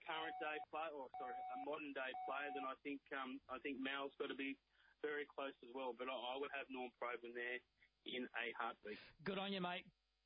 current day player, a modern day player, then I think Mal's got to be very close as well. But I would have Norm Probyn there in a heartbeat. Good on you, mate.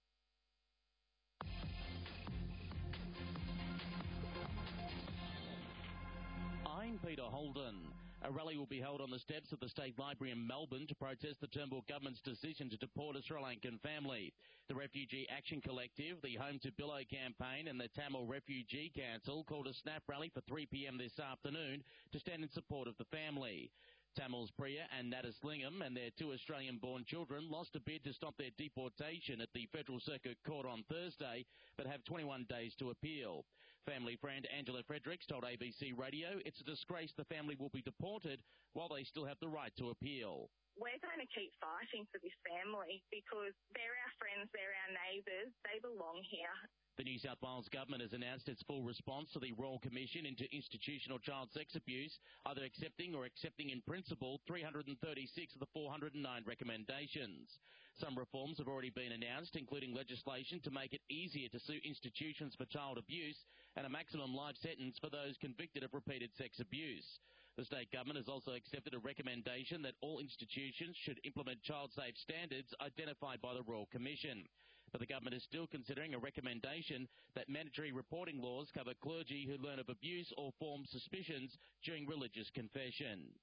I'm Peter Holden. A rally will be held on the steps of the State Library in Melbourne to protest the Turnbull government's decision to deport a Sri Lankan family. The Refugee Action Collective, the Home to Billow campaign and the Tamil Refugee Council called a snap rally for 3 p.m. this afternoon to stand in support of the family. Tamils Priya and Natas Lingam and their 2 Australian-born children lost a bid to stop their deportation at the Federal Circuit Court on Thursday, but have 21 days to appeal. Family friend Angela Fredericks told ABC Radio it's a disgrace the family will be deported while they still have the right to appeal. We're going to keep fighting for this family because they're our friends, they're our neighbours, they belong here. The New South Wales government has announced its full response to the Royal Commission into Institutional Child Sex Abuse, either accepting or accepting in principle 336 of the 409 recommendations. Some reforms have already been announced, including legislation to make it easier to sue institutions for child abuse and a maximum life sentence for those convicted of repeated sex abuse. The state government has also accepted a recommendation that all institutions should implement child-safe standards identified by the Royal Commission. But the government is still considering a recommendation that mandatory reporting laws cover clergy who learn of abuse or form suspicions during religious confession.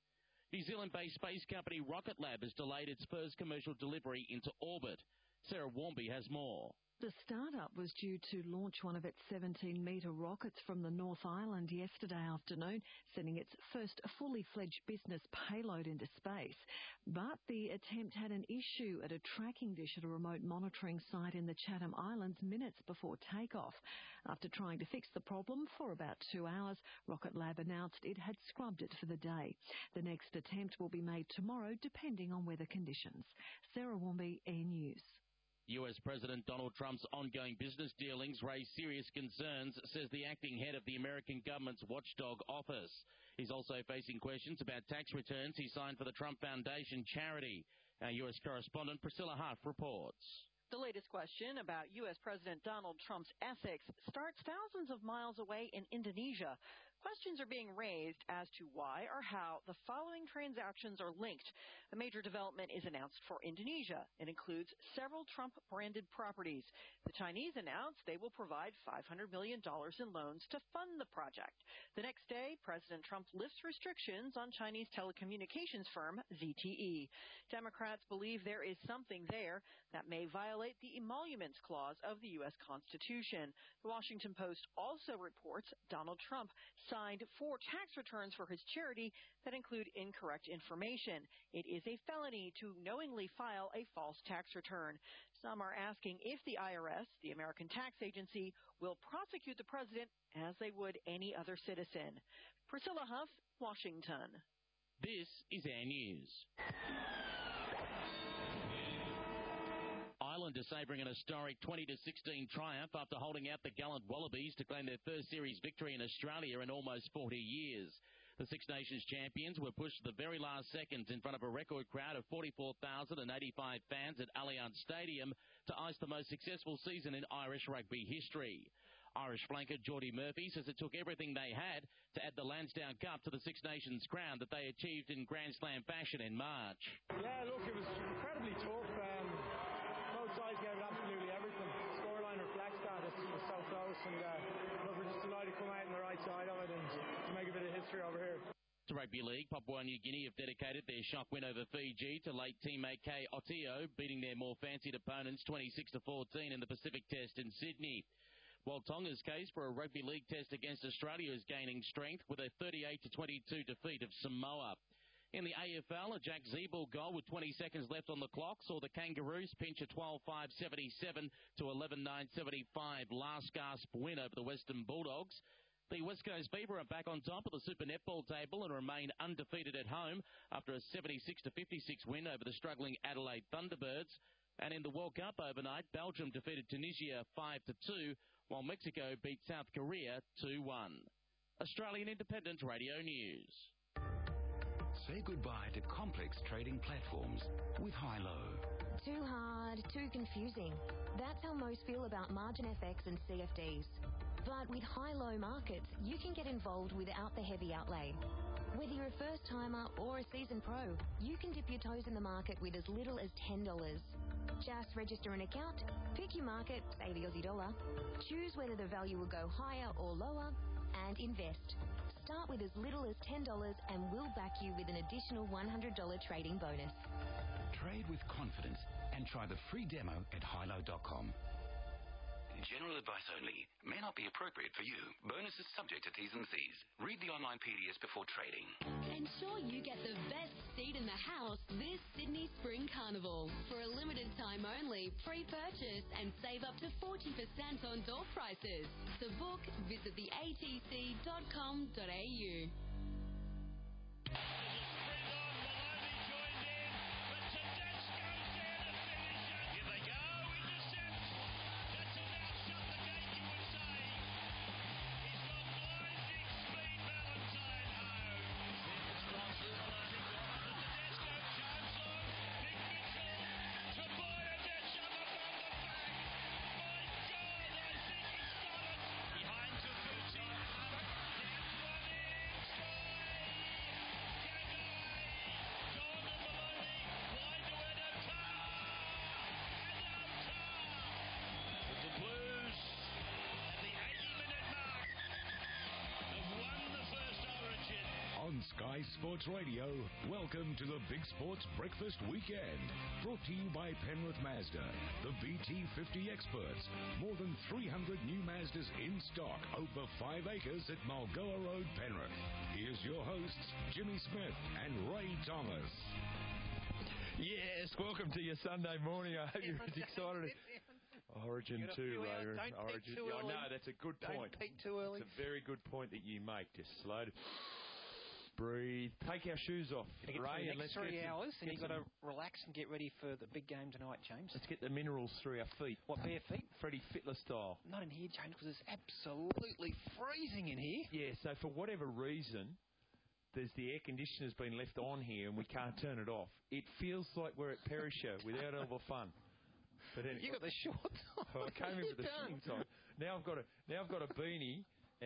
New Zealand-based space company Rocket Lab has delayed its first commercial delivery into orbit. Sarah Warmby has more. The startup was due to launch one of its 17-metre rockets from the North Island yesterday afternoon, sending its first fully fledged business payload into space. But the attempt had an issue at a tracking dish at a remote monitoring site in the Chatham Islands minutes before takeoff. After trying to fix the problem for about 2 hours, Rocket Lab announced it had scrubbed it for the day. The next attempt will be made tomorrow, depending on weather conditions. Sarah Warmby, Air News. US President Donald Trump's ongoing business dealings raise serious concerns, says the acting head of the American government's watchdog office. He's also facing questions about tax returns he signed for the Trump Foundation charity. Our US correspondent Priscilla Huff reports. The latest question about U.S. President Donald Trump's ethics starts thousands of miles away in Indonesia. Questions are being raised as to why or how the following transactions are linked. A major development is announced for Indonesia. It includes several Trump-branded properties. The Chinese announced they will provide $500 million in loans to fund the project. The next day, President Trump lifts restrictions on Chinese telecommunications firm ZTE. Democrats believe there is something there that may violate the emoluments clause of the U.S. Constitution. The Washington Post also reports Donald Trump signed 4 tax returns for his charity that include incorrect information. It is a felony to knowingly file a false tax return. Some are asking if the IRS, the American Tax Agency, will prosecute the president as they would any other citizen. Priscilla Huff, Washington. This is Air News. Ireland is savouring an historic 20-16 triumph after holding out the gallant Wallabies to claim their first series victory in Australia in almost 40 years. The Six Nations champions were pushed to the very last seconds in front of a record crowd of 44,085 fans at Allianz Stadium to ice the most successful season in Irish rugby history. Irish flanker Geordie Murphy says it took everything they had to add the Lansdowne Cup to the Six Nations crown that they achieved in Grand Slam fashion in March. Yeah, look, it was incredibly tough. Both sides gave it absolutely everything. The scoreline reflects that. It was so close, and look, we're just delighted to come out on the right side of it and to make a bit of history over here. To Rugby League, Papua New Guinea have dedicated their shock win over Fiji to late teammate Kay Otio, beating their more fancied opponents 26-14 in the Pacific Test in Sydney. While Tonga's case for a Rugby League test against Australia is gaining strength with a 38-22 defeat of Samoa. In the AFL, a Jack Zeeble goal with 20 seconds left on the clock saw the Kangaroos pinch a 12-5-77 to 11-9-75 last gasp win over the Western Bulldogs. The West Coast Fever are back on top of the Super Netball table and remain undefeated at home after a 76-56 win over the struggling Adelaide Thunderbirds. And in the World Cup overnight, Belgium defeated Tunisia 5-2, while Mexico beat South Korea 2-1. Australian Independent Radio News. Say goodbye to complex trading platforms with Hilo. Too hard, too confusing. That's how most feel about margin FX and CFDs. But with high-low markets, you can get involved without the heavy outlay. Whether you're a first-timer or a seasoned pro, you can dip your toes in the market with as little as $10. Just register an account, pick your market, say the Aussie dollar, choose whether the value will go higher or lower, and invest. Start with as little as $10 and we'll back you with an additional $100 trading bonus. Trade with confidence and try the free demo at hilo.com. General advice only. May not be appropriate for you. Bonus is subject to T's and C's. Read the online PDS before trading. Ensure you get the best seat in the house this Sydney Spring Carnival. For a limited time only, pre-purchase and save up to 40% on door prices. To book, visit the atc.com.au. On Sky Sports Radio, welcome to the Big Sports Breakfast Weekend. Brought to you by Penrith Mazda, the BT50 experts. More than 300 new Mazdas in stock, over 5 acres at Mulgoa Road, Penrith. Here's your hosts, Jimmy Smith and Ray Thomas. Yes, welcome to your Sunday morning. I hope you're as excited. Origin 2, Ray. Origin. I know, that's a good point. Don't peak too early. It's a very good point that you make. Just slow to breathe. Take our shoes off, Ray, and let's 3 hours, and you've got to relax and get ready for the big game tonight, James. Let's get the minerals through our feet. What, bare feet? Freddie Fittler style. Not in here, James, because it's absolutely freezing in here. Yeah, so for whatever reason, there's the air conditioner's been left on here and we can't turn it off. It feels like we're at Perisher without all the fun. But anyway, you got the shorts on. I came in with the shorts on. Now I've got a beanie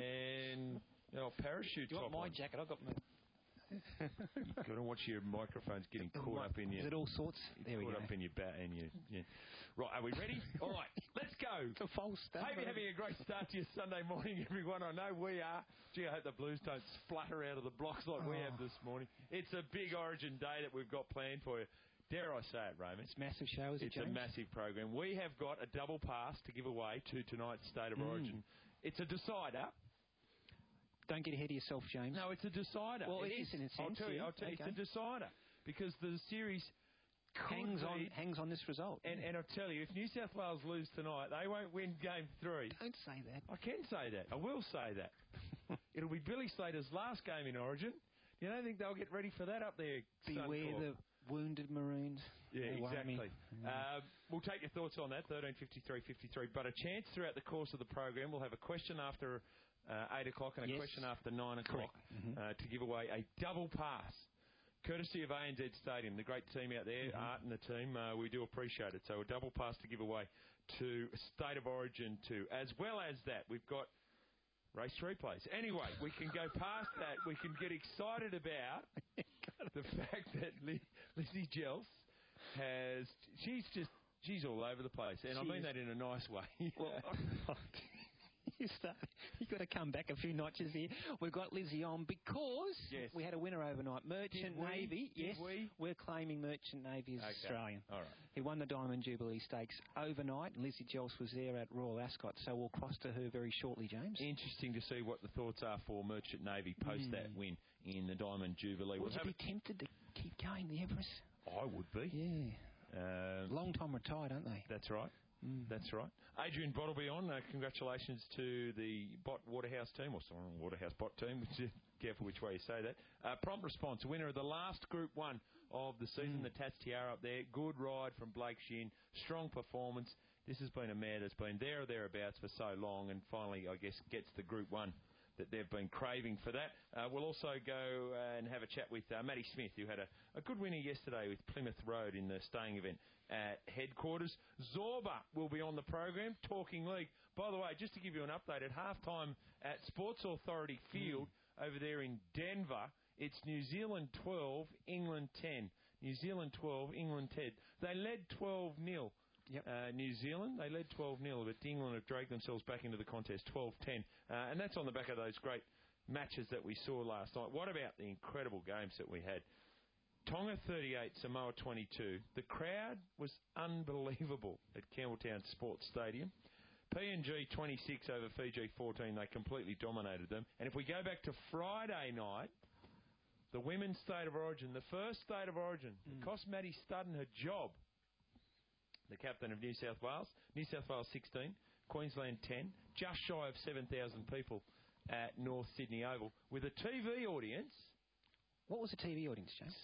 and a parachute top. You want my jacket? I've got my. You've got to watch your microphones getting caught up in your. Is it all sorts? There we go. Caught up in your bat and your. Yeah. Right, are we ready? All right, let's go. It's a false start. Hope you're having a great start to your Sunday morning, everyone. I know we are. Gee, I hope the Blues don't splutter out of the blocks like we have this morning. It's a big Origin day that we've got planned for you. Dare I say it, Raymond? It's a massive show, is it, It's a massive program. We have got a double pass to give away to tonight's State of Origin. It's a decider. Don't get ahead of yourself, James. No, it's a decider. Well, it is in a sense. I'll tell you, it's a decider because the series hangs on this result. And I'll tell you, if New South Wales lose tonight, they won't win Game 3. Don't say that. I can say that. I will say that. It'll be Billy Slater's last game in Origin. You don't think they'll get ready for that up there? Beware the wounded Maroons. Yeah, exactly. We'll take your thoughts on that, 1353. But a chance throughout the course of the program. We'll have a question after 8 o'clock and a question after 9 o'clock to give away a double pass, courtesy of ANZ Stadium. The great team out there, Art and the team, we do appreciate it. So a double pass to give away to State of Origin 2. As well as that, we've got race replays. Anyway, we can go past that. We can get excited about the fact that Lizzie Jels she's all over the place. And I mean that in a nice way. Well, You've got to come back a few notches here. We've got Lizzie on because we had a winner overnight. Merchant Navy. Yes, we're claiming Merchant Navy as Australian. All right. He won the Diamond Jubilee Stakes overnight, and Lizzie Jels was there at Royal Ascot, so we'll cross to her very shortly, James. Interesting to see what the thoughts are for Merchant Navy post that win in the Diamond Jubilee. Would you be tempted to keep going the Everest? I would be. Yeah. Long time retired, aren't they? That's right. That's right. Adrian Bott will be on. Congratulations to the Bott Waterhouse team, or Waterhouse Bott team. Careful which way you say that. Prompt response. Winner of the last Group 1 of the season, the Tats Tiara up there. Good ride from Blake Shinn. Strong performance. This has been a mare that's been there or thereabouts for so long, and finally, I guess, gets the Group 1 that they've been craving for that. We'll also go and have a chat with Matty Smith, who had a good winner yesterday with Plymouth Road in the staying event at headquarters. Zorba will be on the program, talking league. By the way, just to give you an update, at halftime at Sports Authority Field over there in Denver, it's New Zealand 12, England 10. New Zealand 12, England 10. They led 12-0. Yep. New Zealand, they led 12-0, but England have dragged themselves back into the contest, 12-10. And that's on the back of those great matches that we saw last night. What about the incredible games that we had? Tonga 38, Samoa 22. The crowd was unbelievable at Campbelltown Sports Stadium. PNG 26 over Fiji 14. They completely dominated them. And if we go back to Friday night, the women's state of origin, the first state of origin, it cost Maddie Studden her job. The captain of New South Wales. New South Wales 16, Queensland 10, just shy of 7,000 people at North Sydney Oval with a TV audience. What was the TV audience, James?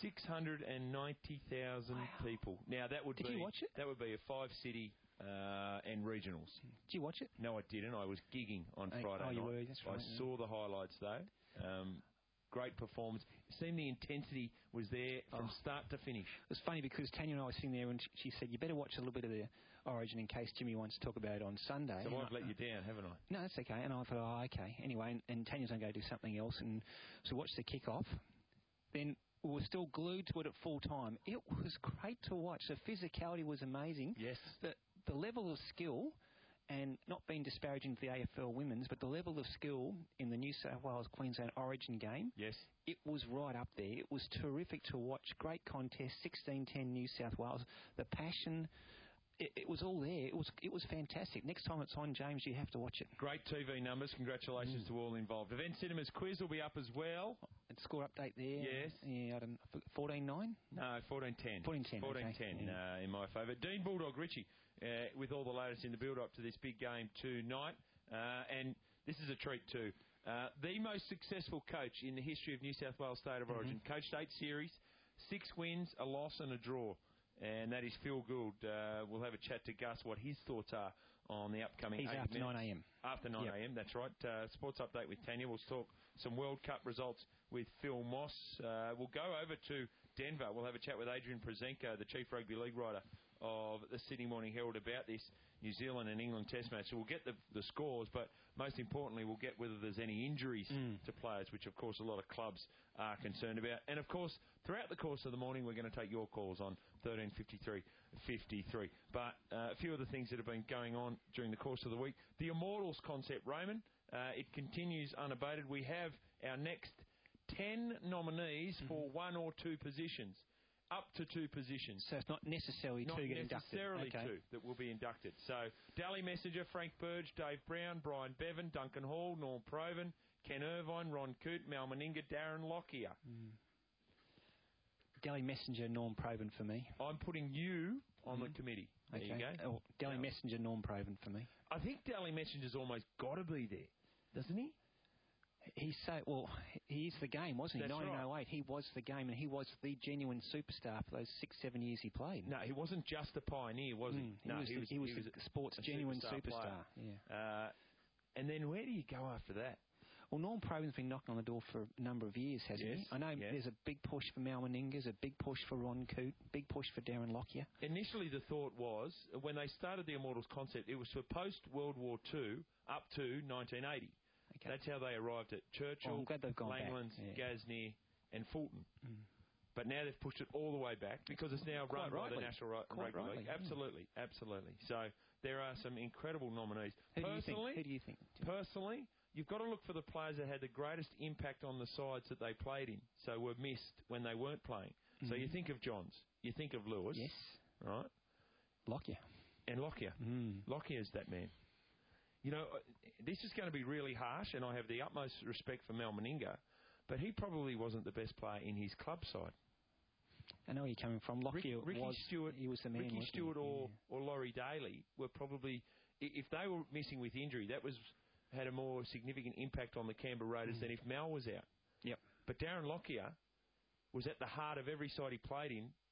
690,000 people. Now that would Did you watch it? That would be a 5-city and regionals. Did you watch it? No, I didn't. I was gigging on Friday night. You were. That's right. I saw the highlights though. Great performance. It seemed the intensity was there from start to finish. It was funny because Tanya and I were sitting there and she said, you better watch a little bit of the Origin in case Jimmy wants to talk about it on Sunday. So I've let you down, haven't I? No, that's okay. And I thought, okay. Anyway, and Tanya's going to go do something else. And so watched the kick-off. Then we were still glued to it at full time. It was great to watch. The physicality was amazing. Yes. The level of skill, and not being disparaging to the AFL women's, but the level of skill in the New South Wales-Queensland Origin game, yes, it was right up there. It was terrific to watch. Great contest, 16-10 New South Wales. The passion, it was all there. It was fantastic. Next time it's on, James, you have to watch it. Great TV numbers. Congratulations to all involved. Event Cinemas quiz will be up as well. And score update there. Yes. Yeah, I don't know. 14-9? No, 14-10. 14-10. 14-10 in my favour. Dean Bulldog Ritchie with all the latest in the build-up to this big game tonight. And this is a treat too. The most successful coach in the history of New South Wales State of Origin. Coached 8 series, 6 wins, a loss and a draw. And that is Phil Gould. We'll have a chat to Gus what his thoughts are on the upcoming 8 minutes. After 9 a.m. After 9 a.m., that's right. Sports update with Tanya. We'll talk some World Cup results with Phil Moss. We'll go over to Denver. We'll have a chat with Adrian Prezenko, the Chief Rugby League writer of the Sydney Morning Herald, about this New Zealand and England Test match. So we'll get the scores, but most importantly, we'll get whether there's any injuries to players, which, of course, a lot of clubs are concerned about. And, of course, throughout the course of the morning, we're going to take your calls on 1353. But a few of the things that have been going on during the course of the week. The Immortals concept, Raymond, it continues unabated. We have our next 10 nominees for 1 or 2 positions. Up to 2 positions. So it's not necessarily 2 get inducted. Not necessarily 2 that will be inducted. So, Dally Messenger, Frank Burge, Dave Brown, Brian Bevan, Duncan Hall, Norm Proven, Ken Irvine, Ron Coote, Mal Meninga, Darren Lockyer. Dally Messenger, Norm Proven for me. I'm putting you on the committee. There you go. Oh, Dally Messenger, Norm Proven for me. I think Dally Messenger's almost got to be there, doesn't he? He is the game, wasn't he? That's 1908, right. he was the game, and he was the genuine superstar for those 6-7 years he played. No, he wasn't just a pioneer, was he? No, he was the sport's genuine superstar. Yeah. And then where do you go after that? Well, Norm Proven's been knocking on the door for a number of years, hasn't he? I know there's a big push for Mal Meninga, there's a big push for Ron Coote, big push for Darren Lockyer. Initially, the thought was, when they started the Immortals concept, it was for post-World War II up to 1980. Okay. That's how they arrived at Churchill, Langlands, Gasnier and Fulton. But now they've pushed it all the way back because it's now run by the National Rugby League. Absolutely. So there are some incredible nominees. Who do you think? Personally, you've got to look for the players that had the greatest impact on the sides that they played in, so were missed when they weren't playing. So you think of Johns, you think of Lewis. Yes. Right? Lockyer. And Lockyer. Lockyer's that man. You know, this is going to be really harsh, and I have the utmost respect for Mal Meninga, but he probably wasn't the best player in his club side. I know where you're coming from. Lockyer Ricky Stewart, he was the man. Ricky Stewart or Laurie Daly were probably, if they were missing with injury, that had a more significant impact on the Canberra Raiders than if Mal was out. Yep. But Darren Lockyer was at the heart of every side he played in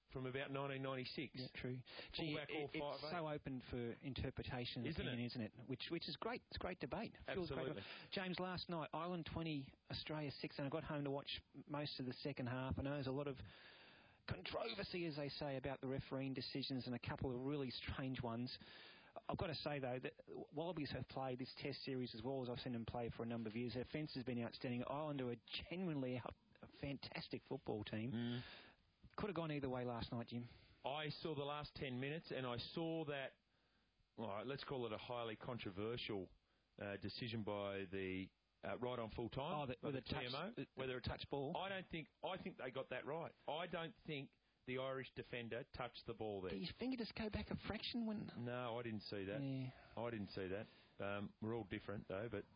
from about 1996. Yeah, true. Fullback all five. It's so open for interpretation, isn't it? Which is great. It's great debate. Absolutely. Great. James, last night, Ireland 20, Australia 6, and I got home to watch most of the second half. I know there's a lot of controversy, as they say, about the refereeing decisions and a couple of really strange ones. I've got to say, though, that Wallabies have played this Test series as well as I've seen them play for a number of years. Their defence has been outstanding. Ireland are genuinely a fantastic football team. Could have gone either way last night, Jim. I saw the last 10 minutes and I saw that, let's call it a highly controversial decision by the right on full time. With a TMO, whether a touch ball. I think they got that right. I don't think the Irish defender touched the ball there. Did his finger just go back a fraction when? No, I didn't see that. Yeah. I didn't see that. We're all different though, but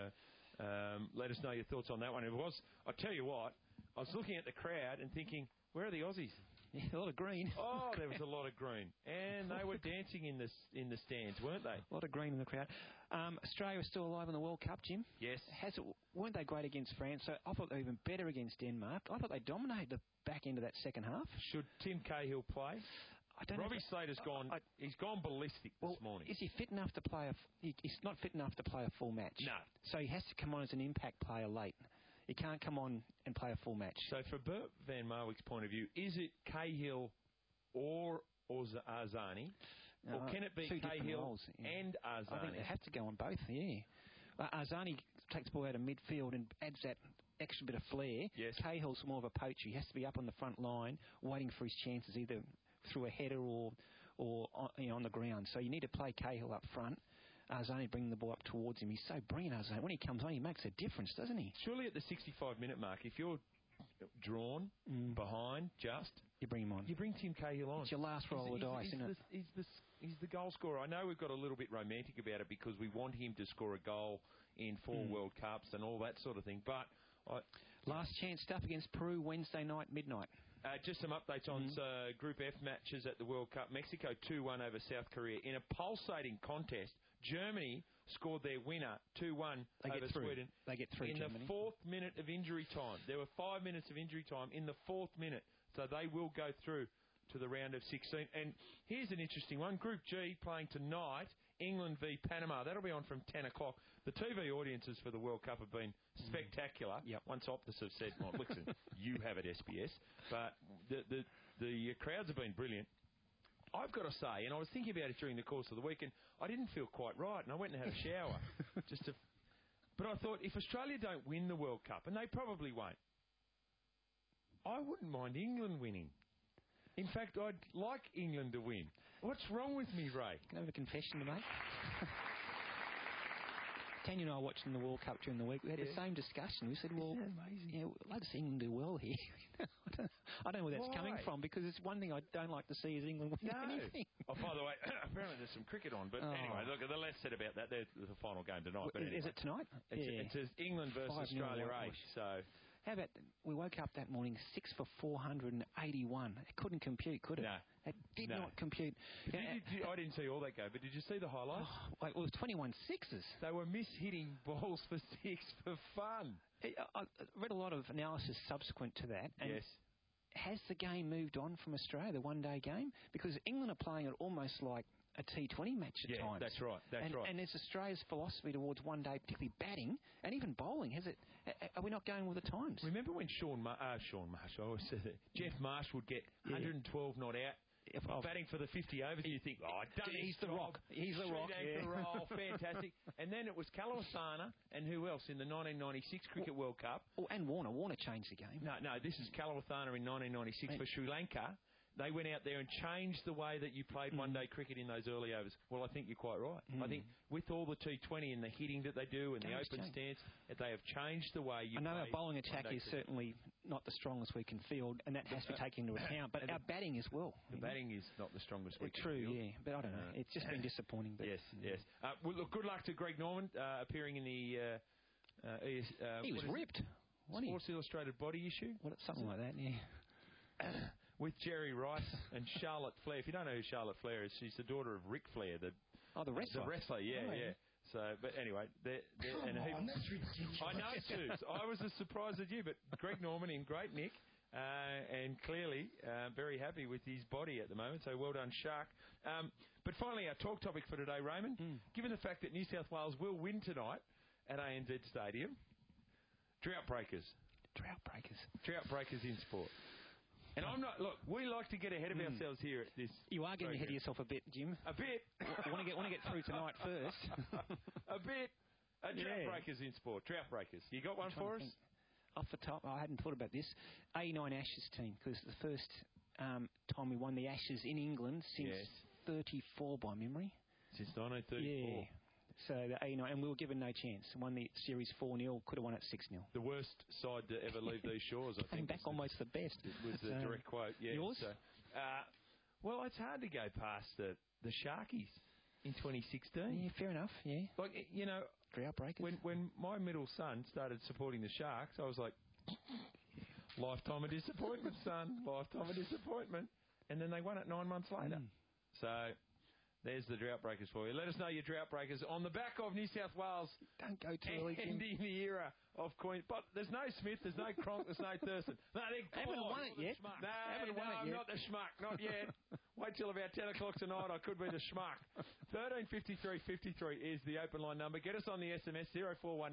let us know your thoughts on that one. I tell you what, I was looking at the crowd and thinking, where are the Aussies? Yeah, a lot of green. Oh, there was a lot of green. And they were dancing in the stands, weren't they? A lot of green in the crowd. Australia is still alive in the World Cup, Jim. Yes. Weren't they great against France? So I thought they were even better against Denmark. I thought they dominated the back end of that second half. Should Tim Cahill play? I don't Robbie Slater's gone. He's gone ballistic this morning. Is he fit enough to play he's not fit enough to play a full match. No. So he has to come on as an impact player late. He can't come on and play a full match. So for Bert Van Marwick's point of view, is it Cahill or Arzani? Or can it be Cahill and Arzani? I think they have to go on both, yeah. Arzani takes the ball out of midfield and adds that extra bit of flair. Yes. Cahill's more of a poacher. He has to be up on the front line, waiting for his chances, either through a header or on the ground. So you need to play Cahill up front. Arzani bringing the ball up towards him. He's so brilliant, Arzani. When he comes on, he makes a difference, doesn't he? Surely at the 65-minute mark, if you're drawn behind, you bring him on. You bring Tim Cahill on. It's your last roll of dice, isn't it? He's the goal scorer. I know we've got a little bit romantic about it because we want him to score a goal in 4 World Cups and all that sort of thing. But last chance stuff against Peru Wednesday night, midnight. Just some updates on Group F matches at the World Cup. Mexico 2-1 over South Korea. In a pulsating contest, Germany scored their winner 2-1 over Sweden. They get through in Germany. The 4th minute of injury time. There were 5 minutes of injury time in the 4th minute. So they will go through to the round of 16. And here's an interesting one. Group G playing tonight, England v Panama. That'll be on from 10 o'clock. The TV audiences for the World Cup have been spectacular. Yep. Once Optus have said, well, listen, you have it, SBS. But the crowds have been brilliant. I've got to say, and I was thinking about it during the course of the weekend, I didn't feel quite right, and I went and had a shower. But I thought, if Australia don't win the World Cup, and they probably won't, I wouldn't mind England winning. In fact, I'd like England to win. What's wrong with me, Ray? Can I have a confession to make? Tanya and I were watching the World Cup during the week. We had the same discussion. We said, well, I'd like to see England do well here. I don't know where that's coming from, because it's one thing I don't like to see is England win anything. Oh, by the way, apparently there's some cricket on. But anyway, look, the less said about that. There's the final game tonight. But anyway, is it tonight? It's England versus Australia 8. So how about we woke up that morning 6 for 481. It couldn't compute, could it? No. It did not compute. I didn't see all that go, but did you see the highlights? It was 21 sixes. They were mishitting balls for 6 for fun. I read a lot of analysis subsequent to that. And yes. Has the game moved on from Australia, the one-day game? Because England are playing it almost like a T20 match at times. That's right. That's right. And it's Australia's philosophy towards one day, particularly batting and even bowling. Are we not going with the times? Remember when Sean Marsh, I always say that, Jeff Marsh would get 112 not out. Batting for the 50 overs, you think, he's the rock. He's the rock. Roll, fantastic. And then it was Kalavasana and who else in the 1996 Cricket World Cup? And Warner. Warner changed the game. No, this is Kalavasana in 1996 for Sri Lanka. They went out there and changed the way that you played one-day cricket in those early overs. Well, I think you're quite right. I think with all the T20 and the hitting that they do and the open stance, they have changed the way you play. I know our bowling attack is certainly not the strongest we can field, and that has to be taken into account, but our batting as well. The batting is not the strongest we can field. True, yeah, but I don't know. It's just been disappointing. But yes. Well, look, good luck to Greg Norman appearing in the... he was ripped. Sports Illustrated body issue? Something like that, yeah. With Jerry Rice and Charlotte Flair. If you don't know who Charlotte Flair is, she's the daughter of Ric Flair. The wrestler. The wrestler, yeah. So, but anyway, that's ridiculous. I know, Suze. I was as surprised as you, but Greg Norman in great nick. and clearly very happy with his body at the moment. So well done, Shark. But finally, our talk topic for today, Raymond. Given the fact that New South Wales will win tonight at ANZ Stadium, drought breakers. Drought breakers in sport. And I'm not. Look, we like to get ahead of ourselves here at this. You are getting ahead of yourself a bit, Jim. A bit. want to get through tonight first. A bit. Drought breakers in sport. Drought breakers. You got one for us? Off the top, I hadn't thought about this. 89 Ashes team, because the first time we won the Ashes in England since 34 by memory. Since 1934. Yeah. So the 89, and we were given no chance. Won the series 4-0, could have won it 6-0. The worst side to ever leave these shores, I think. Back almost the best. It was the direct quote. Yeah. Yours? So, well, it's hard to go past the Sharkies in 2016. Yeah, fair enough. Yeah. Like, you know, drought breakers. When my middle son started supporting the Sharks, I was like, lifetime of disappointment, son. Lifetime of disappointment. And then they won it 9 months later. So there's the drought breakers for you. Let us know your drought breakers on the back of New South Wales. Don't go too early, Jim. Ending the era of Queen. But there's no Smith, there's no Cronk, there's no Thurston. No, they're haven't won it yet. I'm not the schmuck. Not yet. Wait till about 10 o'clock tonight. I could be the schmuck. 135353 is the open line number. Get us on the SMS 0419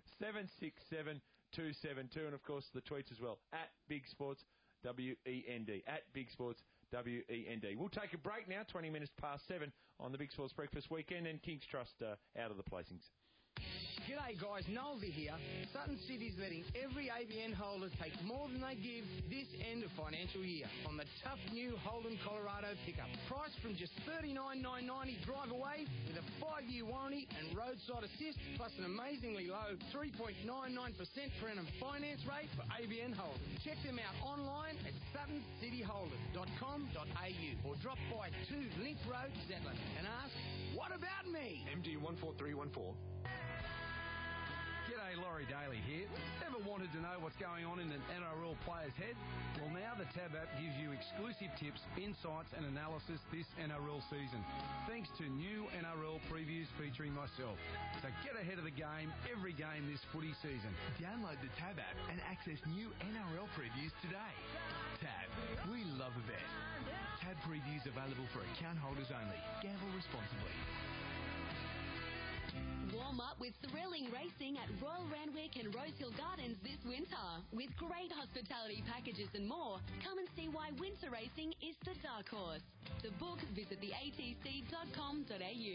767 272, and of course the tweets as well at Big Sports WEND, at Big Sports WEND. We'll take a break now, 20 minutes past 7 on the Big Sports Breakfast Weekend, and King's Trust out of the placings. G'day guys, Nolby here. Sutton City's letting every ABN holder take more than they give this end of financial year on the tough new Holden Colorado pickup. Priced from just $39,990 drive away with a 5-year warranty and roadside assist, plus an amazingly low 3.99% per annum finance rate for ABN holders. Check them out online at suttoncityholders.com.au or drop by 2 Link Road, Zetland, and ask, what about me? MD 14314. G'day, Laurie Daly here. Ever wanted to know what's going on in an NRL player's head? Well, now the Tab app gives you exclusive tips, insights and analysis this NRL season, thanks to new NRL previews featuring myself. So get ahead of the game every game this footy season. Download the Tab app and access new NRL previews today. Tab, we love a bet. Tab previews available for account holders only. Gamble responsibly. Warm up with thrilling racing at Royal Randwick and Rosehill Gardens this winter. With great hospitality packages and more, come and see why winter racing is the dark horse. To book, visit theatc.com.au.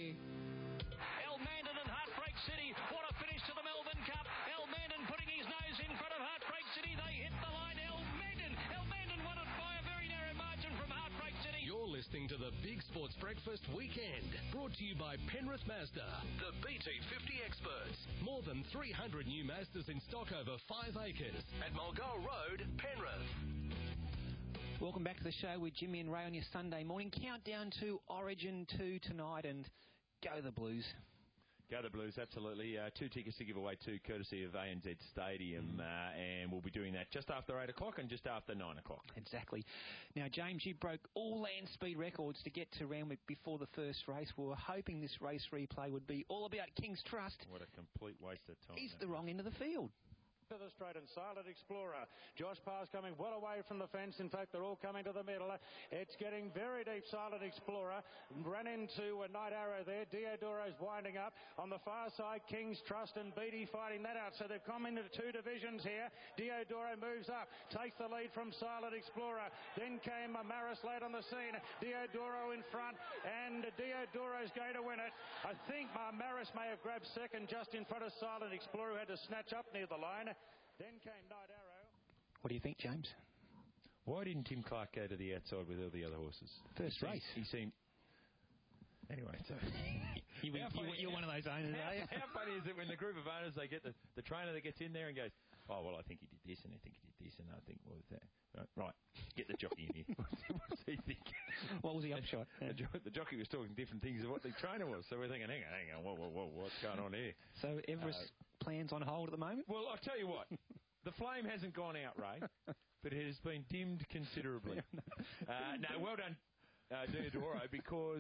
El Mandan and Heartbreak City. What a finish to the Melbourne Cup. El Mandan putting his nose in front of Heartbreak City. They hit the line. El Mandan won it by a very narrow margin from Heartbreak City. You're listening to the Big Sports Breakfast Weekend, brought to you by Penrith Mazda, the BT50 experts. More than 300 new Mazdas in stock over 5 acres at Mulgoa Road, Penrith. Welcome back to the show with Jimmy and Ray on your Sunday morning. Countdown to Origin 2 tonight, and go the Blues. Go the Blues, absolutely. 2 tickets to give away too, courtesy of ANZ Stadium, and we'll be doing that just after 8 o'clock and just after 9 o'clock. Exactly. Now, James, you broke all land speed records to get to Randwick before the first race. We were hoping this race replay would be all about King's Trust. What a complete waste of time. He's the wrong end of the field. To the straight and Silent Explorer. Josh Parr's coming well away from the fence. In fact, they're all coming to the middle. It's getting very deep. Silent Explorer ran into a Night Arrow there. Diodoro's winding up. On the far side, King's Trust and Beatty fighting that out. So they've come into 2 divisions here. Diodoro moves up, takes the lead from Silent Explorer. Then came Maris late on the scene. Diodoro in front, and Diodoro's going to win it. I think Maris may have grabbed second just in front of Silent Explorer, who had to snatch up near the line. Then came Night Arrow. What do you think, James? Why didn't Tim Clark go to the outside with all the other horses? First race. He seemed... Anyway, so... You're one of those owners, are you? How funny is it when the group of owners, they get the trainer that gets in there and goes, oh, well, I think he did this, and I think he did this, and I think, well, that. Right, get the jockey in here. What's he think? What was the upshot? The jockey was talking different things of what the trainer was, so we're thinking, hang on, whoa, what's going on here? So Everest plans on hold at the moment? Well, I'll tell you what. The flame hasn't gone out, Ray, but it has been dimmed considerably. No, well done, Diodoro, because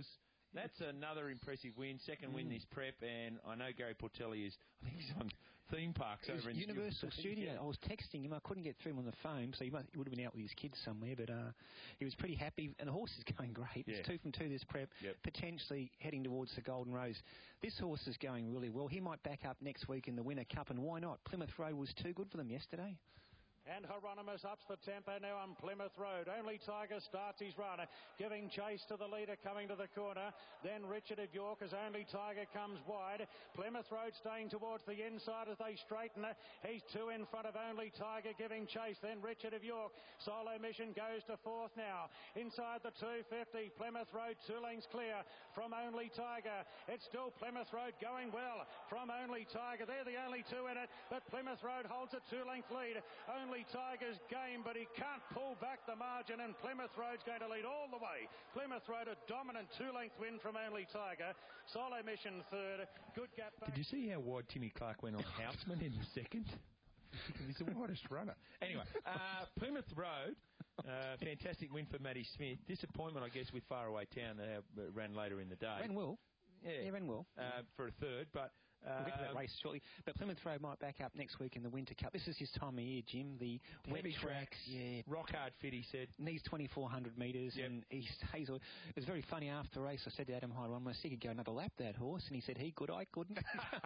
That's another impressive win. Second win this prep, and I know Gary Portelli is. I think he's on theme parks over in Universal Studio. I was texting him. I couldn't get through him on the phone, so he would have been out with his kids somewhere. But he was pretty happy, and the horse is going great. Yeah. It's 2 from 2 this prep, potentially heading towards the Golden Rose. This horse is going really well. He might back up next week in the Winter Cup, and why not? Plymouth Road was too good for them yesterday. And Hieronymus ups the tempo now on Plymouth Road. Only Tiger starts his run, giving chase to the leader coming to the corner. Then Richard of York as Only Tiger comes wide. Plymouth Road staying towards the inside as they straighten. He's 2 in front of Only Tiger giving chase. Then Richard of York. Solo Mission goes to 4th now. Inside the 250, Plymouth Road 2 lengths clear from Only Tiger. It's still Plymouth Road going well from Only Tiger. They're the only 2 in it, but Plymouth Road holds a 2-length lead. Only Tiger's game, but he can't pull back the margin, and Plymouth Road's going to lead all the way. Plymouth Road, a dominant 2-length win from Only Tiger. Solo Mission third. Good gap back. Did you see how wide Timmy Clark went on Houseman in the second? He's the widest runner. Anyway, Plymouth Road, fantastic win for Matty Smith. Disappointment, I guess, with Faraway Town that ran later in the day. Ran well. Yeah, ran well. For a third, but... we'll get to that race shortly. But Plymouth Road might back up next week in the Winter Cup. This is his time of year, Jim. The wet tracks. Yeah. Rock hard fit, he said. Needs 2,400 metres. Yep. And he stays... It was very funny after the race. I said to Adam Hieronymus, he could go another lap, that horse. And he said he could, I couldn't.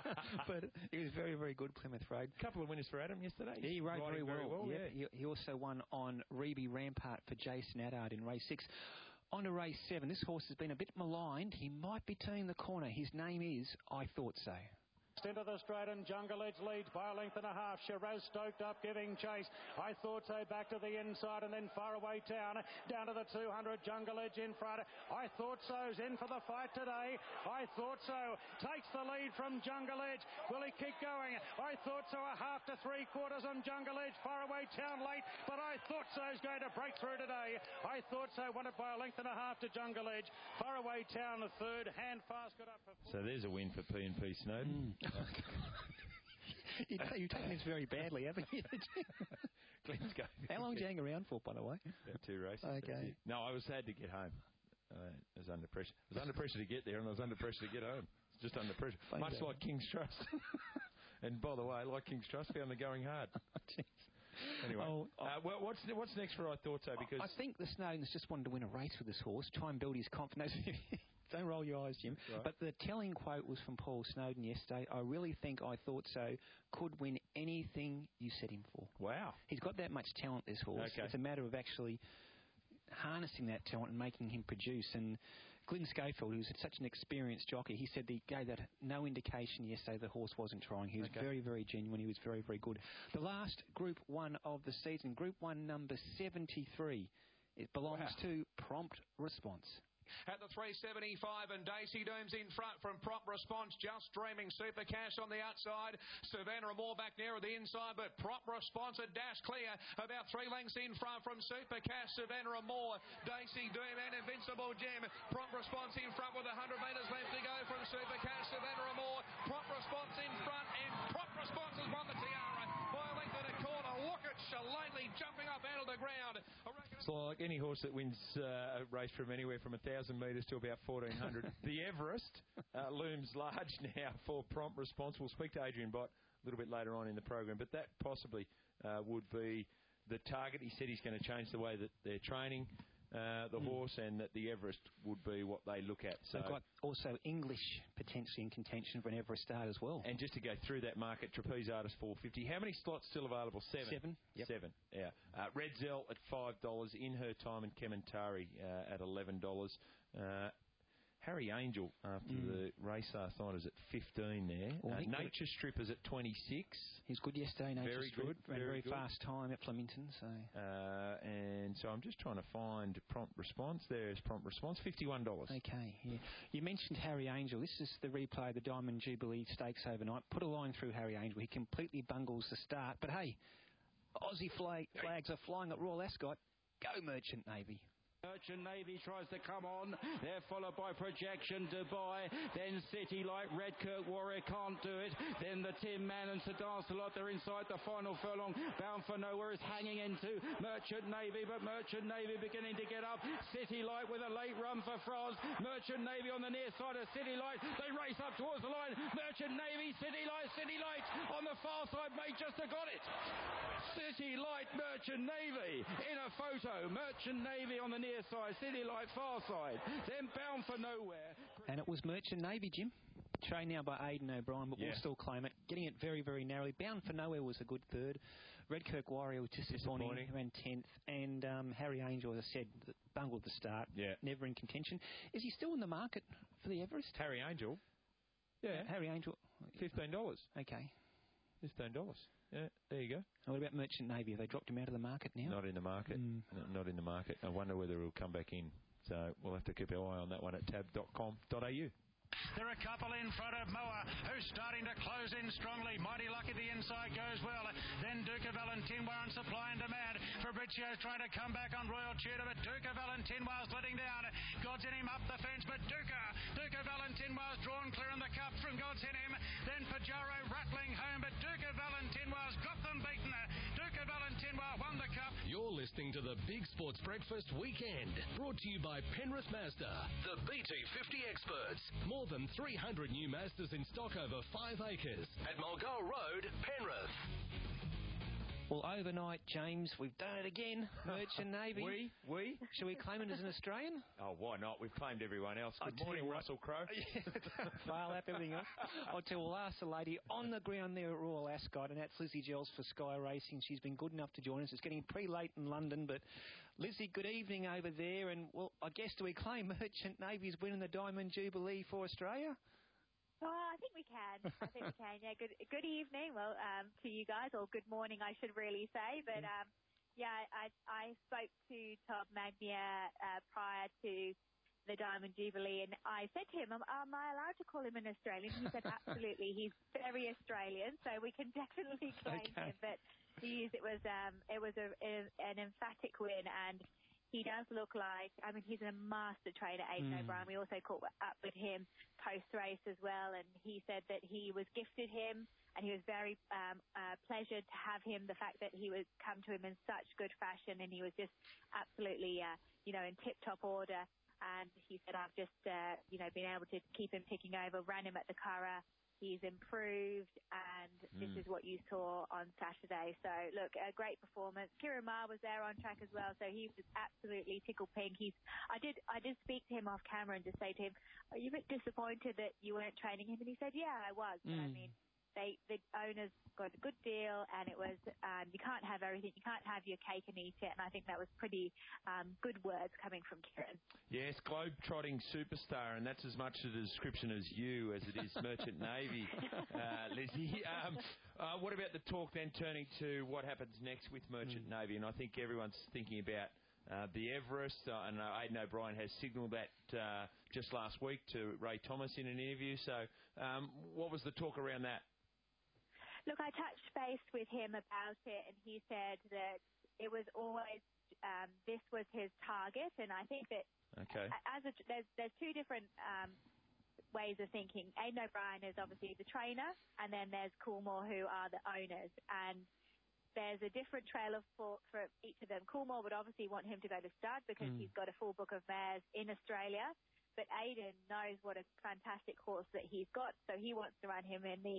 But it was very, very good, Plymouth Road. A couple of winners for Adam yesterday. He rode very well. Yeah. He also won on Reby Rampart for Jason Addard in race 6. On to race 7. This horse has been a bit maligned. He might be turning the corner. His name is I Thought So. Into the straight, and Jungle Edge leads by a length and a half. Shiraz stoked up giving chase. I Thought So back to the inside, and then Faraway Town down to the 200. Jungle Edge in front. I Thought So's in for the fight today. I Thought So takes the lead from Jungle Edge. Will he keep going? I Thought So a half to 3/4 on Jungle Edge. Faraway Town late, but I Thought So's going to break through today. I Thought So won it by a length and a half to Jungle Edge. Faraway Town the third. Hand fast got up for 4. So there's a win for P&P Snowden. You've taken this very badly, haven't you? Glenn's going. How long did you hang around for, by the way? About 2 races. Okay. No, I was sad to get home. I was under pressure. I was under pressure to get there, and I was under pressure to get home. Just under pressure. Much like King's Trust. And by the way, like King's Trust, found the going hard. Anyway, what's next for I Thought So? Because I think the Snowden's just wanted to win a race with this horse, try and build his confidence. Don't roll your eyes, Jim. Right. But the telling quote was from Paul Snowden yesterday. I really think I Thought So could win anything you set him for. Wow. He's got that much talent, this horse. Okay. It's a matter of actually harnessing that talent and making him produce. And Glyn Schofield, who's such an experienced jockey, he said he gave that no indication yesterday the horse wasn't trying. He was very, very genuine. He was very, very good. The last Group 1 of the season, Group 1 number 73. It belongs to Prompt Response. At the 375, and Daisy Dooms in front from Prompt Response, Just Dreaming, Super Cash on the outside, Savannah Moore back there at the inside, but Prompt Response a dash clear, about 3 lengths in front from Super Cash, Savannah Moore, Daisy Doom and Invincible Gem. Prompt Response in front with 100 metres left to go from Super Cash, Savannah Moore, Prompt Response in front, and Prompt Response has won the tiara by a length and a quarter. Look at Shillelagh jumping up out of the ground. it's like any horse that wins a race from anywhere from 1,000 metres to about 1,400. The Everest looms large now for Prompt Response. We'll speak to Adrian Bott a little bit later on in the program, but that possibly would be the target. He said he's going to change the way that they're training the horse, and that the Everest would be what they look at. So they've got also English potentially in contention for an Everest start as well. And just to go through that market, Trapeze Artist 450. How many slots still available? 7. 7. Yep. 7. Yeah. Red Zell at $5. In Her Time and Kementari at $11. Harry Angel after the race last night is at 15 there. Nature Strip is at 26. He's good yesterday, Nature very Strip. Good. Very fast time at Flemington. So. And so I'm just trying to find Prompt Response. There's Prompt Response, $51. Okay, yeah. You mentioned Harry Angel. This is the replay of the Diamond Jubilee Stakes overnight. Put a line through Harry Angel. He completely bungles the start. But hey, Aussie flags are flying at Royal Ascot. Go Merchant Navy. Merchant Navy tries to come on. They're followed by Projection Dubai. Then City Light, Redkirk Warrior can't do it. Then the Tin Man and Sir Dancelot, they're inside the final furlong. Bound for Nowhere is hanging into Merchant Navy, but Merchant Navy beginning to get up. City Light with a late run for France. Merchant Navy on the near side of City Light. They race up towards the line. Merchant Navy, City Light on the far side, mate, just have got it. City Light, Merchant Navy in a photo. Merchant Navy on the near side, City Light far side, then Bound for Nowhere. And it was Merchant Navy, Jim. Trained now by Aidan O'Brien, but we'll still claim it. Getting it very, very narrowly. Bound for Nowhere was a good third. Redkirk Warrior was disappointing. Ran 10th. And Harry Angel, as I said, bungled the start. Yeah. Never in contention. Is he still in the market for the Everest? Harry Angel? Yeah. Harry Angel. $15. Okay. $15. Yeah, there you go. And what about Merchant Navy? Have they dropped him out of the market now? Not in the market. Not in the market. I wonder whether he'll come back in. So we'll have to keep our eye on that one at tab.com.au. There are a couple in front of Moa, who's starting to close in strongly. Mighty Lucky, the inside goes well. Then Duca Valentinois on supply and demand. Fabrizio's trying to come back on Royal Tudor, but Duca Valentinois letting down. God's in him up the fence, but Duca Valentinois drawn clear in the cup from God's in him. Then Pajaro rattling home, but Duca Valentinois got them beaten. Duca Valentinois won the cup. You're listening to the Big Sports Breakfast Weekend, brought to you by Penrith Mazda, the BT50 experts. More than 300 new Mazdas in stock over 5 acres at Mulgoa Road, Penrith. Well, overnight, James, we've done it again. Merchant Navy. We? Shall we claim it as an Australian? Oh, why not? We've claimed everyone else. Good morning, Russell Crowe. Fail up everything else. I'll tell you, we'll ask the lady on the ground there at Royal Ascot, and that's Lizzie Gels for Sky Racing. She's been good enough to join us. It's getting pretty late in London, but Lizzie, good evening over there. And, well, I guess do we claim Merchant Navy's winning the Diamond Jubilee for Australia? Oh, I think we can. Yeah, good evening. Well, to you guys, or good morning, I should really say. But, I spoke to Todd Magnier prior to the Diamond Jubilee, and I said to him, am I allowed to call him an Australian? He said, absolutely. He's very Australian, so we can definitely claim him. But it was an emphatic win, and he does look like, I mean, he's a master trainer, Aidan O'Brien. We also caught up with him post-race as well, and he said that he was gifted him, and he was very pleasured to have him, the fact that he would come to him in such good fashion, and he was just absolutely, in tip-top order. And he said, I've just, been able to keep him ticking over, ran him at the Curragh. He's improved, and this is what you saw on Saturday. So, look, a great performance. Kieran Maher was there on track as well, so he was absolutely tickled pink. I did speak to him off camera and just say to him, are you a bit disappointed that you weren't training him? And he said, yeah, I was. But, I mean, the owners got a good deal, and it was, you can't have everything. You can't have your cake and eat it, and I think that was pretty good words coming from Kieran. Yes, globe-trotting superstar, and that's as much a description as you as it is Merchant Navy, Lizzie. What about the talk then turning to what happens next with Merchant Navy? And I think everyone's thinking about the Everest, and Aidan O'Brien has signalled that just last week to Ray Thomas in an interview. So what was the talk around that? Look, I touched base with him about it, and he said that it was always this was his target, and I think that there's two different ways of thinking. Aidan O'Brien is obviously the trainer, and then there's Coolmore, who are the owners, and there's a different trailer for each of them. Coolmore would obviously want him to go to stud because he's got a full book of mares in Australia. But Aidan knows what a fantastic horse that he's got, so he wants to run him in the,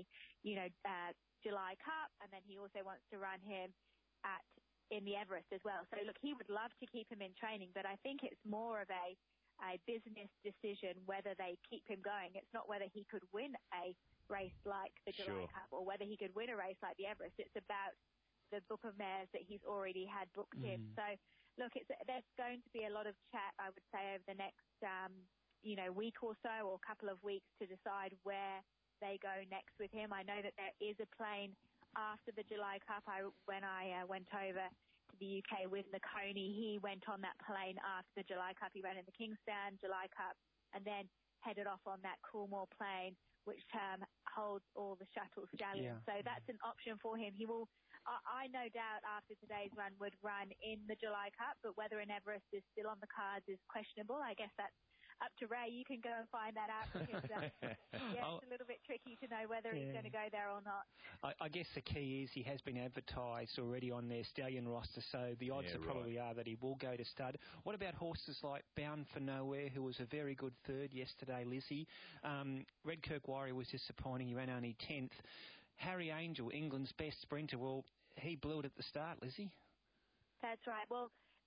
July Cup, and then he also wants to run him in the Everest as well. So look, he would love to keep him in training, but I think it's more of a business decision whether they keep him going. It's not whether he could win a race like the July Cup or whether he could win a race like the Everest. It's about the book of mares that he's already had booked in. So look, there's going to be a lot of chat, I would say, over the next week or so, or a couple of weeks, to decide where they go next with him. I know that there is a plane after the July Cup. When I went over to the UK with Nakoni, he went on that plane after the July Cup. He ran in the Kingston July Cup and then headed off on that Coolmore plane, which holds all the shuttle stallions. So that's an option for him. He will I no doubt after today's run would run in the July Cup, but whether an Everest is still on the cards is questionable. I guess that's up to Ray. You can go and find that out because it's a little bit tricky to know whether he's going to go there or not. I guess the key is he has been advertised already on their stallion roster, so the odds probably are that he will go to stud. What about horses like Bound for Nowhere, who was a very good third yesterday, Lizzie? Redkirk Warrior was disappointing. He ran only 10th. Harry Angel, England's best sprinter, well, he blew it at the start, Lizzie. That's right. Well,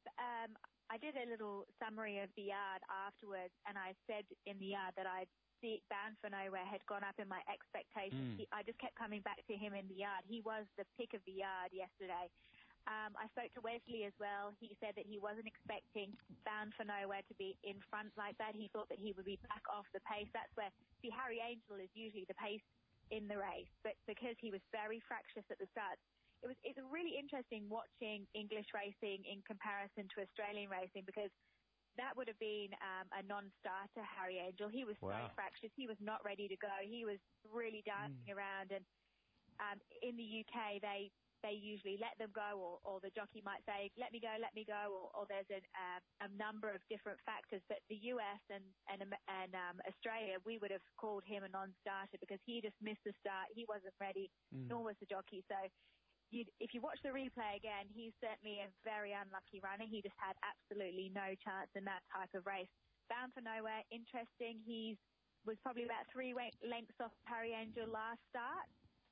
I did a little summary of the yard afterwards, and I said in the yard that I'd see Bound for Nowhere had gone up in my expectations. I just kept coming back to him in the yard. He was the pick of the yard yesterday. I spoke to Wesley as well. He said that he wasn't expecting Bound for Nowhere to be in front like that. He thought that he would be back off the pace. That's where, see, Harry Angel is usually the pace in the race, but because he was very fractious at the start, it's really interesting watching English racing in comparison to Australian racing, because that would have been a non-starter, Harry Angel. He was so fractious. He was not ready to go. He was really dancing around. And in the UK, they usually let them go, or the jockey might say, let me go, or there's a number of different factors. But the US and Australia, we would have called him a non-starter because he just missed the start. He wasn't ready, nor was the jockey. So if you watch the replay again, he's certainly a very unlucky runner. He just had absolutely no chance in that type of race. Bound for Nowhere, interesting. He was probably about 3 lengths off Harry Angel last start.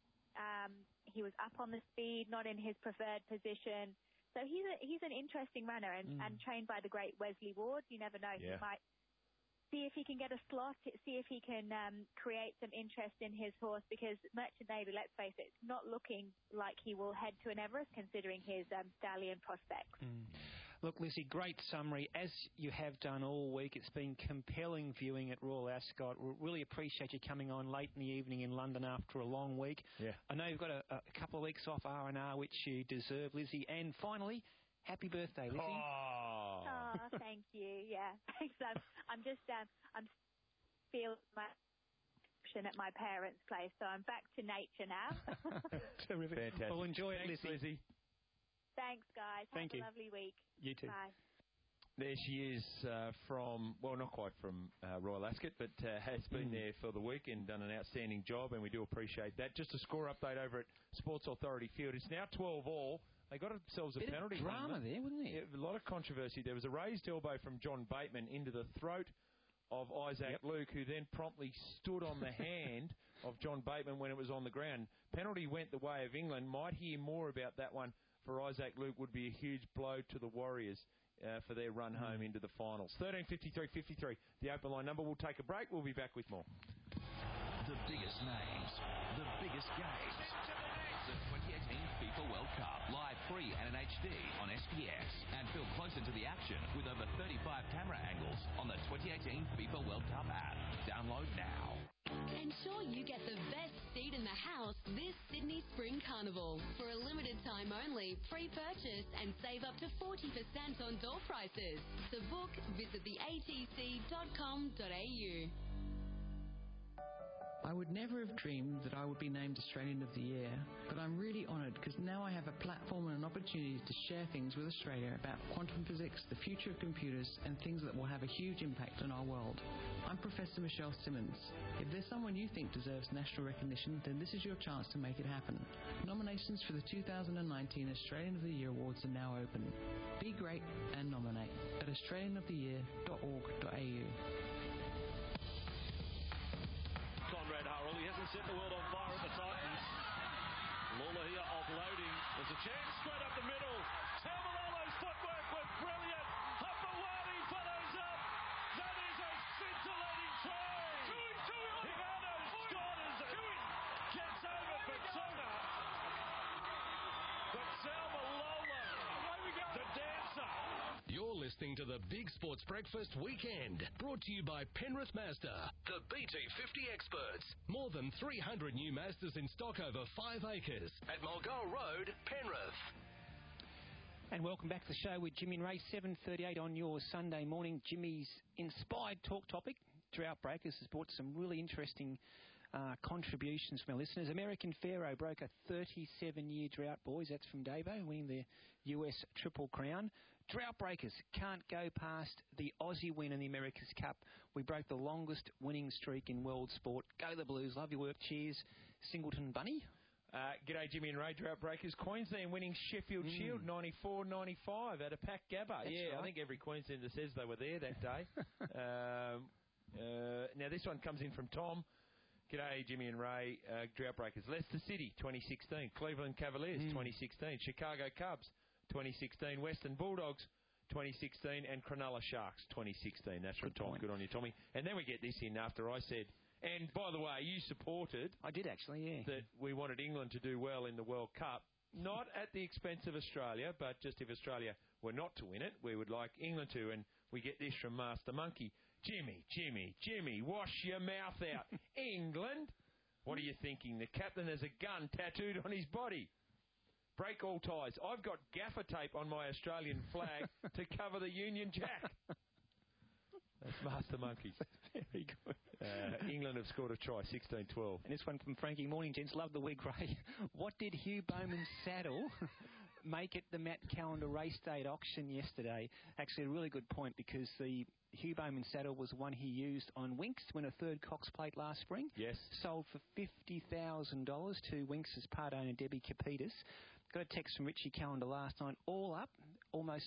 He was up on the speed, not in his preferred position. So he's an interesting runner and trained by the great Wesley Ward. You never know. He might see if he can get a slot, see if he can create some interest in his horse, because Merchant Navy, let's face it, it's not looking like he will head to an Everest considering his stallion prospects. Look, Lizzie, great summary, as you have done all week. It's been compelling viewing at Royal Ascot. We really appreciate you coming on late in the evening in London after a long week. I know you've got a couple of weeks off R&R, which you deserve, Lizzie. And finally, happy birthday, Lizzie. Oh, thank you. Yeah, thanks. I'm feeling my at my parents' place, so I'm back to nature now. Terrific. Fantastic. Well, enjoy Thanks, it, Lizzie. Thanks, guys. Thank Have you. a lovely week. You too. Bye. There she is from, well, not quite from Royal Ascot, but has been there for the week and done an outstanding job, and we do appreciate that. Just a score update over at Sports Authority Field. It's now 12-all. They got themselves a penalty. Bit of drama there, wasn't there? Yeah, a lot of controversy. There was a raised elbow from John Bateman into the throat of Isaac Luke, who then promptly stood on the hand of John Bateman when it was on the ground. Penalty went the way of England. Might hear more about that one for Isaac Luke. Would be a huge blow to the Warriors for their run home into the finals. 13:53:53, the open line number. We'll take a break. We'll be back with more. The biggest names, the biggest games. The 2018 FIFA World Cup, live free and in HD on SBS. And feel close into the action with over 35 camera angles on the 2018 FIFA World Cup app. Download now. Ensure you get the best seat in the house this Sydney Spring Carnival. For a limited time only, free purchase and save up to 40% on door prices. To book, visit the atc.com.au. I would never have dreamed that I would be named Australian of the Year, but I'm really honoured because now I have a platform and an opportunity to share things with Australia about quantum physics, the future of computers, and things that will have a huge impact on our world. I'm Professor Michelle Simmons. If there's someone you think deserves national recognition, then this is your chance to make it happen. Nominations for the 2019 Australian of the Year Awards are now open. Be great and nominate at australianoftheyear.org.au. Conrad Hurrell, he hasn't set the world on fire at the Titans. Lawler here offloading. There's a chance straight up the middle. Tamalolo's footwork was brilliant. Hopewadi follows up. That is a scintillating try. Higano scores. Gets over Fatuna. But Tamalolo, the dancer. You're listening to the Big Sports Breakfast Weekend, brought to you by Penrith Mazda, the BT50 experts. More than 300 new Mazdas in stock over 5 acres at Mulgoa Road, Penrith. And welcome back to the show with Jimmy and Ray, 7:38 on your Sunday morning. Jimmy's inspired talk topic throughout breakfast has brought some really interesting contributions from our listeners. American Pharaoh broke a 37-year drought, boys. That's from Davo, winning the US Triple Crown. Drought breakers can't go past the Aussie win in the America's Cup. We broke the longest winning streak in world sport. Go the Blues. Love your work. Cheers. Singleton Bunny. G'day, Jimmy and Ray. Drought breakers. Queensland winning Sheffield Shield 94-95 at a Pack Gabba. That's right. I think every Queenslander says they were there that day. Now, this one comes in from Tom. G'day, Jimmy and Ray. Drought breakers. Leicester City, 2016. Cleveland Cavaliers, 2016. Chicago Cubs, 2016. Western Bulldogs, 2016. And Cronulla Sharks, 2016. That's from Tom. Good on you, Tommy. And then we get this in after I said... And, by the way, you supported... I did, actually, yeah. ...that we wanted England to do well in the World Cup. Not at the expense of Australia, but just if Australia were not to win it, we would like England to. And we get this from Master Monkey. Jimmy, wash your mouth out. England? What are you thinking? The captain has a gun tattooed on his body. Break all ties. I've got gaffer tape on my Australian flag to cover the Union Jack. That's Master Monkey. Very good. England have scored a try, 16-12. And this one from Frankie. Morning, gents. Love the wig, Ray. What did Hugh Bowman's saddle make at the Matt Callender race day at auction yesterday? Actually, a really good point, because the Hugh Bowman saddle was one he used on Winks to win a third Cox Plate last spring. Yes. Sold for $50,000 to Winks' part owner Debbie Capitas. Got a text from Richie Callender last night. All up, almost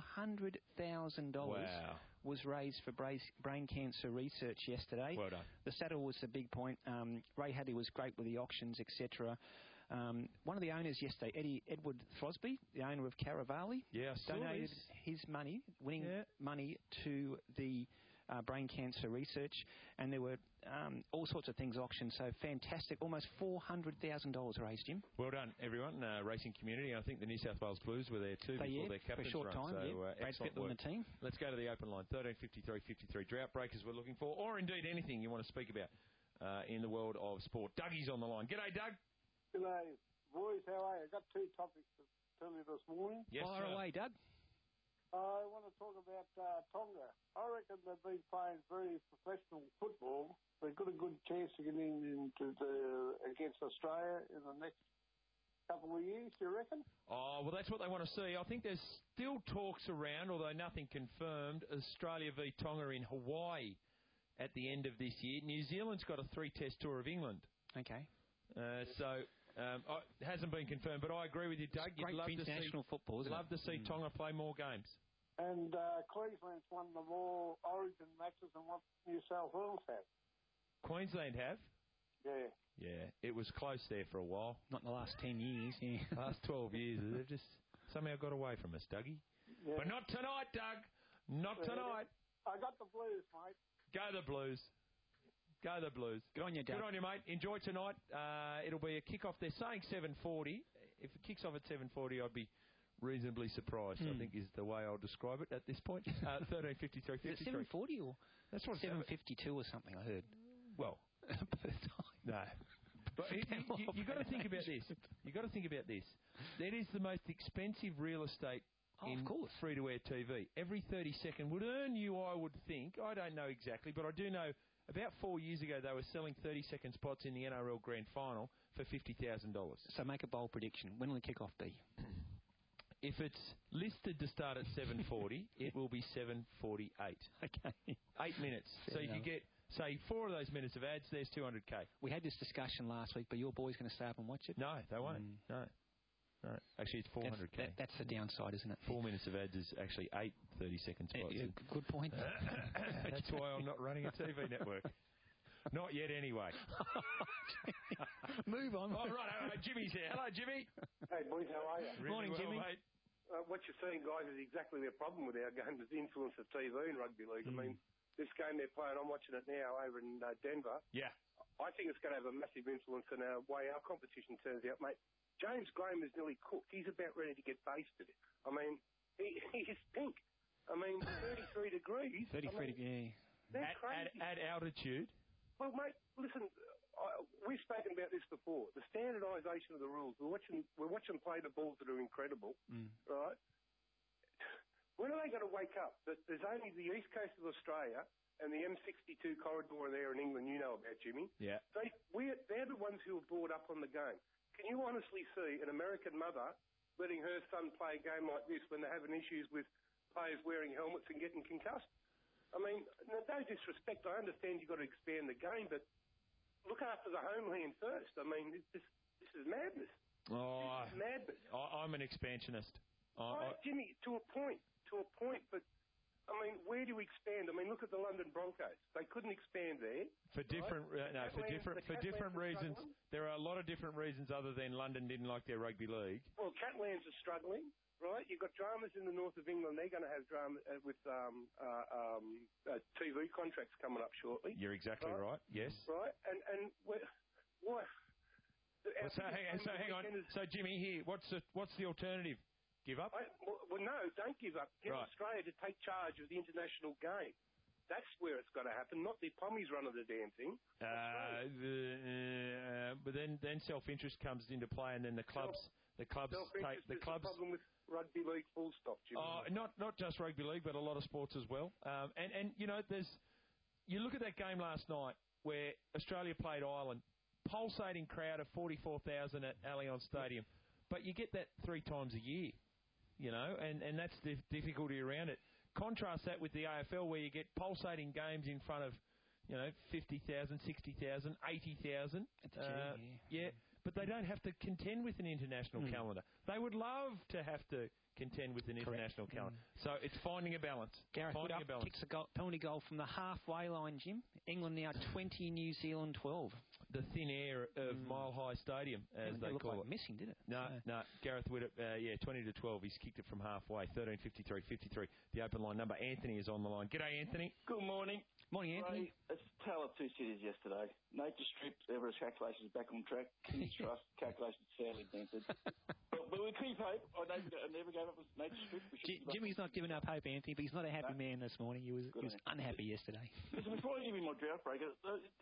$400,000 was raised for brain cancer research yesterday. Well done. The saddle was the big point. Ray Hadley was great with the auctions, etc. One of the owners yesterday, Edward Throsby, the owner of Caravali, donated his money, winning money to the brain cancer research, and there were all sorts of things auctioned. So fantastic, almost $400,000 raised, Jim. Well done, everyone. Racing community. I think the New South Wales Blues were there too before their captain's for a short run. time. So, Brad Fittler on the team. Let's go to the open line. 1353 drought breakers we're looking for, or indeed anything you want to speak about in the world of sport. Dougie's on the line. G'day, Doug. G'day, boys. How are you? I've got two topics to tell you this morning. Yes, fire away, Doug. I want to talk about Tonga. I reckon they've been playing very professional football. They've got a good chance of getting into against Australia in the next couple of years, do you reckon? Oh, well, that's what they want to see. I think there's still talks around, although nothing confirmed, Australia v Tonga in Hawaii at the end of this year. New Zealand's got a 3-test tour of England. Okay. It hasn't been confirmed, but I agree with you, Doug. You'd love to see international football, isn't it? Love to see Tonga play more games. And Queensland's won the more Origin matches than what New South Wales have. Queensland have? Yeah. Yeah, it was close there for a while. Not in the last 10 years, yeah. Last 12 years, they've just somehow got away from us, Dougie. Yeah. But not tonight, Doug. Not tonight. I got the Blues, mate. Go the Blues. Go the Blues. Good on you, Doug. Good on you, mate. Enjoy tonight. It'll be a kick-off. They're saying 7:40. If it kicks off at 7:40, I'd be reasonably surprised, I think is the way I'll describe it at this point. 13:53. Is it 7:40 or that's what 7:52 or something I heard? Well, no. But you got to think about this. You got to think about this. That is the most expensive real estate in free-to-air TV. Every 30-second would earn you, I would think. I don't know exactly, but I do know. About 4 years ago, they were selling 30-second spots in the NRL Grand Final for $50,000. So make a bold prediction. When will the kick-off be? If it's listed to start at 7:40, it will be 7:48. Okay. 8 minutes. So if you get, say, 4 of those minutes of ads, there's $200K. We had this discussion last week, but your boys going to stay up and watch it? No, they won't. No. Actually, it's $400K. That's the downside, isn't it? 4 minutes of ads is actually 8 30-second spots. Yeah, good point. That's why I'm not running a TV network. Not yet, anyway. Move on. Oh, right. Jimmy's here. Hello, Jimmy. Hey, boys, how are you? Really Morning, well, Jimmy. Mate. What you're seeing, guys, is exactly the problem with our game, is the influence of TV in rugby league. I mean, this game they're playing, I'm watching it now over in Denver. Yeah. I think it's going to have a massive influence on our way our competition turns out, mate. James Graham is nearly cooked. He's about ready to get basted. I mean, he's pink. I mean, 33 degrees. 33 degrees. That's crazy. At altitude? Well, mate, listen, we've spoken about this before. The standardisation of the rules. We're watching play the balls that are incredible, right? When are they going to wake up? That there's only the east coast of Australia and the M62 corridor there in England, you know about, Jimmy. Yeah. They're the ones who were brought up on the game. Can you honestly see an American mother letting her son play a game like this when they're having issues with players wearing helmets and getting concussed? I mean, no disrespect. I understand you've got to expand the game, but look after the homeland first. I mean, this is madness. Oh, this is madness. I'm an expansionist. Jimmy, to a point, but I mean, where do we expand? I mean, look at the London Broncos. They couldn't expand there. For different reasons. There are a lot of different reasons other than London didn't like their rugby league. Well, Catalans are struggling, right? You've got dramas in the north of England. They're going to have drama with TV contracts coming up shortly. You're exactly right. Yes. Right, and what? So hang on. So Jimmy, here, what's the alternative? Give up? Well, no, don't give up. Get Australia to take charge of the international game. That's where it's got to happen, not the Pommies running the damn thing. But then self-interest comes into play, and then the clubs take the clubs. Problem with rugby league, full stop, Jimmy. Not just rugby league, but a lot of sports as well. And you know, you look at that game last night where Australia played Ireland, pulsating crowd of 44,000 at Allianz Stadium, but you get that 3 times a year. You know, and that's the difficulty around it. Contrast that with the AFL, where you get pulsating games in front of, 50,000, 60,000, 80,000. Yeah, but they don't have to contend with an international calendar. They would love to have to contend with an international calendar. So it's finding a balance. Gareth Wood kicks a penalty goal from the halfway line, Jim. England now 20, New Zealand 12. The thin air of Mile High Stadium, as they call it. Missing, did it? No. Gareth Wood, 20 to 12. He's kicked it from halfway. 13:53:53. The open line number. Anthony is on the line. G'day, Anthony. Good morning. Morning, Anthony. It's a tale of two cities yesterday. Nature Strip, Everest calculations back on track. King's Trust, calculations fairly dented. But we keep hope. I never gave up with Nature Strip. Jimmy's not giving up hope, Anthony, but he's not a happy man this morning. He was unhappy yesterday. Listen, before I give you my drought breaker,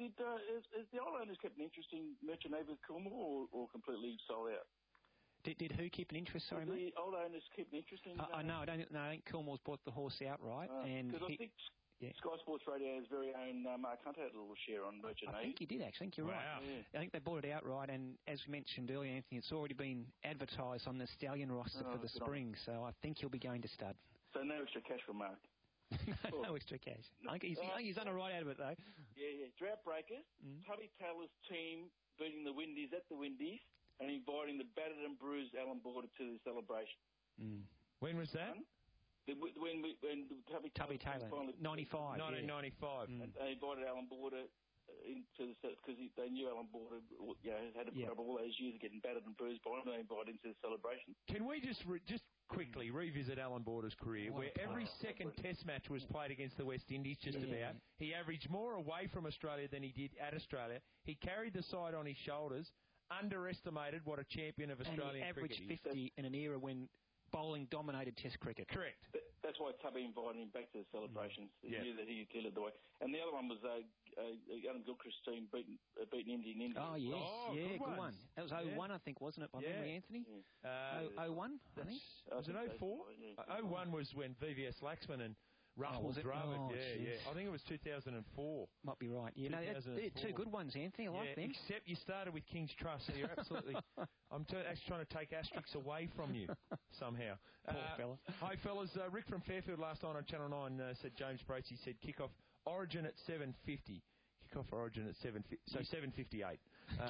is the old owners kept an interest in Merchant Navy with Coolmore or completely sold out? Did who keep an interest? Sorry, mate. The old owners keep an interest in. No, I don't. No, I think Coolmore's bought the horse outright, because I think Sky Sports Radio's very own Mark Hunter had a little share on Merchant Navy. I think he did actually. I think you're right. Yeah. I think they bought it outright, and as we mentioned earlier, Anthony, it's already been advertised on the Stallion roster for the spring. So I think he'll be going to stud. So no extra cash for Mark. No extra cash. I think he's done all right out of it though. Yeah. Drought breakers. Tubby Taylor's team beating the Windies at the Windies and inviting the battered and bruised Alan Border to the celebration. When was that? When Tubby Taylor, 1995. And they invited Alan Border into because they knew Alan Border had a trouble all those years of getting battered and bruised by him. They invited him to the celebration. Can we just quickly revisit Alan Border's career, where every second Test match was played against the West Indies, just about. He averaged more away from Australia than he did at Australia. He carried the side on his shoulders, underestimated what a champion of Australian cricket is. And he averaged 50 in an era when bowling dominated Test cricket. Correct. That's why Tubby invited him back to the celebrations. He knew that he led the way. And the other one was Adam Gilchrist's team beating Indian. Oh, yes. Good one. That was 01, I think, wasn't it, by memory, Anthony? 01, I think. Was it 04? 01 was when VVS Laxman and Rahul Dravid. I think it was 2004. Might be right. They're two good ones, Anthony. I like them. Except you started with King's Trust, so you're absolutely... I'm actually trying to take asterisks away from you somehow. Poor fella. Hi, fellas. Rick from Fairfield last night on Channel 9 said James Bracey said kick-off Origin at 7:50. Kick-off Origin at 7:50. So 7:58.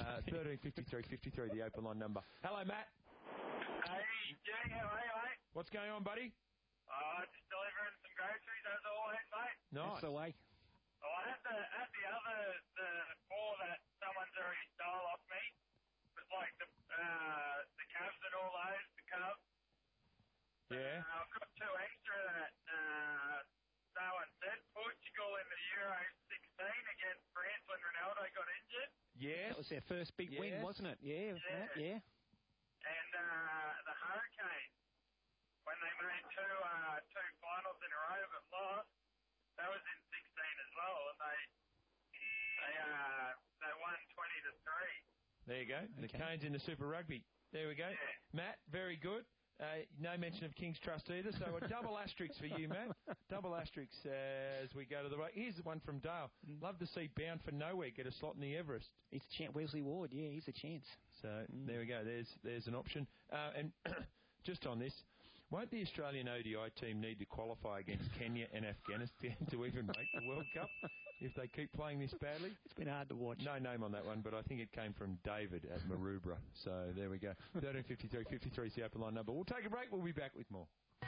13:53:53, the open line number. Hello, Matt. Hey, Jay. How are you, mate? What's going on, buddy? Just delivering some groceries as always, mate. Nice. That's the way. At the other ball that someone's already stole off me, was like the Cavs and all those, the Cubs. Yeah. I've got two extra that someone said. Portugal in the Euro 16 against France when Ronaldo got injured. Yes. That was their first big win, wasn't it? Yeah. And the Hurricanes, when they made two finals in a row but lost, that was in 16 as well, and they won 20-3. There you go. Okay. The Canes in the Super Rugby. There we go. Yeah. Matt, very good. No mention of King's Trust either, so a double asterisk for you, Matt. Double asterisk as we go to the right. Here's one from Dale. Love to see Bound for Nowhere get a slot in the Everest. It's a chance. Wesley Ward, yeah, he's a chance. So there we go. There's an option. And just on this, won't the Australian ODI team need to qualify against Kenya and Afghanistan to even make the World Cup if they keep playing this badly? It's been hard to watch. No name on that one, but I think it came from David at Maroubra. So there we go. 1353 is the open line number. We'll take a break. We'll be back with more.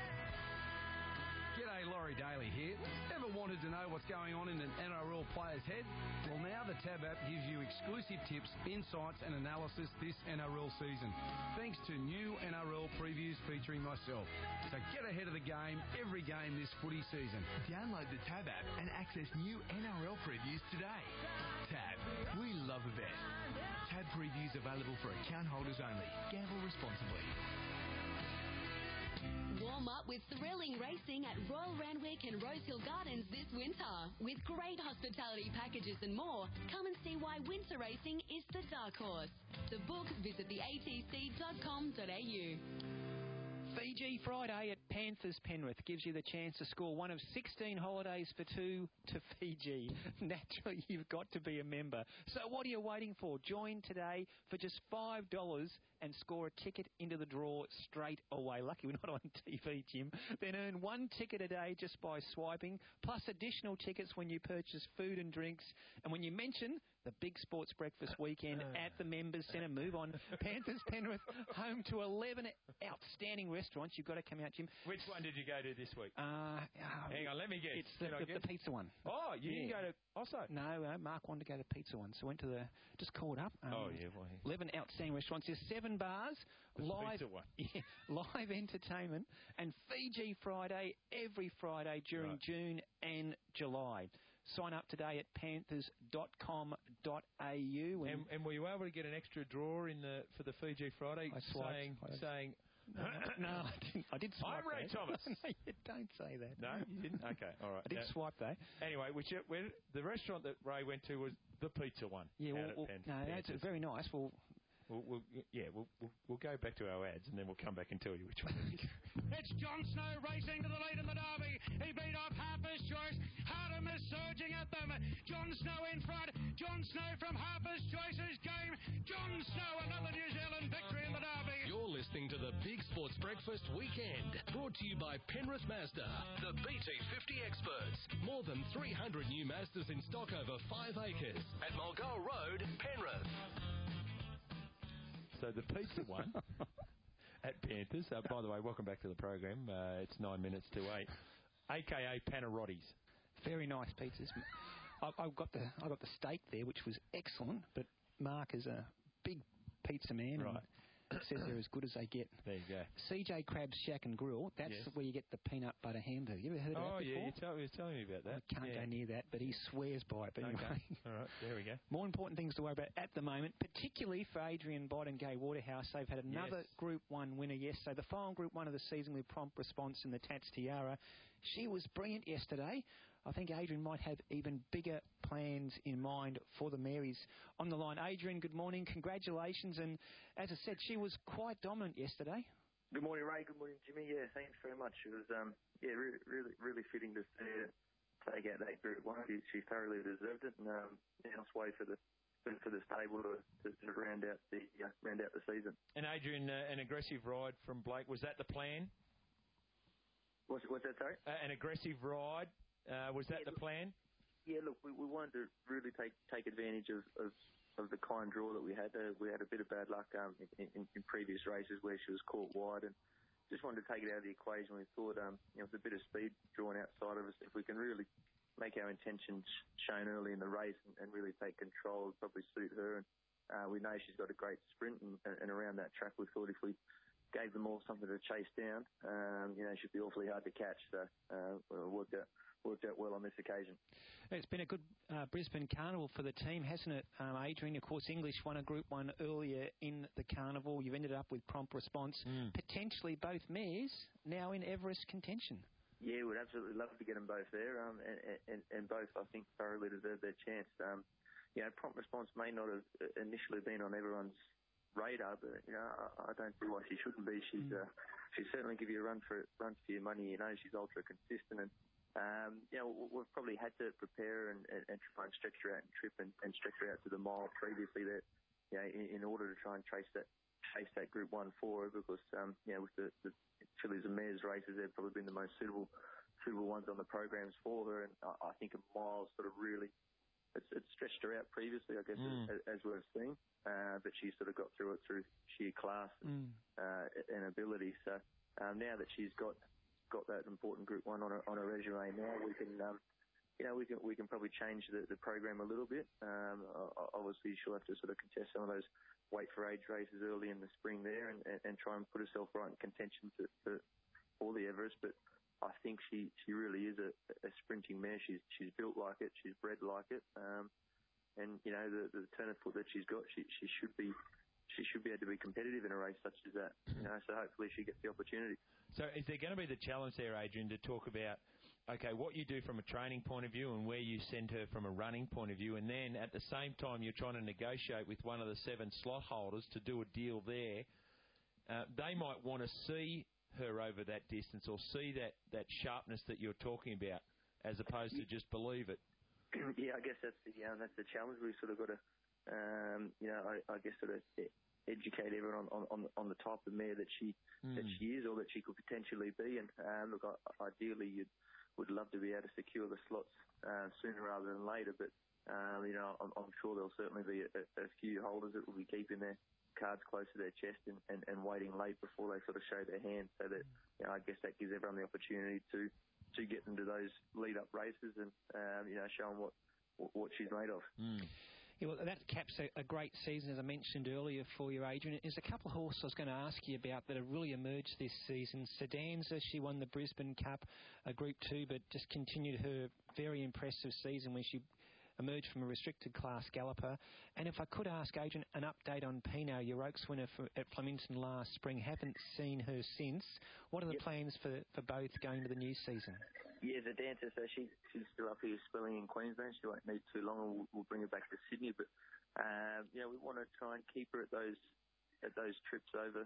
G'day, Laurie Daly here. Ever wanted to know what's going on in an NRL player's head? Well, now the Tab app gives you exclusive tips, insights and analysis this NRL season, thanks to new NRL previews featuring myself. So get ahead of the game every game this footy season. Download the Tab app and access new NRL previews today. Tab, we love a bet. Tab previews available for account holders only. Gamble responsibly. Warm up with thrilling racing at Royal Randwick and Rosehill Gardens this winter. With great hospitality packages and more, come and see why winter racing is the dark horse. To book, visit theatc.com.au. Fiji Friday at Panthers Penrith gives you the chance to score one of 16 holidays for two to Fiji. Naturally, you've got to be a member. So what are you waiting for? Join today for just $5 and score a ticket into the draw straight away. Lucky we're not on TV, Jim. Then earn one ticket a day just by swiping, plus additional tickets when you purchase food and drinks. And when you mention the Big Sports Breakfast weekend at the Members Centre, move on. Panthers Penrith, home to 11 outstanding restaurants. You've got to come out, Jim. Which one did you go to this week? Hang on, let me guess. It's the pizza one. Oh, you didn't go to Osso? No, Mark wanted to go to pizza one, so went to just called up. 11 outstanding restaurants. There's 7 bars, live entertainment, and Fiji Friday every Friday during June and July. Sign up today at panthers.com.au. And were you able to get an extra draw for the Fiji Friday? Saying no, I did swipe. I'm Ray Thomas. No, you don't say that. No, you didn't? Okay, all right. I did swipe, though. Anyway, the restaurant that Ray went to was the pizza one. Yeah, that's very nice. We'll go back to our ads and then we'll come back and tell you which one. It's Jon Snow racing to the lead in the Derby. He beat off Harper's Choice. Harden is surging at them. Jon Snow in front. Jon Snow from Harper's Choice's game. Jon Snow, another New Zealand victory in the Derby. You're listening to the Big Sports Breakfast Weekend, brought to you by Penrith Mazda, the BT50 experts. More than 300 new Mazdas in stock over 5 acres at Mulgoa Road, Penrith. So the pizza one at Panthers. By the way, welcome back to the program. It's 9 minutes to 8, a.k.a. Panarottis. Very nice pizzas. I got the steak there, which was excellent. But Mark is a big pizza man. Right. Says they're as good as they get. There you go. CJ Crab's Shack and Grill, that's where you get the peanut butter hamburger. You ever heard of that before? Oh, yeah, you was telling me about that. I can't go near that, but he swears by it. But anyway. All right, there we go. More important things to worry about at the moment, particularly for Adrian Bott and Gai Waterhouse. They've had another Group 1 winner yesterday. The final Group 1 of the season with prompt response in the Tats Tiara. She was brilliant yesterday. I think Adrian might have even bigger plans in mind for the Marys. On the line, Adrian, good morning. Congratulations. And as I said, she was quite dominant yesterday. Good morning, Ray. Good morning, Jimmy. Yeah, thanks very much. It was, really fitting to see her take out that Group 1. She thoroughly deserved it. And now it's way for the stable to round out the season. And Adrian, an aggressive ride from Blake. Was that the plan? What's that, sorry? An aggressive ride. Was that the plan? Yeah, look, we wanted to really take advantage of the kind draw that we had. We had a bit of bad luck in previous races where she was caught wide, and just wanted to take it out of the equation. We thought with a bit of speed drawn outside of us, if we can really make our intentions shown early in the race and really take control, it'd probably suit her. And we know she's got a great sprint, and around that track we thought if we gave them all something to chase down, she'd be awfully hard to catch. So it worked out well on this occasion. It's been a good Brisbane Carnival for the team, hasn't it, Adrian? Of course, English won a Group 1 earlier in the Carnival. You've ended up with prompt response. Potentially both mares now in Everest contention. Yeah, we'd absolutely love to get them both there, and both, I think, thoroughly deserve their chance. Prompt response may not have initially been on everyone's radar, but I don't see why she shouldn't be. she certainly give you a run for your money. You know, she's ultra consistent, and you know, we've probably had to prepare and try and stretch her out and trip and stretch her out to the mile previously that, you know, in order to try and chase that Group 1 for her, because you know, with the fillies and mares races, they've probably been the most suitable ones on the programs for her, and I think a mile sort of really it's stretched her out previously, I guess, as we've seen, but she sort of got through it through sheer class and ability. So now that she's got that important Group 1 on her resume, now we can you know, we can probably change the program a little bit. Obviously, she'll have to sort of contest some of those weight for age races early in the spring there, and try and put herself right in contention for the Everest. But I think she really is a sprinting mare. She's built like it. She's bred like it. And you know, the turn of foot that she's got, she should be able to be competitive in a race such as that. You know, so hopefully she gets the opportunity. So is there going to be the challenge there, Adrian, to talk about, okay, what you do from a training point of view and where you send her from a running point of view, and then at the same time you're trying to negotiate with one of the 7 slot holders to do a deal there. They might want to see her over that distance or see that sharpness that you're talking about, as opposed to just believe it. Yeah, I guess that's the challenge. We've sort of got to, you know, I guess sort of educate everyone on the type of mare that she is, or that she could potentially be. And look, ideally you would love to be able to secure the slots sooner rather than later. But you know, I'm sure there'll certainly be a few holders that will be keeping their cards close to their chest and waiting late before they sort of show their hand. So that, you know, I guess that gives everyone the opportunity to get into those lead up races and you know, show them what she's made of. Yeah, well, that caps a great season, as I mentioned earlier, for you, Adrian. There's a couple of horses I was going to ask you about that have really emerged this season. Sedanza, she won the Brisbane Cup, Group 2, but just continued her very impressive season when she emerged from a restricted class galloper. And if I could ask, Adrian, an update on Pinot, your Oaks winner at Flemington last spring. Haven't seen her since. What are the plans for both going to the new season? Yeah, the dancer, so she's still up here spelling in Queensland. She won't need too long, and we'll bring her back to Sydney. But you know, we want to try and keep her at those trips over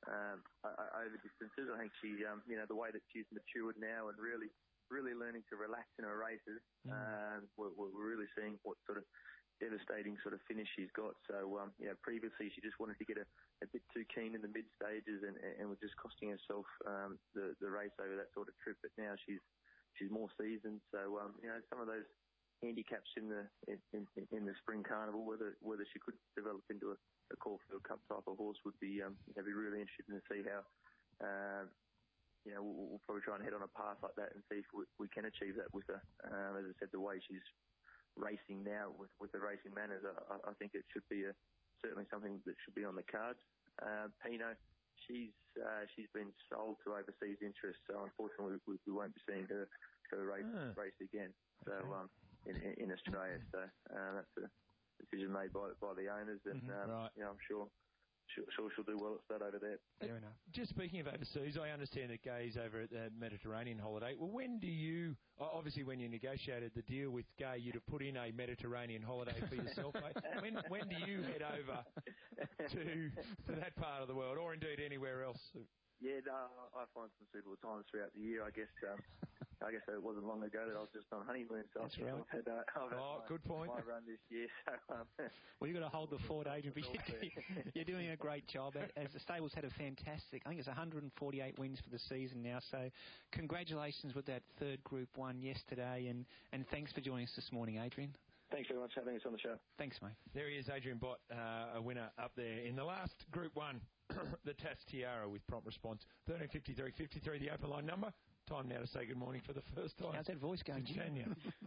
distances. I think she, you know, the way that she's matured now and really learning to relax in her races, we're really seeing what sort of devastating sort of finish she's got. So you know, previously she just wanted to get a bit too keen in the mid stages and was just costing herself the race over that sort of trip. But now she's more seasoned, so you know, some of those handicaps in the spring carnival, whether she could develop into a Caulfield Cup type of horse, would be be really interesting to see how. You know, we'll probably try and head on a path like that and see if we can achieve that with her. As I said, the way she's racing now with the racing manners, I think it should be certainly something that should be on the cards. Pinot, she's been sold to overseas interests, so unfortunately we won't be seeing her race again. So in Australia, so that's a decision made by the owners, and right. You know, I'm sure she'll do well at that over there. Fair enough. Just speaking of overseas, I understand that Gay's over at the Mediterranean holiday. Well, when do you, obviously when you negotiated the deal with Gay, you'd have put in a Mediterranean holiday for yourself, mate. When do you head over to that part of the world, or indeed anywhere else? Yeah, no, I find some suitable times throughout the year. I guess it wasn't long ago that I was just on honeymoon. So that's right. I've had good point. My run this year. So, well, you've got to hold the fort, Adrian. You're doing a great job. As the stables had a fantastic, I think it's 148 wins for the season now. So congratulations with that third Group 1 yesterday, and thanks for joining us this morning, Adrian. Thanks very much for having us on the show. Thanks, mate. There he is, Adrian Bott, a winner up there in the last Group 1, the Tas Tiara with prompt response. 1353 the open line number. Time now to say good morning for the first time. How's that voice going, Tanya?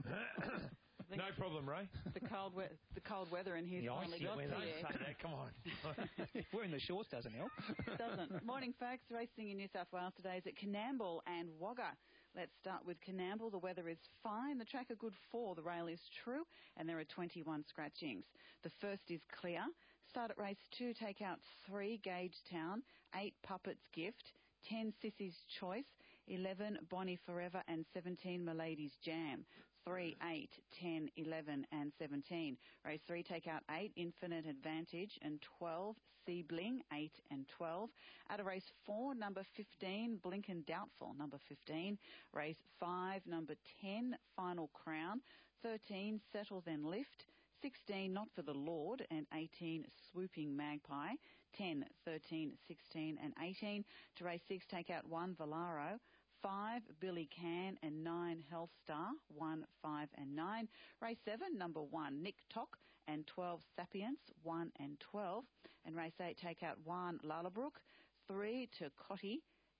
No problem, Ray. The cold weather in here finally got to you. Don't say that, come on. Wearing the shorts doesn't help. Doesn't. Morning, folks. Racing in New South Wales today is at Coonamble and Wagga. Let's start with Coonamble. The weather is fine. The track a good 4. The rail is true, and there are 21 scratchings. The first is clear. Start at race 2. Take out 3 Gage Town, 8 Puppet's Gift, 10 Sissy's Choice, 11 Bonnie Forever, and 17 Milady's Jam. 3, 8, 10, 11 and 17. Race 3, take out 8, Infinite Advantage, and 12, Seedling, 8 and 12. Out of race 4, number 15, Blinken Doubtful, number 15. Race 5, number 10, Final Crown. 13, Settle Then Lift. 16, Not for the Lord, and 18, Swooping Magpie. 10, 13, 16 and 18. To race 6, take out 1, Valaro. 5, Billy Can, and 9, Health Star, 1, 5 and 9. Race 7, number 1, Nick Tock, and 12, Sapience, 1 and 12. And race 8, take out 1, Lalabrook. 3, Turcotte.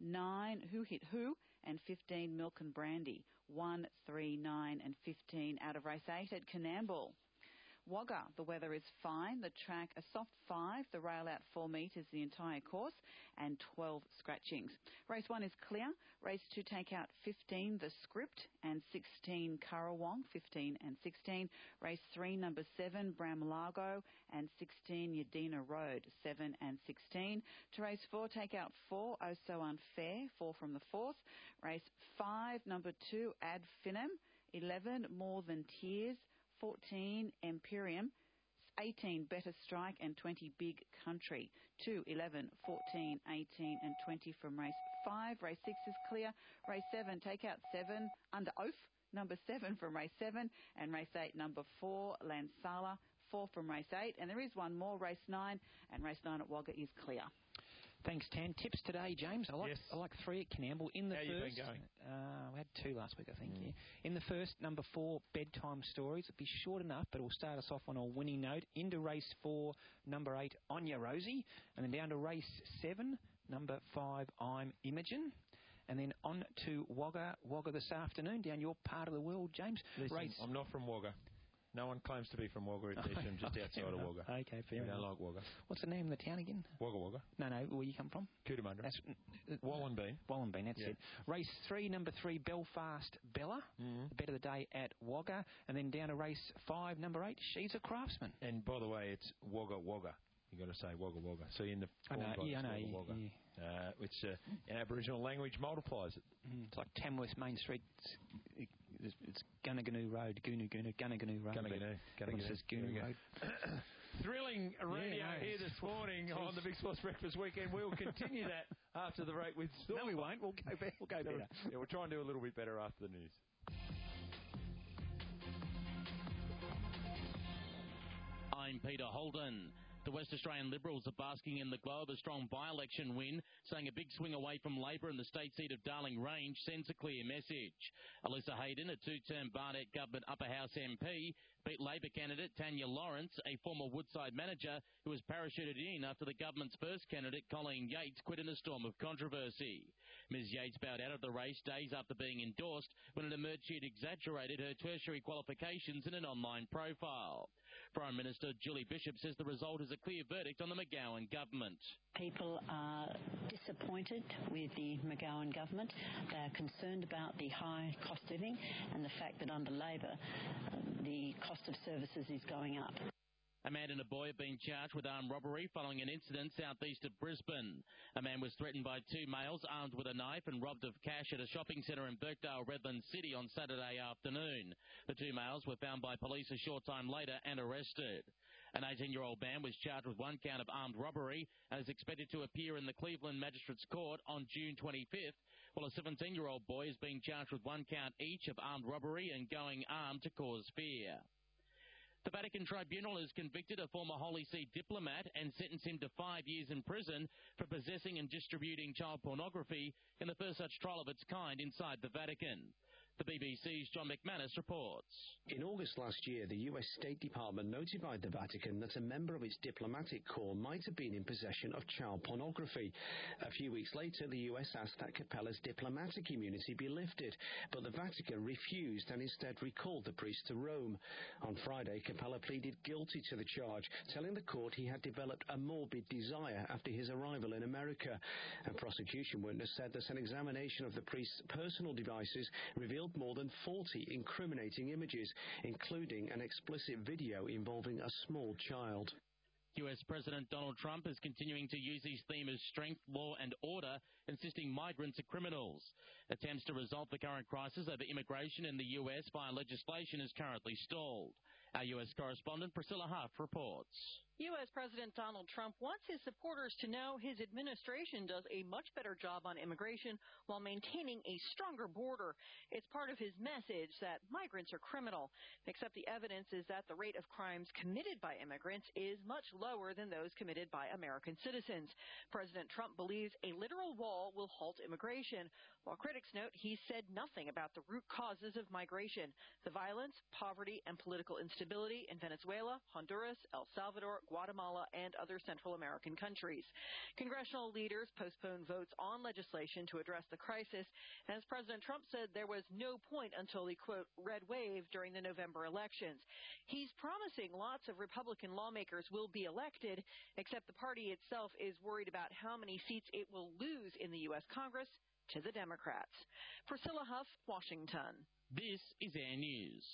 9, Who Hit Who, and 15, Milk and Brandy. 1, 3, 9 and 15 out of race 8 at Canamble. Wagga, the weather is fine. The track, a soft 5. The rail out 4 metres the entire course, and 12 scratchings. Race 1 is clear. Race 2, take out 15, The Script, and 16, Currawong, 15 and 16. Race 3, number 7, Bramlago, and 16, Yadina Road, 7 and 16. To race 4, take out 4, Oh So Unfair, 4 from the 4th. Race 5, number 2, Ad Finem, 11, More Than Tears, 14, Imperium, 18, Better Strike, and 20, Big Country. 2, 11, 14, 18 and 20 from race 5. Race 6 is clear. Race 7, take out 7, Under Oath, number 7 from race 7. And race 8, number 4, Lansala, 4 from race 8. And there is one more, race 9, and race 9 at Wagga is clear. Thanks, Tan. Tips today, James. I like 3 at Canamble. In the How first, you been going? We had 2 last week, I think. Yeah. In the first, number 4, Bedtime Stories. It'll be short enough, but it'll start us off on a winning note. Into race 4, number 8, Anya Rosie, and then down to race 7, number 5, I'm Imogen. And then on to Wagga this afternoon, down your part of the world, James. Listen, I'm not from Wagga. No one claims to be from Wagga at Desham, just outside of Wagga. Okay, fair enough. We don't like Wagga. What's the name of the town again? Wagga Wagga. No, where you come from? Cootamundra. Wallenbean. Wallenbean, that's it. Race 3, number 3, Belfast Bella. The bet of the day at Wagga. And then down to race 5, number 8, She's a Craftsman. And by the way, it's Wagga Wagga. You've got to say Wagga Wagga. So in the I know. Wagga. Which in Aboriginal language multiplies it. It's like Tamworth Main Street. It's Gunnaganoo Road, Goonoo, Gunnaganoo Road. Gunnaganoo. Says Goonoo Road. Thrilling radio here this morning on the Big Sports Breakfast Weekend. We'll continue that after the break with... No, we won't. We'll go better. Yeah, we'll try and do a little bit better after the news. I'm Peter Holden. The West Australian Liberals are basking in the glow of a strong by-election win, saying a big swing away from Labor in the state seat of Darling Range sends a clear message. Alyssa Hayden, a 2-term Barnett government upper house MP, beat Labor candidate Tanya Lawrence, a former Woodside manager who was parachuted in after the government's first candidate, Colleen Yates, quit in a storm of controversy. Ms Yates bowed out of the race days after being endorsed when it emerged she had exaggerated her tertiary qualifications in an online profile. Prime Minister Julie Bishop says the result is a clear verdict on the McGowan government. People are disappointed with the McGowan government. They are concerned about the high cost of living and the fact that under Labor the cost of services is going up. A man and a boy have been charged with armed robbery following an incident southeast of Brisbane. A man was threatened by 2 males armed with a knife and robbed of cash at a shopping centre in Birkdale, Redland City on Saturday afternoon. The 2 males were found by police a short time later and arrested. An 18-year-old man was charged with 1 count of armed robbery and is expected to appear in the Cleveland Magistrates Court on June 25th, while a 17-year-old boy is being charged with 1 count each of armed robbery and going armed to cause fear. The Vatican Tribunal has convicted a former Holy See diplomat and sentenced him to 5 years in prison for possessing and distributing child pornography in the first such trial of its kind inside the Vatican. The BBC's John McManus reports. In August last year, the US State Department notified the Vatican that a member of its diplomatic corps might have been in possession of child pornography. A few weeks later, the US asked that Capella's diplomatic immunity be lifted, but the Vatican refused and instead recalled the priest to Rome. On Friday, Capella pleaded guilty to the charge, telling the court he had developed a morbid desire after his arrival in America. A prosecution witness said that an examination of the priest's personal devices revealed more than 40 incriminating images, including an explicit video involving a small child. US President Donald Trump is continuing to use his theme of strength, law and order, insisting migrants are criminals. Attempts to resolve the current crisis over immigration in the US via legislation is currently stalled. Our US correspondent Priscilla Huff reports. U.S. President Donald Trump wants his supporters to know his administration does a much better job on immigration while maintaining a stronger border. It's part of his message that migrants are criminal, except the evidence is that the rate of crimes committed by immigrants is much lower than those committed by American citizens. President Trump believes a literal wall will halt immigration, while critics note he said nothing about the root causes of migration, the violence, poverty, and political instability in Venezuela, Honduras, El Salvador, Guatemala, and other Central American countries. Congressional leaders postponed votes on legislation to address the crisis, and as President Trump said, there was no point until the, quote, red wave during the November elections. He's promising lots of Republican lawmakers will be elected, except the party itself is worried about how many seats it will lose in the U.S. Congress to the Democrats. Priscilla Huff, Washington. This is Air News.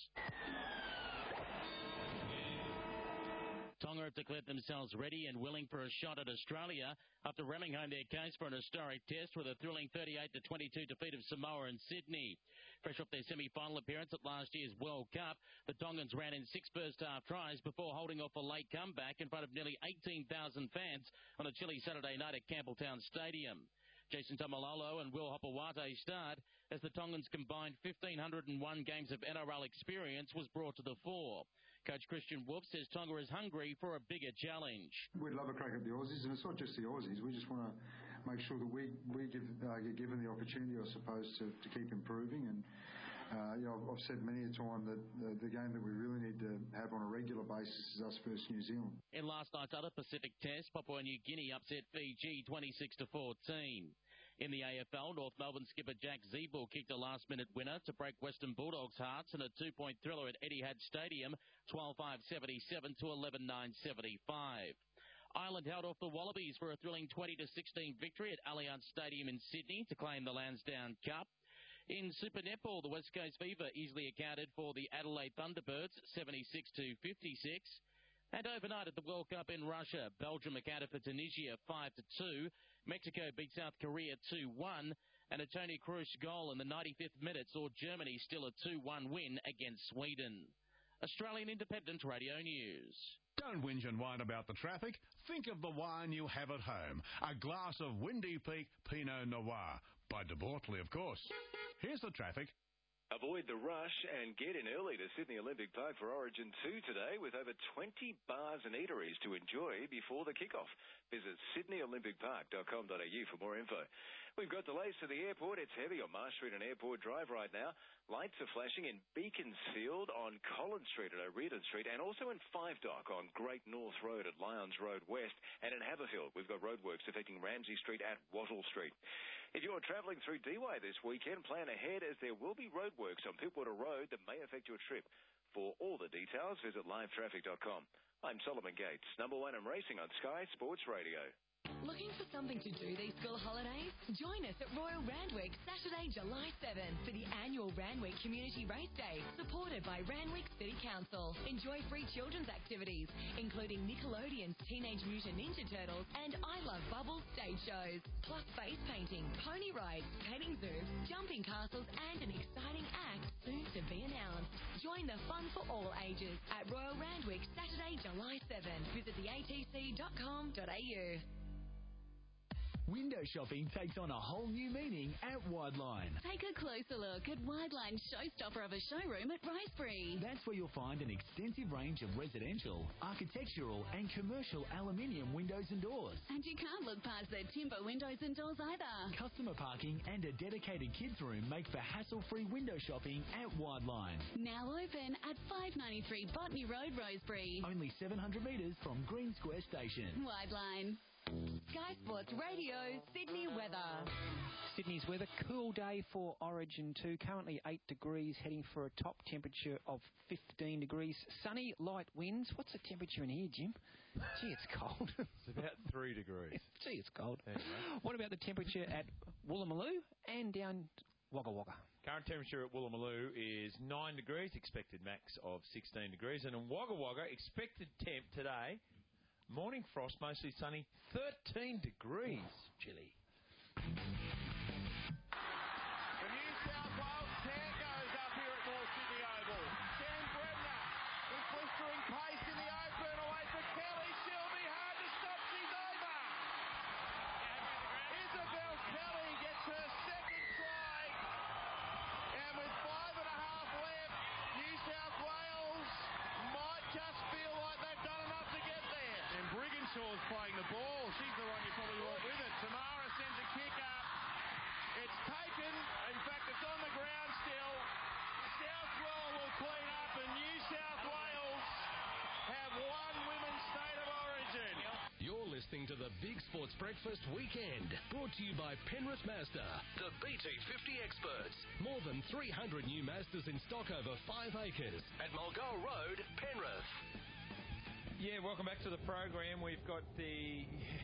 Tonga have declared themselves ready and willing for a shot at Australia after ramming home their case for an historic test with a thrilling 38-22 defeat of Samoa in Sydney. Fresh off their semi-final appearance at last year's World Cup, the Tongans ran in 6 first-half tries before holding off a late comeback in front of nearly 18,000 fans on a chilly Saturday night at Campbelltown Stadium. Jason Tamalolo and Will Hopewate starred as the Tongans' combined 1,501 games of NRL experience was brought to the fore. Coach Christian Wolf says Tonga is hungry for a bigger challenge. We'd love a crack at the Aussies, and it's not just the Aussies. We just want to make sure that we get given the opportunity, I suppose, to keep improving. And I've said many a time that the game that we really need to have on a regular basis is us versus New Zealand. In last night's other Pacific test, Papua New Guinea upset Fiji 26-14. In the AFL, North Melbourne skipper Jack Ziebell kicked a last-minute winner to break Western Bulldogs' hearts in a 2-point thriller at Etihad Stadium, 12-5-77 to 11-9-75. Ireland held off the Wallabies for a thrilling 20-16 victory at Allianz Stadium in Sydney to claim the Lansdowne Cup. In Super Netball, the West Coast Fever easily accounted for the Adelaide Thunderbirds, 76-56. And overnight at the World Cup in Russia, Belgium accounted for Tunisia 5-2. Mexico beat South Korea 2-1. And a Toni Kroos goal in the 95th minute saw Germany still a 2-1 win against Sweden. Australian Independent Radio News. Don't whinge and whine about the traffic. Think of the wine you have at home. A glass of Windy Peak Pinot Noir. By De Bortley, of course. Here's the traffic. Avoid the rush and get in early to Sydney Olympic Park for Origin 2 today with over 20 bars and eateries to enjoy before the kickoff. Visit sydneyolympicpark.com.au for more info. We've got delays to the airport. It's heavy on Marsh Street and Airport Drive right now. Lights are flashing in Beaconsfield, on Collins Street at O'Riordan Street, and also in Five Dock on Great North Road at Lyons Road West. And in Haverfield, we've got roadworks affecting Ramsay Street at Wattle Street. If you're travelling through Dee Why this weekend, plan ahead as there will be roadworks on Pittwater Road that may affect your trip. For all the details, visit livetraffic.com. I'm Solomon Gates, number 1 in racing on Sky Sports Radio. Looking for something to do these school holidays? Join us at Royal Randwick Saturday, July 7th for the annual Randwick Community Race Day, supported by Randwick City Council. Enjoy free children's activities, including Nickelodeon's Teenage Mutant Ninja Turtles and I Love Bubbles stage shows, plus face painting, pony rides, petting zoos, jumping castles, and an exciting act soon to be announced. Join the fun for all ages at Royal Randwick Saturday, July 7th. Visit theatc.com.au. Window shopping takes on a whole new meaning at Wideline. Take a closer look at Wideline's showstopper of a showroom at Ricebury. That's where you'll find an extensive range of residential, architectural and commercial aluminium windows and doors. And you can't look past their timber windows and doors either. Customer parking and a dedicated kids room make for hassle-free window shopping at Wideline. Now open at 593 Botany Road, Rosebery. Only 700 metres from Green Square Station. Wideline. Sky Sports Radio, Sydney weather. Sydney's weather, cool day for Origin 2, currently 8 degrees, heading for a top temperature of 15 degrees. Sunny, light winds. What's the temperature in here, Jim? Gee, it's cold. It's about 3 degrees. Gee, it's cold. Anyway. What about the temperature at Woolloomooloo and down Wagga Wagga? Current temperature at Woolloomooloo is 9 degrees, expected max of 16 degrees. And in Wagga Wagga, expected temp today, Morning frost, mostly sunny, 13 degrees. Chilly. The New South Wales tear goes up here at North Sydney Oval. Sam Bremner with blistering pace in the open, away for Kelly. She'll be hard to stop. She's over. Isabel Kelly gets her second try, and with 5.5 left, New South Wales might just feel like they've done enough to get there. And Brigginshaw's playing the ball. She's the one you probably want with it. Tamara sends a kick up. It's taken. In fact, it's on the ground still. Southwell will clean up, and New South Wales have won Women's State of Origin. You're listening to the Big Sports Breakfast Weekend, brought to you by Penrith Mazda, the BT50 experts. More than 300 new Mazdas in stock over 5 acres at Mulgoa Road, Penrith. Yeah, welcome back to the program. We've got the...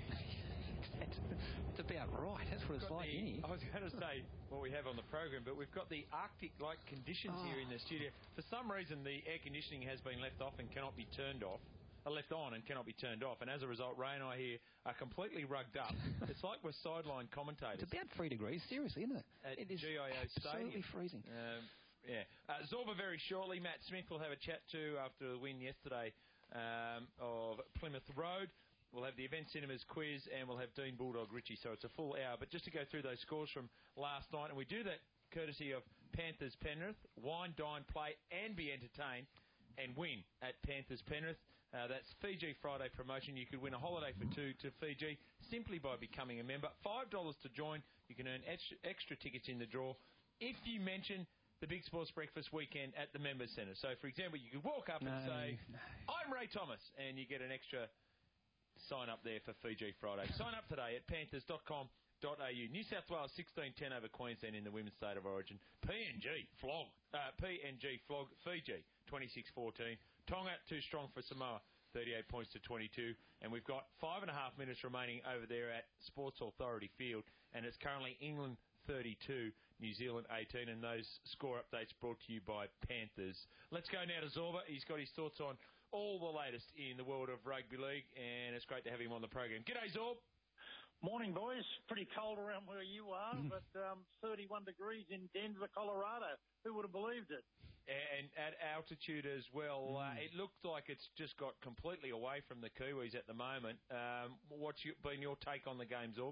It's about right. That's what it's like in here. I was going to say what we have on the program, but we've got the Arctic-like conditions here in the studio. For some reason, the air conditioning has been left off and cannot be turned off. Left on and cannot be turned off. And as a result, Ray and I here are completely rugged up. It's like we're sideline commentators. It's about 3 degrees, seriously, isn't it? It is GIO absolutely Stadium. Freezing. Yeah. Zorba very shortly. Matt Smith will have a chat to after the win yesterday of Plymouth Road. We'll have the Event Cinemas quiz, and we'll have Dean Bulldog Ritchie. So it's a full hour. But just to go through those scores from last night, and we do that courtesy of Panthers Penrith. Wine, dine, play, and be entertained, and win at Panthers Penrith. That's Fiji Friday promotion. You could win a holiday for 2 to Fiji simply by becoming a member. $5 to join. You can earn extra tickets in the draw if you mention the Big Sports Breakfast Weekend at the Members Centre. So, for example, you could walk up and say, I'm Ray Thomas, and you get an extra sign up there for Fiji Friday. Sign up today at panthers.com.au. New South Wales 16-10 over Queensland in the Women's State of Origin. PNG flog Fiji 26-14. Tonga too strong for Samoa, 38 points to 22. And we've got 5.5 minutes remaining over there at Sports Authority Field, and it's currently England 32, New Zealand 18, and those score updates brought to you by Panthers. Let's go now to Zorba. He's got his thoughts on all the latest in the world of rugby league, and it's great to have him on the program. G'day, Zorb. Morning, boys. Pretty cold around where you are, but 31 degrees in Denver, Colorado. Who would have believed it? And at altitude as well. It looks like it's just got completely away from the Kiwis at the moment. What's been your take on the game, Zorb?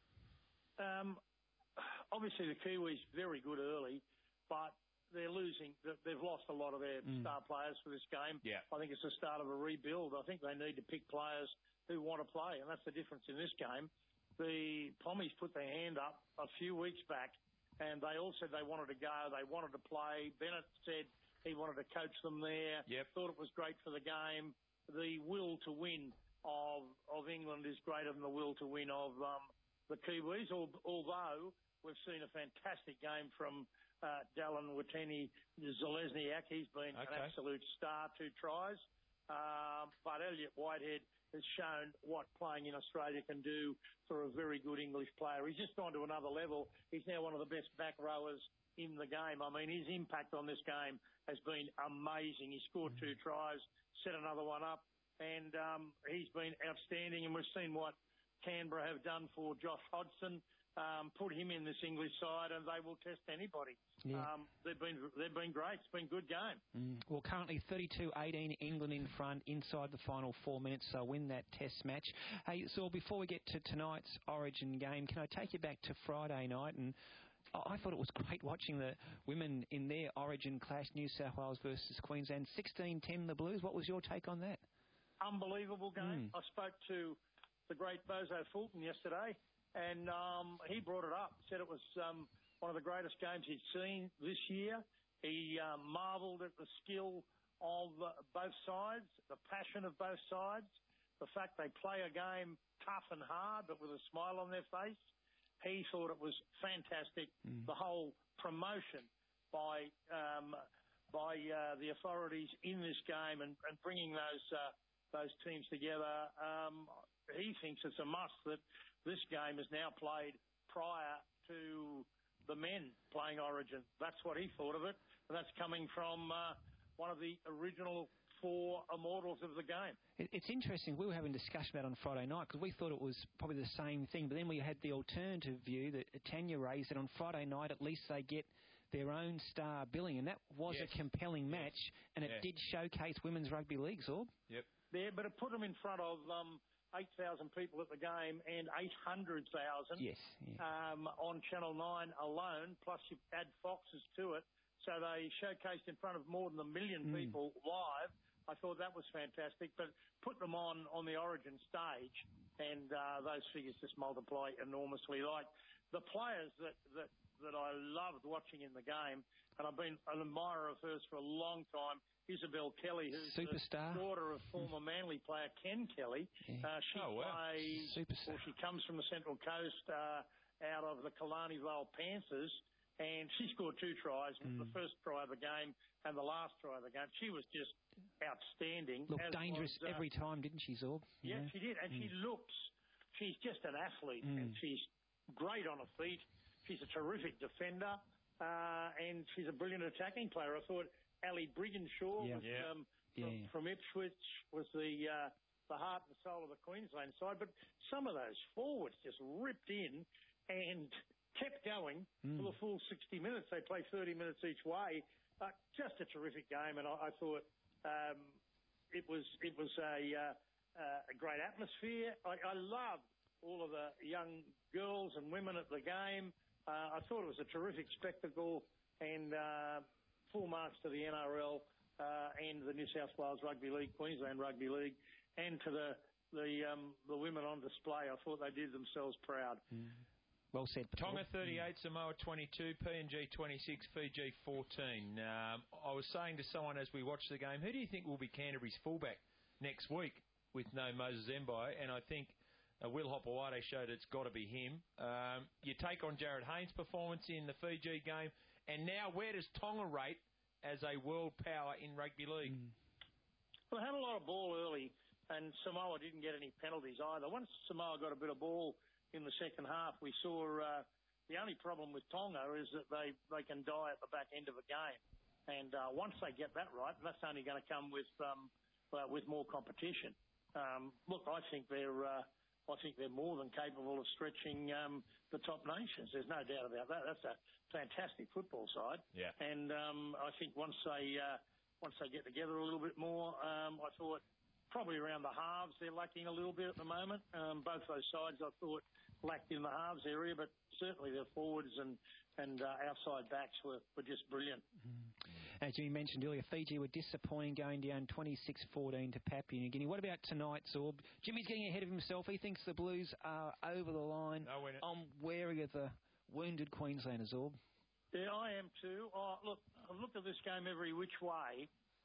Obviously, the Kiwis very good early, but they're losing. They've lost a lot of their star players for this game. Yeah. I think it's the start of a rebuild. I think they need to pick players who want to play, and that's the difference in this game. The Pommies put their hand up a few weeks back, and they all said they wanted to go, they wanted to play. Bennett said he wanted to coach them there. Yep. Thought it was great for the game. The will to win of England is greater than the will to win of the Kiwis, although we've seen a fantastic game from Dallin Watene-Zelezniak. He's been an absolute star, 2 tries. But Elliot Whitehead has shown what playing in Australia can do for a very good English player. He's just gone to another level. He's now one of the best back rowers in the game. I mean, his impact on this game has been amazing. He scored 2 tries, set another one up, and he's been outstanding. And we've seen what Canberra have done for Josh Hodgson. Put him in this English side, and they will test anybody. Yeah. They've been great. It's been a good game. Well, currently 32-18, England in front inside the final 4 minutes, so win that test match. Hey, so before we get to tonight's Origin game, can I take you back to Friday night? And I thought it was great watching the women in their Origin clash, New South Wales versus Queensland, 16-10 the Blues. What was your take on that? Unbelievable game. I spoke to the great Bozo Fulton yesterday, and he brought it up, said it was one of the greatest games he'd seen this year. He marvelled at the skill of both sides, the passion of both sides, the fact they play a game tough and hard but with a smile on their face. He thought it was fantastic. The whole promotion by the authorities in this game and bringing those teams together. He thinks it's a must that this game is now played prior to the men playing Origin. That's what he thought of it, and that's coming from one of the original for immortals of the game. It's interesting. We were having a discussion about it on Friday night because we thought it was probably the same thing, but then we had the alternative view that Tanya raised that on Friday night at least they get their own star billing, and that was a compelling match, and it did showcase women's rugby league, Zorb. Yep. Yeah, but it put them in front of 8,000 people at the game and 800,000 on Channel 9 alone, plus you add Foxes to it. So they showcased in front of more than 1 million people live. I thought that was fantastic, but put them on the Origin stage, and those figures just multiply enormously. Like the players that I loved watching in the game, and I've been an admirer of hers for a long time, Isabel Kelly, who's Superstar. the daughter of former Manly player Ken Kelly. She plays, or she comes from the Central Coast out of the Killarney Vale Panthers, and she scored 2 tries, the first try of the game and the last try of the game. She was just outstanding. Looked dangerous every time, didn't she, Zorb? Yeah, she did, and she's just an athlete, and she's great on her feet. She's a terrific defender, and she's a brilliant attacking player. I thought Ali Brigginshaw from Ipswich was the heart and soul of the Queensland side, but some of those forwards just ripped in and kept going for the full 60 minutes. They played 30 minutes each way. Just a terrific game, and I thought it was a great atmosphere. I loved all of the young girls and women at the game. I thought it was a terrific spectacle, and full marks to the NRL and the New South Wales Rugby League, Queensland Rugby League, and to the women on display. I thought they did themselves proud. Well said. Tonga 38, Samoa 22, PNG 26, Fiji 14. I was saying to someone as we watched the game, who do you think will be Canterbury's fullback next week with no Moses Mbai? And I think Will Hopewade showed it's got to be him. You take on Jared Haynes' performance in the Fiji game, and now where does Tonga rate as a world power in rugby league? Well, they had a lot of ball early, and Samoa didn't get any penalties either. Once Samoa got a bit of ball in the second half, we saw the only problem with Tonga is that they can die at the back end of a game. And once they get that right, that's only going to come with more competition. Look, I think they're more than capable of stretching the top nations. There's no doubt about that. That's a fantastic football side. Yeah. And I think once they get together a little bit more, I thought probably around the halves they're lacking a little bit at the moment. Both those sides I thought lacked in the halves area, but certainly their forwards and outside backs were just brilliant. As you mentioned earlier, Fiji were disappointing going down 26-14 to Papua New Guinea. What about tonight, Zorb? Jimmy's getting ahead of himself. He thinks the Blues are over the line. I'm wary of the wounded Queenslanders, Zorb. Yeah, I am too. Look, I've looked at this game every which way,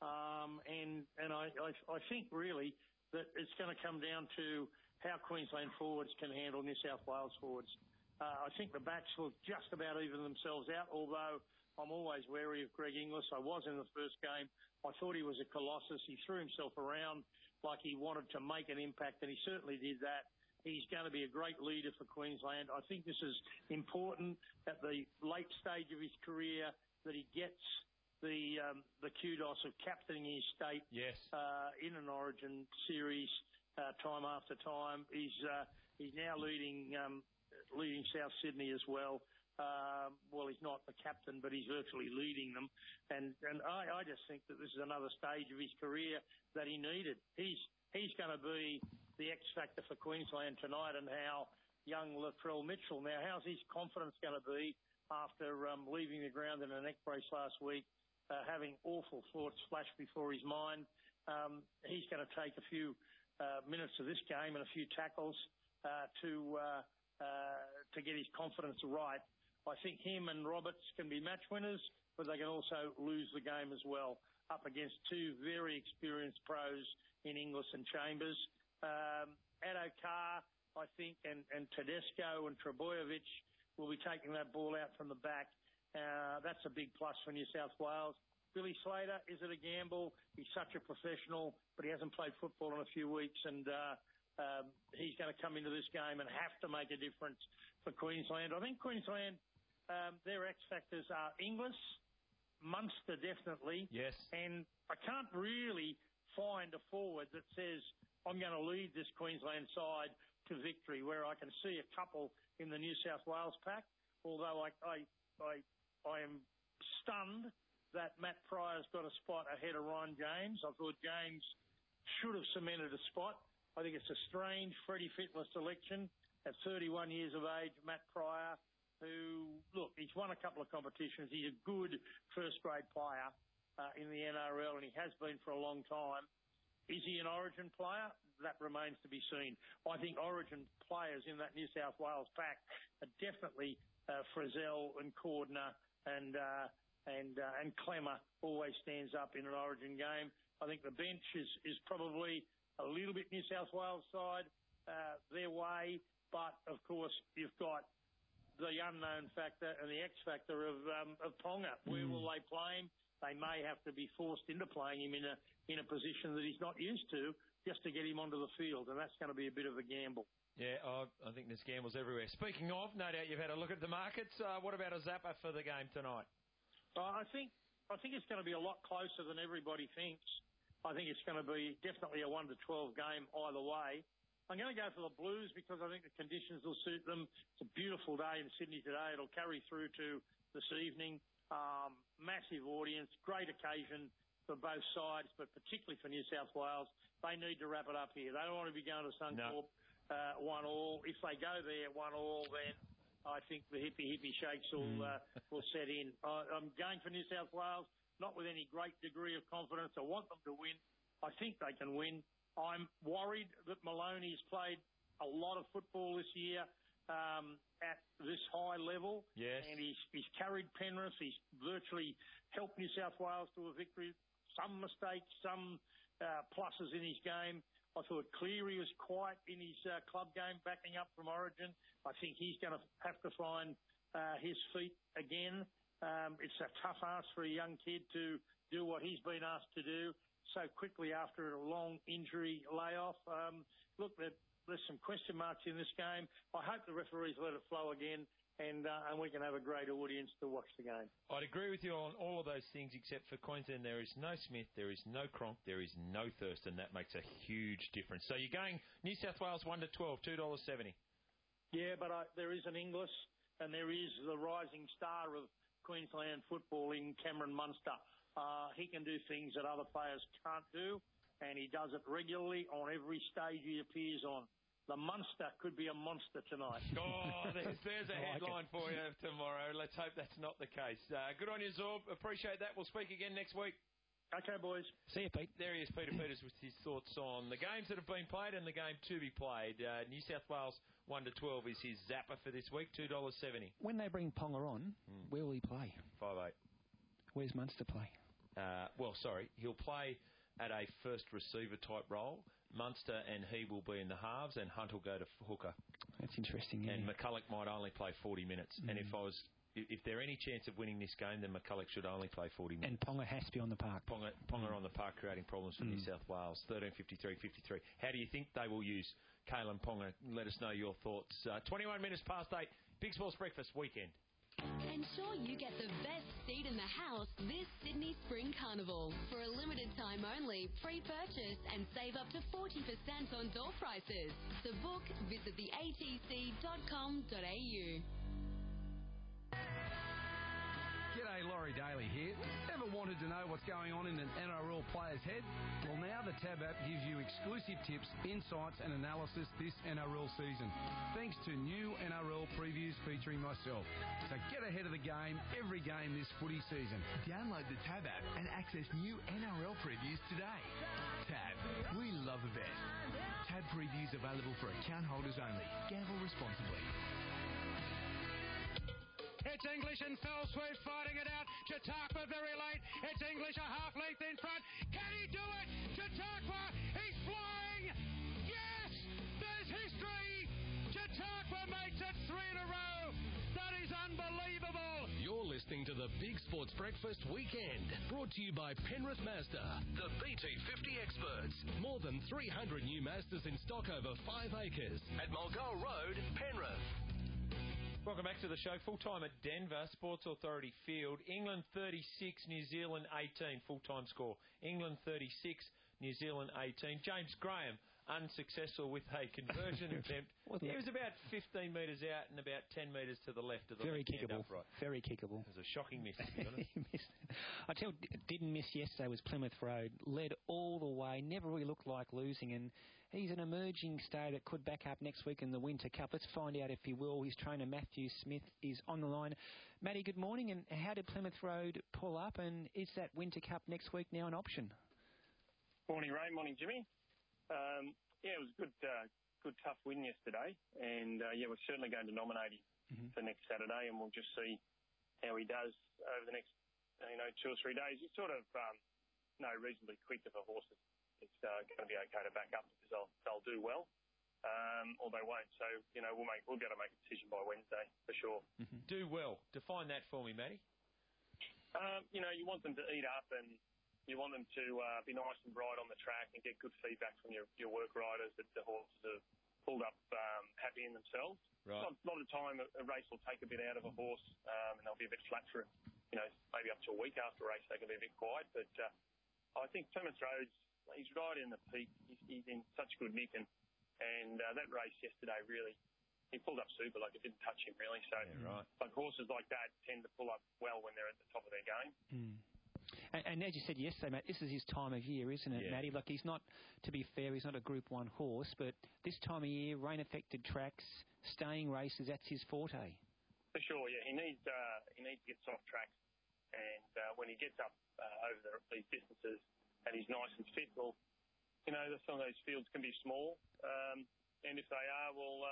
and I think really that it's going to come down to how Queensland forwards can handle New South Wales forwards. I think the backs will just about even themselves out, although I'm always wary of Greg Inglis. I was in the first game. I thought he was a colossus. He threw himself around like he wanted to make an impact, and he certainly did that. He's going to be a great leader for Queensland. I think this is important at the late stage of his career that he gets the kudos of captaining his state in an Origin series time after time. He's now leading South Sydney as well. Well, he's not the captain, but he's virtually leading them. And I just think that this is another stage of his career that he needed. He's going to be the X factor for Queensland tonight, and how young Latrell Mitchell. Now, how's his confidence going to be after leaving the ground in a neck brace last week, having awful thoughts flash before his mind? He's going to take a few minutes of this game and a few tackles to get his confidence right. I think him and Roberts can be match winners, but they can also lose the game as well, up against two very experienced pros in Inglis and Chambers. Addo-Carr, I think, and Tedesco and Trebojevic will be taking that ball out from the back. That's a big plus for New South Wales. Billy Slater, is it a gamble? He's such a professional, but he hasn't played football in a few weeks, and he's going to come into this game and have to make a difference for Queensland. I think Queensland, their X factors are Inglis, Munster definitely. Yes. And I can't really find a forward that says, I'm going to lead this Queensland side to victory, where I can see a couple in the New South Wales pack, although I am stunned that Matt Pryor's got a spot ahead of Ryan James. I thought James should have cemented a spot. I think it's a strange Freddie Fittler selection at 31 years of age. Matt Pryor, who, look, he's won a couple of competitions. He's a good first-grade player in the NRL, and he has been for a long time. Is he an Origin player? That remains to be seen. I think Origin players in that New South Wales pack are definitely Frizzell and Cordner and Clemmer always stands up in an Origin game. I think the bench is probably a little bit New South Wales side their way, but of course you've got the unknown factor and the X factor of Ponga. Where will they play him? They may have to be forced into playing him in a position that he's not used to, just to get him onto the field, and that's going to be a bit of a gamble. Yeah, I think there's gambles everywhere. Speaking of, no doubt you've had a look at the markets. What about a zapper for the game tonight? I think it's going to be a lot closer than everybody thinks. I think it's going to be definitely a 1 to 12 game either way. I'm going to go for the Blues because I think the conditions will suit them. It's a beautiful day in Sydney today. It'll carry through to this evening. Massive audience, great occasion for both sides, but particularly for New South Wales. They need to wrap it up here. They don't want to be going to Suncorp 1-1. If they go there 1-1, then I think the hippie shakes will set in. I'm going for New South Wales, not with any great degree of confidence. I want them to win. I think they can win. I'm worried that Maloney's played a lot of football this year at this high level. Yes. And he's carried Penrith. He's virtually helped New South Wales to a victory. Some mistakes, some pluses in his game. I thought Cleary was quiet in his club game, backing up from Origin. I think he's going to have to find his feet again. It's a tough ask for a young kid to do what he's been asked to do so quickly after a long injury layoff. Look, there's some question marks in this game. I hope the referees let it flow again, and we can have a great audience to watch the game. I'd agree with you on all of those things, except for Queensland. There is no Smith, there is no Cronk, there is no Thurston. That makes a huge difference. So you're going New South Wales 1 to 12, $2.70. Yeah, but there is an Inglis, and there is the rising star of Queensland football in Cameron Munster. He can do things that other players can't do, and he does it regularly on every stage he appears on. The Munster could be a monster tonight. Oh, there's a headline for you tomorrow. Let's hope that's not the case. Good on you, Zorb. Appreciate that. We'll speak again next week. Okay, boys. See you, Pete. There he is, Peter Peters, with his thoughts on the games that have been played and the game to be played. New South Wales 1 to 12 is his zapper for this week, $2.70. When they bring Ponga on, where will he play? 5'8". Where's Munster play? He'll play at a first receiver type role. Munster and he will be in the halves, and Hunt will go to hooker. That's interesting. And McCulloch might only play 40 minutes. And if there any chance of winning this game, then McCulloch should only play 40 minutes. And Ponga has to be on the park. Ponga on the park, creating problems for New South Wales. 13:53:53. How do you think they will use Kalen Ponga? Let us know your thoughts. 21 minutes past 8. Big Sports Breakfast weekend. Ensure you get the best seat in the house this Sydney Spring Carnival. For a limited time only, pre-purchase and save up to 40% on door prices. To book, visit the atc.com.au. G'day, Laurie Daly here. Ever wanted to know what's going on in an NRL player's head? Well, now the Tab app gives you exclusive tips, insights and analysis this NRL season, thanks to new NRL previews featuring myself. So get ahead of the game every game this footy season. Download the Tab app and access new NRL previews today. Tab, we love a bet. Tab previews available for account holders only. Gamble responsibly. It's English and fell sweep fighting it out. Chautauqua very late. It's English a half length in front. Can he do it? Chautauqua, he's flying. Yes, there's history. Chautauqua makes it 3 in a row. That is unbelievable. You're listening to the Big Sports Breakfast Weekend, brought to you by Penrith Mazda, the BT50 experts. More than 300 new Mazdas in stock over 5 acres at Mulgoa Road, Penrith. Welcome back to the show. Full-time at Denver, Sports Authority Field. England 36, New Zealand 18, full-time score. England 36, New Zealand 18. James Graham, unsuccessful with a conversion attempt. He was about 15 metres out and about 10 metres to the left of the Very left-hand kickable. upright. Very kickable. It was a shocking miss, to be honest. He missed. I tell you, didn't miss yesterday was Plymouth Road. Led all the way, never really looked like losing, and he's an emerging star that could back up next week in the Winter Cup. Let's find out if he will. His trainer, Matthew Smith, is on the line. Matty, good morning, and how did Plymouth Road pull up, and is that Winter Cup next week now an option? Morning, Ray. Morning, Jimmy. It was a good tough win yesterday, and we're certainly going to nominate him for next Saturday, and we'll just see how he does over the next 2 or 3 days. He's sort of reasonably quick if a horse is going to be okay to back up because they'll do well, or they won't. So we'll be able to make a decision by Wednesday for sure. Do well. Define that for me, Matty. You want them to eat up and you want them to be nice and bright on the track and get good feedback from your work riders that the horses have pulled up happy in themselves. Right. A lot of the time, a race will take a bit out of a horse and they'll be a bit flat for, maybe up to a week after a race they can be a bit quiet. But I think Plymouth Road, he's right in the peak. He's in such good nick. And that race yesterday, really, he pulled up super, like it didn't touch him, really. So like horses like that tend to pull up well when they're at the top of their game. And as you said yesterday, Matt, this is his time of year, isn't it, Matty? Like, he's not, to be fair, he's not a Group 1 horse, but this time of year, rain-affected tracks, staying races, that's his forte. For sure, yeah. He needs to get soft tracks. And when he gets up over these distances and he's nice and fit, well, some of those fields can be small. And if they are, well,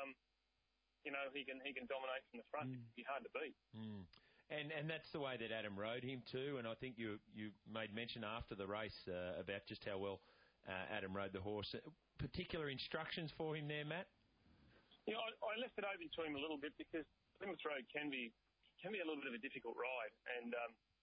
he can dominate from the front. It'd be hard to beat. And that's the way that Adam rode him too. And I think you made mention after the race about just how well Adam rode the horse. Particular instructions for him there, Matt? I left it open to him a little bit because Plymouth Road can be a little bit of a difficult ride. And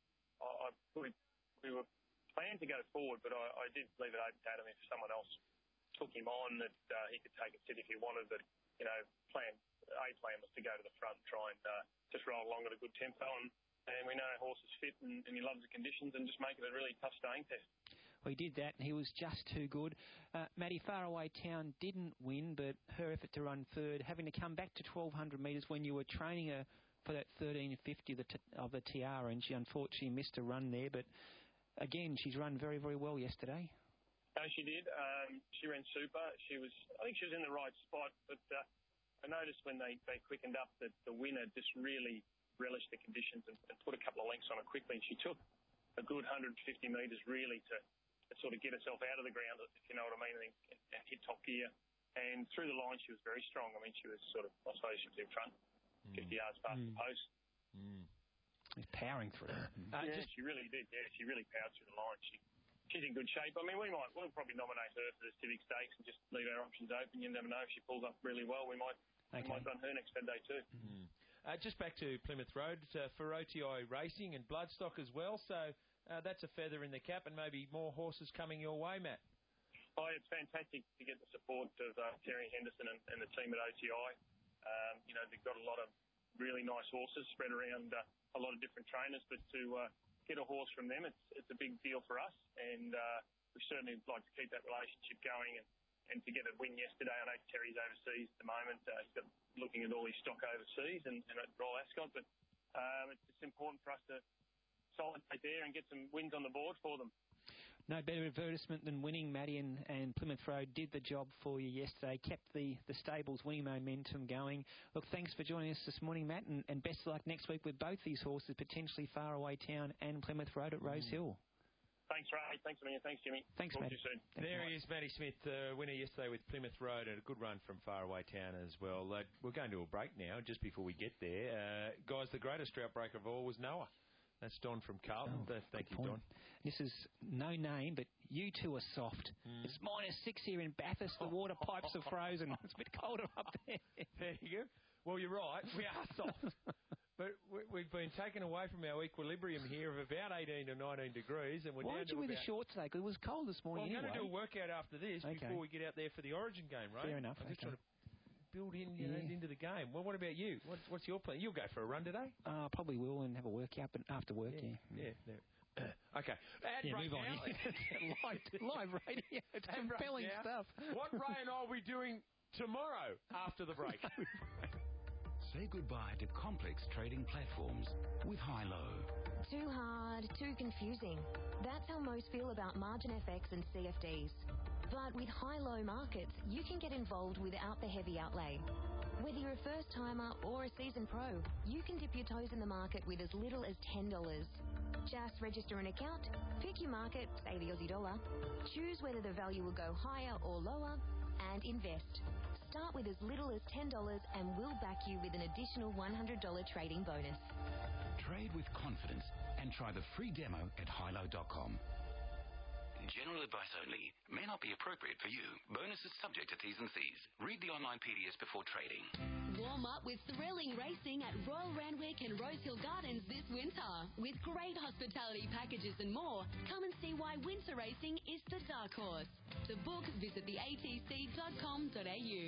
we were planned to go forward, but I did leave it open to Adam if someone else took him on that he could take a sit if he wanted. But plan was to go to the front and try and just roll along at a good tempo. And we know horse is fit and he loves the conditions and just make it a really tough staying test. Well, he did that and he was just too good. Matty, Faraway Town didn't win, but her effort to run third, having to come back to 1,200 metres when you were training her for that 13.50 of the Tiara, and she unfortunately missed a run there. But again, she's run very, very well yesterday. No, she did. She ran super. I think she was in the right spot, but I noticed when they quickened up that the winner just really relished the conditions and put a couple of lengths on her quickly. And she took a good 150 metres really to sort of get herself out of the ground, if you know what I mean, and hit top gear. And through the line, she was very strong. I mean, she was sort of, I suppose she was in front, 50 yards past the post. He's powering through. She really did. Yeah, she really powered through the line. She's in good shape. I mean, we'll probably nominate her for the Civic Stakes and just leave our options open. You never know, if she pulls up really well, we might run her next Saturday too. Just back to Plymouth Road for OTI Racing and Bloodstock as well. So that's a feather in the cap, and maybe more horses coming your way, Matt. Oh, it's fantastic to get the support of Terry Henderson and the team at OTI. They've got a lot of really nice horses spread around a lot of different trainers, but to get a horse from them, it's a big deal for us, and we certainly would like to keep that relationship going and to get a win yesterday. I know Terry's overseas at the moment. He's looking at all his stock overseas and at Royal Ascot, but it's important for us to consolidate there and get some wins on the board for them. No better advertisement than winning, Matty, and Plymouth Road did the job for you yesterday, kept the stable's winning momentum going. Look, thanks for joining us this morning, Matt, and best of luck next week with both these horses, potentially Faraway Town and Plymouth Road at Rose Hill. Thanks, Ray. Thanks, Amelia. Thanks, Jimmy. Thanks, Talk Matty. to you soon. There he is, Matty Smith, winner yesterday with Plymouth Road, and a good run from Faraway Town as well. We're going to a break now. Just before we get there, guys, the greatest drought breaker of all was Noah. That's Don from Carlton. Thank you, Don. This is no name, but you two are soft. It's -6 here in Bathurst. The water pipes are frozen. It's a bit colder up there. There you go. Well, you're right. We are soft. But we've been taken away from our equilibrium here of about 18 to 19 degrees. And we're Why down aren't you with a short today? Because it was cold this morning I'm anyway. going to do a workout after this before we get out there for the Origin game, right? Fair enough. I'm just trying to build into the game. Well, what about you? What's your plan? You'll go for a run today? Probably will and have a workout, but after work, yeah. Okay. Move on. live radio. It's compelling stuff. What Ray and I will be doing tomorrow after the break. Say goodbye to complex trading platforms with High-Low. Too hard, too confusing. That's how most feel about margin FX and CFDs. But with High-Low markets, you can get involved without the heavy outlay. Whether you're a first-timer or a seasoned pro, you can dip your toes in the market with as little as $10. Just register an account, pick your market, say the Aussie dollar, choose whether the value will go higher or lower, and invest. Start with as little as $10 and we'll back you with an additional $100 trading bonus. Trade with confidence and try the free demo at highlow.com. General advice only. May not be appropriate for you. Bonuses subject to T's and C's. Read the online PDS before trading. Warm up with thrilling racing at Royal Randwick and Rosehill Gardens this winter. With great hospitality packages and more, come and see why winter racing is the dark horse. To book, visit theatc.com.au.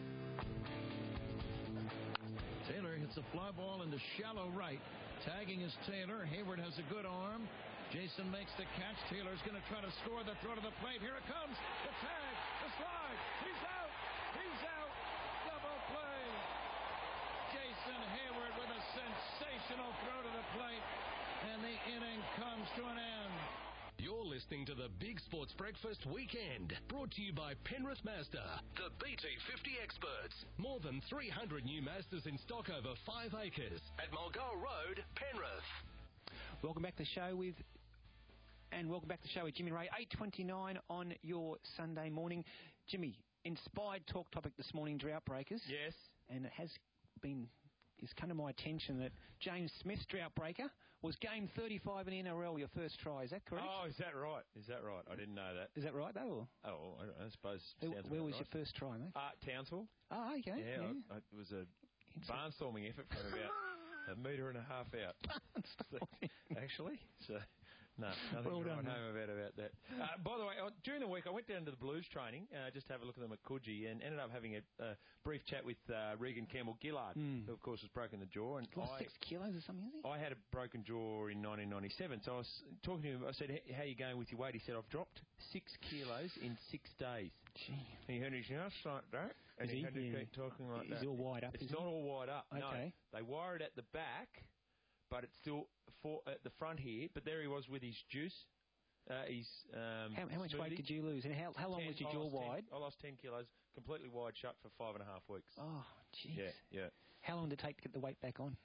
Taylor hits a fly ball into shallow right. Tagging is Taylor. Hayward has a good arm. Jason makes the catch. Taylor's going to try to score the throw to the plate. Here it comes. The tag. The slide. He's out. He's out. Double play. Jason Hayward with a sensational throw to the plate. And the inning comes to an end. You're listening to the Big Sports Breakfast Weekend, brought to you by Penrith Mazda, the BT50 experts. More than 300 new Mazdas in stock over 5 acres at Mulgoa Road, Penrith. Welcome back to the show with Jimmy Ray, 8:29 on your Sunday morning. Jimmy, inspired talk topic this morning, drought breakers. Yes. And it's come to my attention that James Smith's drought breaker was game 35 in NRL, your first try. Is that correct? Oh, is that right? I didn't know that. Is that right, though? Oh, I suppose. Where was your first try, mate? Townsville. Oh, okay. Yeah. It was a barnstorming effort from about 1.5 metres out. Actually. So, no, nothing to write home about that. By the way, during the week, I went down to the Blues training just to have a look at them at Coogee and ended up having a brief chat with Regan Campbell-Gillard, who, of course, has broken the jaw. And lost 6 kilos or something, is he? I had a broken jaw in 1997, so I was talking to him. I said, how are you going with your weight? He said, I've dropped 6 kilos in 6 days. Gee. And he heard his mouth like that, and he had to keep talking like that. He's all wired up, It's not all wired up, okay. No. They wire it at the back, but it's still at the front here. But there he was with his juice. How much weight did you lose? And how long was your jaw wide? I lost 10 kilos, completely wide shut for 5.5 weeks. Oh, jeez. Yeah. How long did it take to get the weight back on?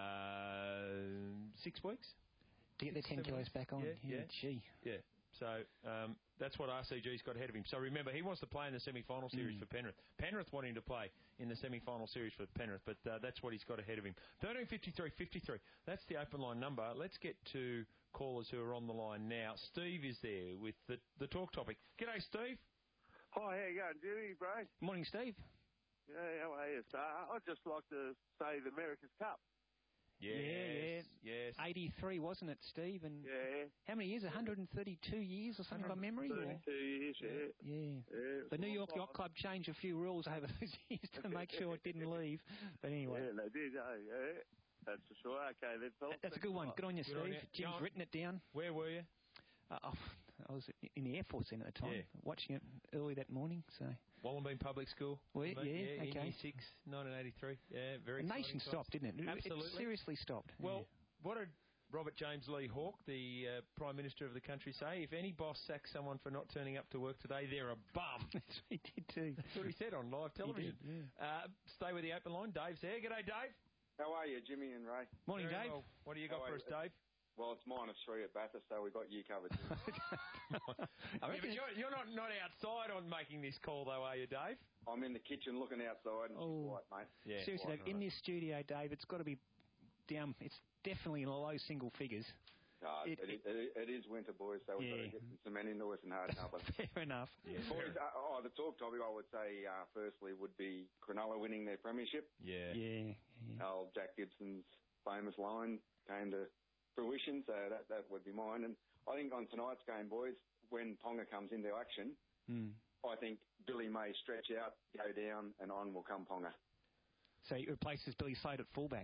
6 weeks. To get the 10 kilos back on? Yeah. Gee. Yeah. So that's what RCG's got ahead of him. So remember, he wants to play in the semi-final series for Penrith. Penrith want him to play in the semi-final series for Penrith, but that's what he's got ahead of him. 1353. That's the open line number. Let's get to callers who are on the line now. Steve is there with the talk topic. G'day, Steve. Hi, how you going, Jimmy, bro? Morning, Steve. Yeah, how are you, sir? I'd just like to say the America's Cup. Yes. 83, wasn't it, Steve? And how many years? 132 years or something by memory? 32 years, yeah. The New York Yacht Club changed a few rules over those years to make sure it didn't leave. But anyway. Yeah, they did, yeah. That's for sure. Okay, then, Phil. That's a good one. Good on you, Steve. Jim's written it down. Where were you? I was in the Air Force then at the time, watching it early that morning. So Wollongong Public School. Well, okay. In Year 6, 1983. Yeah, very. The nation stopped, didn't it? Absolutely. It seriously stopped. Well, what did Robert James Lee Hawke, the Prime Minister of the country, say? If any boss sacks someone for not turning up to work today, they're a bum. He did too. That's what he said on live television. He did, yeah. Stay with the open line. Dave's there. G'day, Dave. How are you, Jimmy and Ray? Morning, Very Dave. well. What do you got for us, Dave? Well, it's -3 at Bathurst, so we got you covered. But you're not outside on making this call, though, are you, Dave? I'm in the kitchen looking outside and keep quiet, mate. Yeah. Seriously, Dave, in this studio, Dave, it's got to be down. It's definitely in the low single figures. It is winter, boys, so we've got to get some cement into us and hard enough. Fair enough. Yeah, boys, the talk topic, I would say, firstly, would be Cronulla winning their premiership. Yeah. Jack Gibson's famous line came to fruition, so that would be mine. And I think on tonight's game, boys, when Ponga comes into action, I think Billy may stretch out, go down, and on will come Ponga. So he replaces Billy Slade at fullback?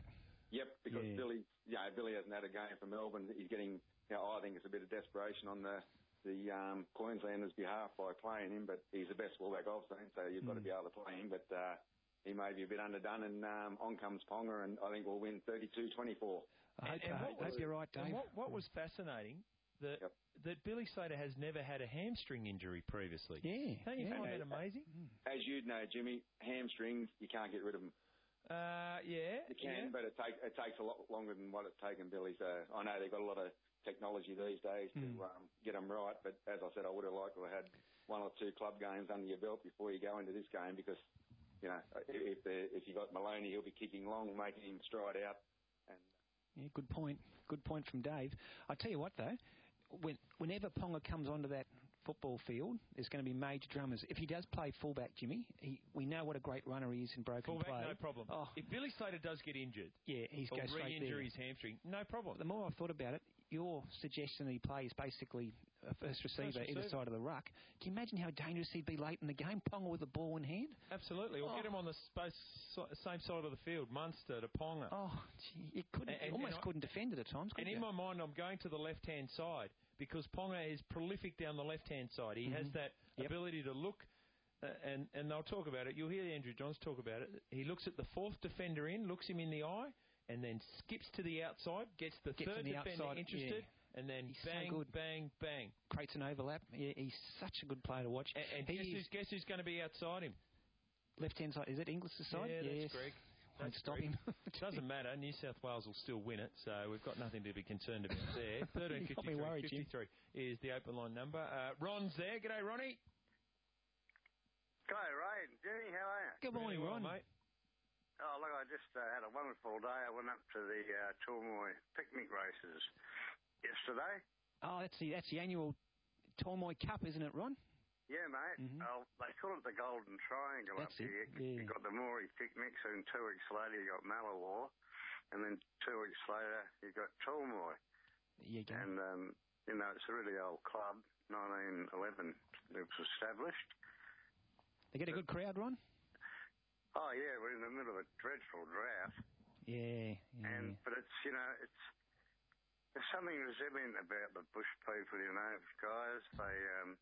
Yep, because Billy hasn't had a game for Melbourne. He's getting, I think it's a bit of desperation on the Queenslanders' behalf by playing him, but he's the best fullback I've seen, so you've got to be able to play him. But he may be a bit underdone, and on comes Ponga, and I think we'll win 32-24. I hope you're right, Dave. What was fascinating, that Billy Slater has never had a hamstring injury previously. Yeah. Don't you find that amazing? As you'd know, Jimmy, hamstrings, you can't get rid of them. You can, but it takes a lot longer than what it's taken Billy. So I know they've got a lot of technology these days to get them right, but as I said, I would have liked to have had 1 or 2 club games under your belt before you go into this game, because if you got Maloney, he'll be kicking long, making him stride out. And good point. Good point from Dave. I tell you what, though, whenever Ponga comes onto that football field, there's going to be major dramas. If he does play fullback, Jimmy, we know what a great runner he is in broken fullback, play. No problem. Oh. If Billy Slater does get injured, he's goes straight there. Re-injure his hamstring, no problem. The more I've thought about it, your suggestion that he plays basically a first receiver either side of the ruck. Can you imagine how dangerous he'd be late in the game, Ponga with the ball in hand? Absolutely. Or get him on the same side of the field, Munster to Ponga. Oh, gee, you couldn't defend it at times, could you? In my mind, I'm going to the left-hand side, because Ponga is prolific down the left-hand side. He has that ability to look, and they'll talk about it. You'll hear Andrew Johns talk about it. He looks at the 4th defender in, looks him in the eye, and then skips to the outside, gets the 3rd defender interested, and then bang, bang, bang. Creates an overlap. Yeah, he's such a good player to watch. And guess who's going to be outside him? Left-hand side. Is it Inglis' side? Yeah, that's Greg. Won't stop him. Doesn't matter. New South Wales will still win it, so we've got nothing to be concerned about there. 1353 is the open line number. Ron's there. G'day, Ronnie. G'day, Ray. Jimmy, how are you? Good morning, Ron. Mate. Oh, look, I just had a wonderful day. I went up to the Tormoy picnic races yesterday. Oh, that's the annual Tormoy Cup, isn't it, Ron? Yeah, mate. They call it the Golden Triangle up here. You got the Moree picnics, and 2 weeks later you got Malawar, and then 2 weeks later you got Tormoy. And it's a really old club. 1911 it was established. They get a good crowd, Ron? Oh yeah, we're in the middle of a dreadful drought. Yeah. But it's there's something resilient about the bush people, guys. They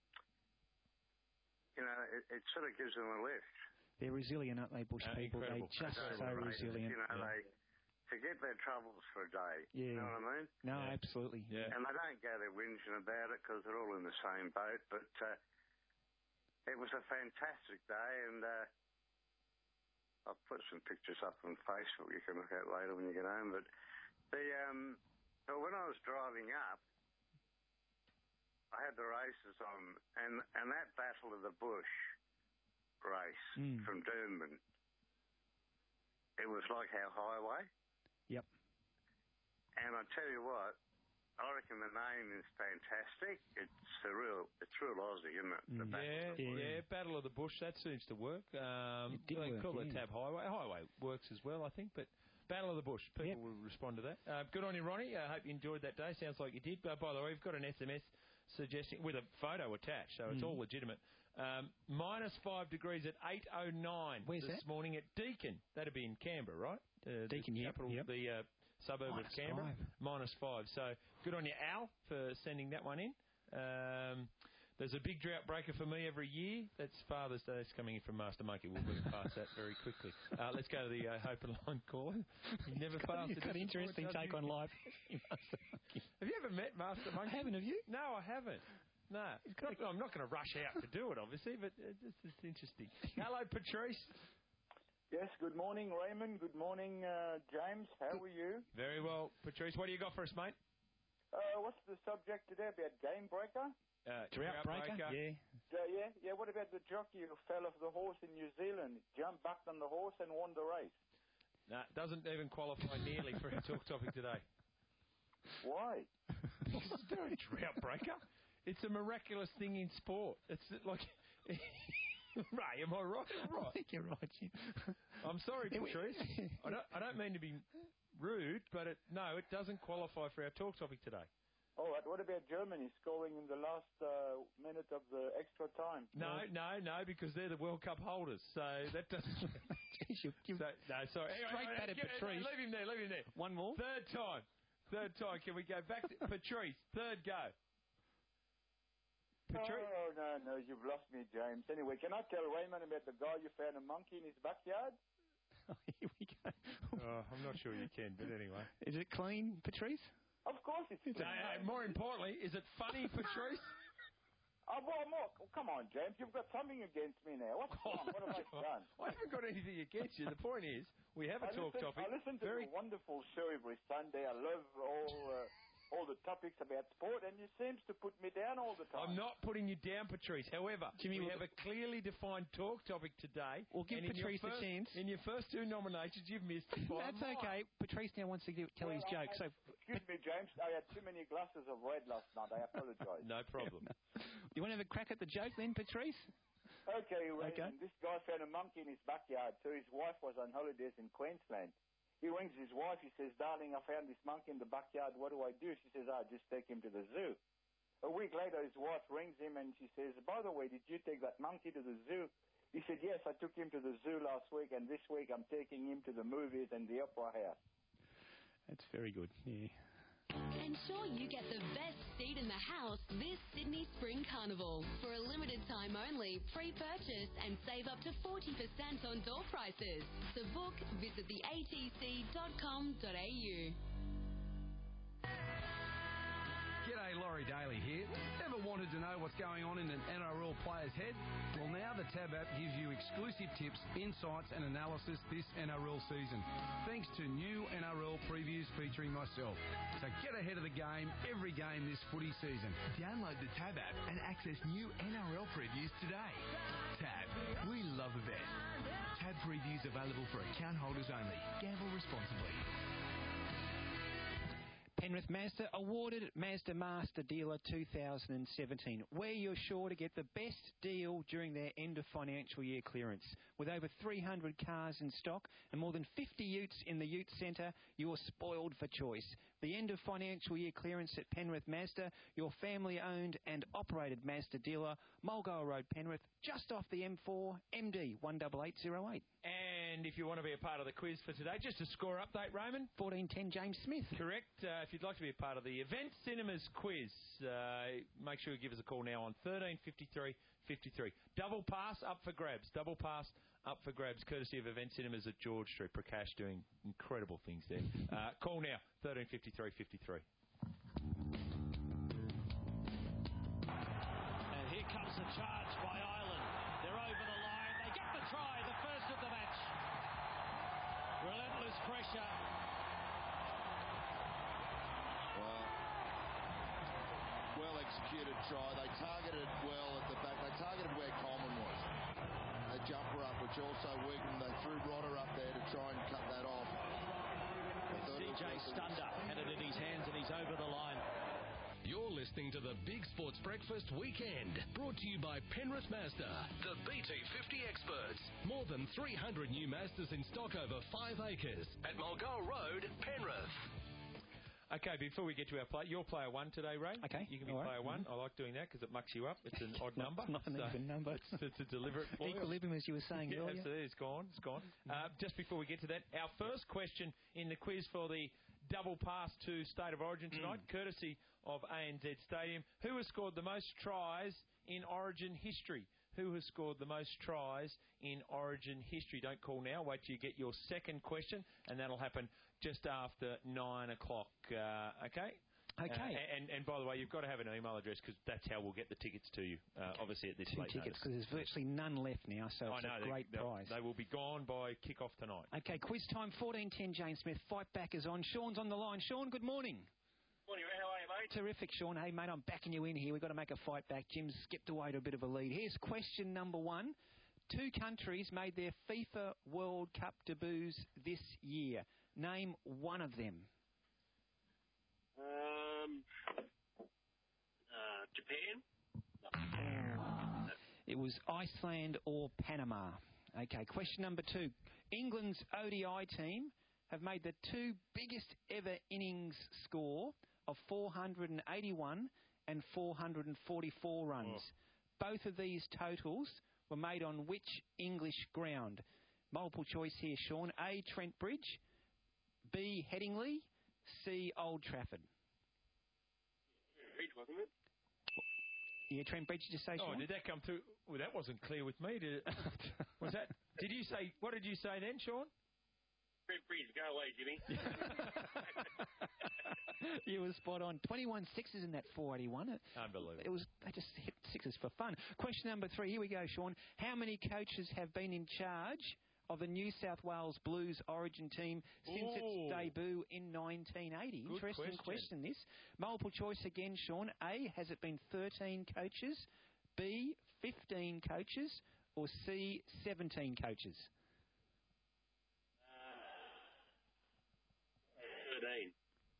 it sort of gives them a lift. They're resilient, aren't they, bush people? Incredible. They're just so resilient. They forget their troubles for a day. Yeah. You know what I mean? No, absolutely. Yeah. And they don't go there whinging about it, because they're all in the same boat. But it was a fantastic day, and I'll put some pictures up on Facebook you can look at later when you get home. But when I was driving up, I had the races on, and that Battle of the Bush race from Doomben, it was like our highway. Yep. And I tell you what, I reckon the name is fantastic. It's real Aussie, isn't it? The Battle of the Bush, that seems to work. They call it Tab Highway. Highway works as well, I think, but Battle of the Bush, people will respond to that. Good on you, Ronnie. I hope you enjoyed that day. Sounds like you did. By the way, we've got an SMS suggesting with a photo attached, so it's all legitimate. -5 degrees at 8:09 this morning at Deakin. That'd be in Canberra, right? Deakin, the suburb of Canberra. -5. So good on you, Al, for sending that one in. There's a big drought breaker for me every year. That's Father's Day. That's coming in from Master Monkey. We'll move past that very quickly. Let's go to the open line caller. He never fails. You've got an interesting take on life. Have you ever met Master Monkey? I haven't, have you? No, I haven't. No. I'm not going to rush out to do it, obviously, but it's interesting. Hello, Patrice. Yes, good morning, Raymond. Good morning, James. How are you? Very well, Patrice. What do you got for us, mate? What's the subject today? About game breaker? Drought breaker? Yeah. What about the jockey who fell off the horse in New Zealand, jumped back on the horse and won the race? No, doesn't even qualify nearly for our talk topic today. Why? It's a drought breaker. It's a miraculous thing in sport. It's like... Ray, am I right? I think you're right, Jim. I'm sorry, Patrice. I don't mean to be rude, but it doesn't qualify for our talk topic today. All right, what about Germany scoring in the last minute of the extra time? No, because they're the World Cup holders, so that doesn't... Jeez, sorry. Straight back at Patrice. Leave him there. One more? Third time. Can we go back to Patrice? Third go. Patrice? Oh, no, you've lost me, James. Anyway, can I tell Raymond about the guy you found a monkey in his backyard? Oh, here we go. I'm not sure you can, but anyway. Is it clean, Patrice? Of course it's clean. More importantly, is it funny, Patrice? Well, come on, James. You've got something against me now. What's wrong? What have I done? I haven't got anything against you. The point is, we have a talk topic. I listen to the wonderful show every Sunday. I love all the topics about sport, and you seem to put me down all the time. I'm not putting you down, Patrice. However, Jimmy, we have a clearly defined talk topic today. We'll give Patrice a chance. In your first two nominations, you've missed it. That's okay. Patrice now wants to tell his joke. Excuse me, James. I had too many glasses of red last night. I apologise. No problem. You want to have a crack at the joke then, Patrice? Okay. This guy found a monkey in his backyard, so his wife was on holidays in Queensland. He rings his wife. He says, "Darling, I found this monkey in the backyard. What do I do?" She says, "Just take him to the zoo." A week later, his wife rings him and she says, "By the way, did you take that monkey to the zoo?" He said, "Yes, I took him to the zoo last week, and this week I'm taking him to the movies and the opera house." That's very good, yeah. Ensure you get the best seat in the house this Sydney Spring Carnival. For a limited time only, pre-purchase and save up to 40% on door prices. To book, visit theatc.com.au. G'day, Laurie Daly here. Ever wanted to know what's going on in an NRL player's head? Well, now the Tab app gives you exclusive tips, insights and analysis this NRL season, thanks to new NRL previews featuring myself. So get ahead of the game every game this footy season. Download the Tab app and access new NRL previews today. Tab, we love a bet. Tab previews available for account holders only. Gamble responsibly. Penrith Mazda awarded Mazda Master Dealer 2017, where you're sure to get the best deal during their end of financial year clearance. With over 300 cars in stock and more than 50 utes in the Ute Centre, you're spoiled for choice. The end of financial year clearance at Penrith Mazda, your family-owned and operated Mazda dealer, Mulgoa Road, Penrith, just off the M4, MD 18808. And if you want to be a part of the quiz for today, just a score update, Raymond. 1410 James Smith. Correct. If you'd like to be a part of the Event Cinemas quiz, make sure you give us a call now on 1353. Double pass up for grabs. Courtesy of Event Cinemas at George Street. Prakash doing incredible things there. Call now, 1353. And here comes the charge by Ireland. They're over the line. They get the try, the first of the match. Relentless pressure. Well executed try. They targeted well at the back. They targeted where Coleman was. A jumper up, which also weakened. They threw Rodder up there to try and cut that off. DJ Stunder had it in his hands and he's over the line. You're listening to the Big Sports Breakfast Weekend, brought to you by Penrith Mazda, the BT50 experts. More than 300 new Mazdas in stock over 5 acres at Mulgoa Road, Penrith. Okay, before we get to our play, you're player one today, Ray. Okay. You can be player one. I like doing that because it mucks you up. It's an odd number. Not an even number. It's a deliberate ploy. Equilibrium, as you were saying earlier. Absolutely, it's gone. Just before we get to that, our first question in the quiz for the double pass to State of Origin tonight, courtesy of ANZ Stadium. Who has scored the most tries in Origin history? Who has scored the most tries in Origin history? Don't call now. Wait till you get your second question, and that'll happen just after 9 o'clock. Okay? Okay. And by the way, you've got to have an email address because that's how we'll get the tickets to you, obviously, at this late tickets, because there's virtually none left now, so it's a great prize. They will be gone by kick-off tonight. Okay, quiz time, 14:10, James Smith. Fight back is on. Sean's on the line. Sean, good morning. Morning, Ray. How are you, mate? Terrific, Sean. Hey, mate, I'm backing you in here. We've got to make a fight back. Jim's skipped away to a bit of a lead. Here's question number one. 2 countries made their FIFA World Cup debuts this year. Name one of them. Japan? It was Iceland or Panama. Okay, question number 2. England's ODI team have made the 2 biggest ever innings score of 481 and 444 runs. Both of these totals were made on which English ground? Multiple choice here, Sean. A, Trent Bridge. B, Headingley. C, Old Trafford. Bridge, wasn't it? Yeah, Trent Bridge, did you say, Sean? Oh, did that come through? Well, that wasn't clear with me. Did it? Was that? Did you say? What did you say then, Sean? Trent Bridge, go away, Jimmy. You were spot on. 21 sixes in that 481. Unbelievable. They just hit sixes for fun. Question number 3. Here we go, Sean. How many coaches have been in charge of the New South Wales Blues Origin team since its debut in 1980? Good Interesting question, this. Multiple choice again, Sean. A, has it been 13 coaches? B, 15 coaches? Or C, 17 coaches? 13.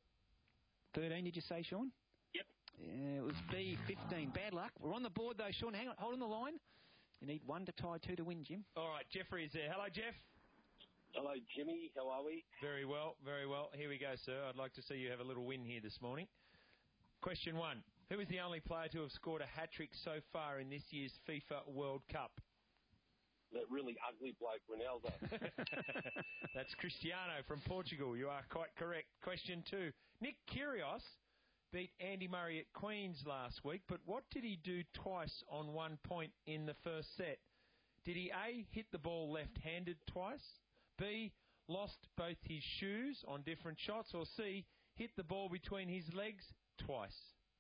13, did you say, Sean? Yep. Yeah, it was B, 15. Bad luck. We're on the board, though, Sean. Hang on, hold on the line. You need 1 to tie 2 to win, Jim. All right, Jeffrey is there. Hello, Jeff. Hello, Jimmy. How are we? Very well, very well. Here we go, sir. I'd like to see you have a little win here this morning. Question 1. Who is the only player to have scored a hat-trick so far in this year's FIFA World Cup? That really ugly bloke, Ronaldo. That's Cristiano from Portugal. You are quite correct. Question 2. Nick Kyrgios beat Andy Murray at Queen's last week, but what did he do twice on 1 point in the first set? Did he A, hit the ball left-handed twice, B, lost both his shoes on different shots, or C, hit the ball between his legs twice?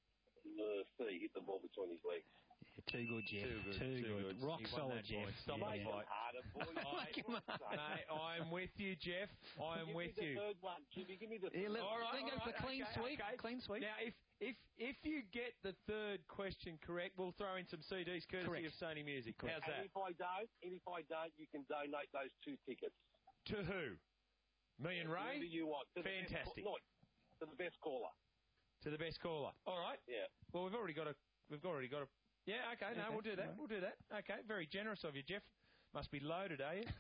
C, hit the ball between his legs. Too good, Jeff. Too good. Rock solid, Jeff. Stop the fight. Mate, I'm with you, Jeff. I'm with you. Give me the third one, Jimmy. Give me the third one. All right. Go for clean sweep. Okay. Clean sweep. Now, if you get the third question correct, we'll throw in some CDs courtesy of Sony Music. How's that? And if I don't, you can donate those 2 tickets. To who? Me and Ray? Whoever you want. Fantastic. To the best caller. To the best caller. All right. Yeah. Well, we've already got a. Yeah, okay, no, we'll do that. We'll do that. Okay, very generous of you, Jeff. Must be loaded, are you?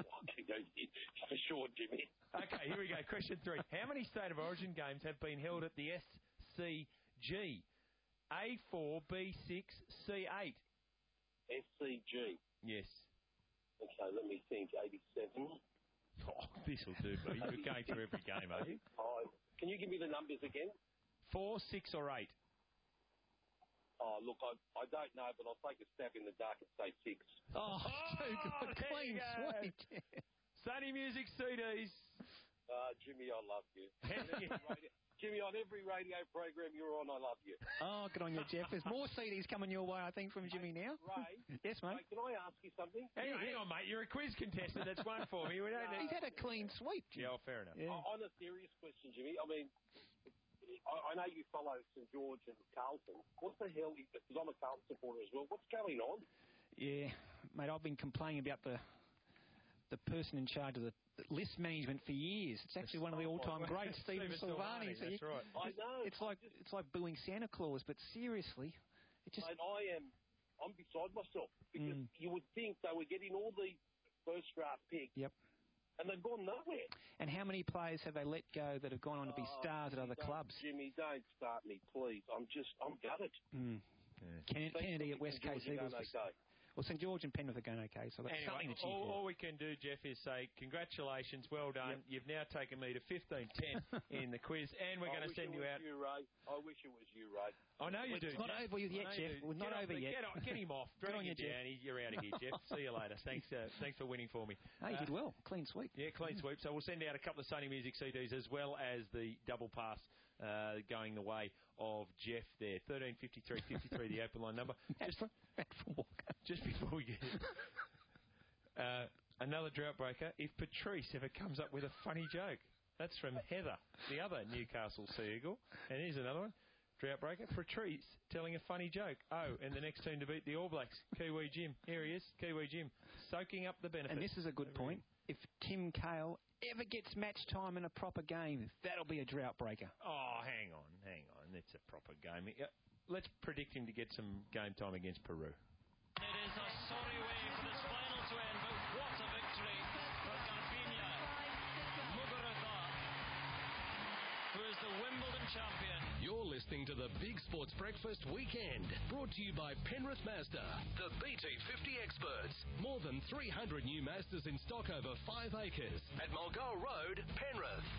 For sure, Jimmy. Okay, here we go. Question 3. How many State of Origin games have been held at the SCG? A4, B6, C8. SCG. Yes. Okay, let me think. 87. Oh, this will do, buddy. You're going through every game, are you? Can you give me the numbers again? 4, 6, or 8? Oh, look, I don't know, but I'll take a stab in the dark and say 6. Oh, too good. Clean sweep. Sony Music CDs. Jimmy, I love you. Jimmy, on every radio program you're on, I love you. Oh, good on you, Jeff. There's more CDs coming your way, I think, from Jimmy now. Ray. Yes, mate. Ray, can I ask you something? Hang on, mate. You're a quiz contestant. That's one for me. We don't need... He's had a clean sweep, Jimmy. Yeah, fair enough. Yeah. On a serious question, Jimmy, I mean, I know you follow St George and Carlton. What the hell? Because I'm a Carlton supporter as well. What's going on? Yeah, mate, I've been complaining about the person in charge of the list management for years. It's actually one of the all-time greats, Stephen Silvani. That's right. I know. It's like booing Santa Claus, but seriously, it just. Mate, I'm beside myself because you would think they were getting all the first draft picks. Yep. And they've gone nowhere. And how many players have they let go that have gone on to be stars at other clubs? Jimmy, don't start me, please. I'm gutted. Kennedy at West Coast Eagles. Well, St George and Penrith are going okay, so that's something to cheer for. All we can do, Jeff, is say congratulations, well done. Yep. You've now taken me to 15-10 in the quiz, and we're going to send you out. I wish it was you, Ray. I know you do. It's not over yet, Jeff. We're not over yet. Get him off. Drag him down. You're out of here, Jeff. See you later. Thanks for winning for me. Hey, you did well. Clean sweep. Yeah, clean sweep. So we'll send out a couple of Sony Music CDs as well as the double pass going the way of Jeff there. 1353 the open line number. Just before we get another drought breaker, if Patrice ever comes up with a funny joke. That's from Heather, the other Newcastle Sea Eagle. And here's another one. Drought breaker, Patrice telling a funny joke. Oh, and the next team to beat the All Blacks, Kiwi Jim. Here he is, Kiwi Jim, soaking up the benefits. And this is a good point. If Tim Cahill ever gets match time in a proper game, that'll be a drought breaker. Oh, hang on. It's a proper game. Let's predict him to get some game time against Peru. It is a sorry way for this final to end, but what a victory for Garbiñe Muguruza, who is the the Wimbledon champion. You're listening to the Big Sports Breakfast Weekend, brought to you by Penrith Mazda, the BT50 experts. More than 300 new Mazdas in stock over 5 acres at Mulgoa Road, Penrith.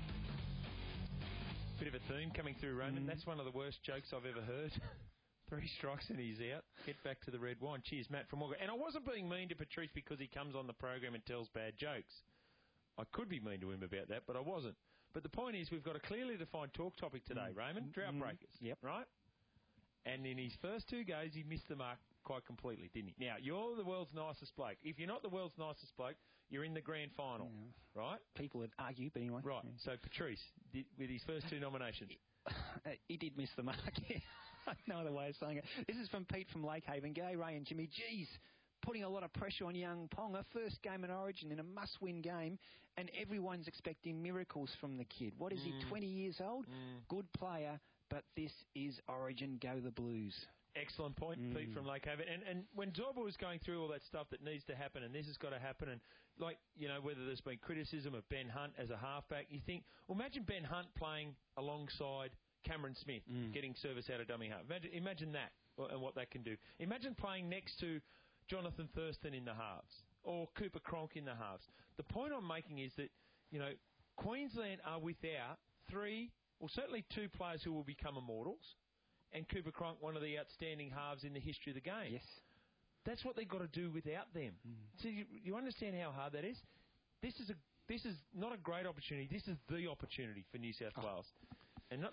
Bit of a theme coming through, Roman. That's one of the worst jokes I've ever heard. 3 strikes and he's out. Get back to the red wine. Cheers, Matt from Mulgoa. And I wasn't being mean to Patrice because he comes on the program and tells bad jokes. I could be mean to him about that, but I wasn't. But the point is, we've got a clearly defined talk topic today, Raymond. Drought breakers. Yep. Right? And in his first 2 goes, he missed the mark quite completely, didn't he? Now, you're the world's nicest bloke. If you're not the world's nicest bloke, you're in the grand final, right? People would argue, but anyway. Right. So, Patrice, with his first 2 nominations. He did miss the mark, yeah. No other way of saying it. This is from Pete from Lakehaven. G'day, Ray and Jimmy. Geez, putting a lot of pressure on young Ponga. First game in Origin in a must-win game, and everyone's expecting miracles from the kid. What is he, 20 years old? Good player, but this is Origin. Go the Blues. Excellent point, Pete from Lakehaven. And when Zorba was going through all that stuff that needs to happen, and this has got to happen, and whether there's been criticism of Ben Hunt as a halfback, you think, well, imagine Ben Hunt playing alongside Cameron Smith, getting service out of dummy half. Imagine that and what that can do. Imagine playing next to Jonathan Thurston in the halves or Cooper Cronk in the halves. The point I'm making is that, Queensland are without 3, or certainly 2 players who will become immortals, and Cooper Cronk, one of the outstanding halves in the history of the game. Yes. That's what they've got to do without them. So you understand how hard that is? This is not a great opportunity. This is the opportunity for New South Wales. And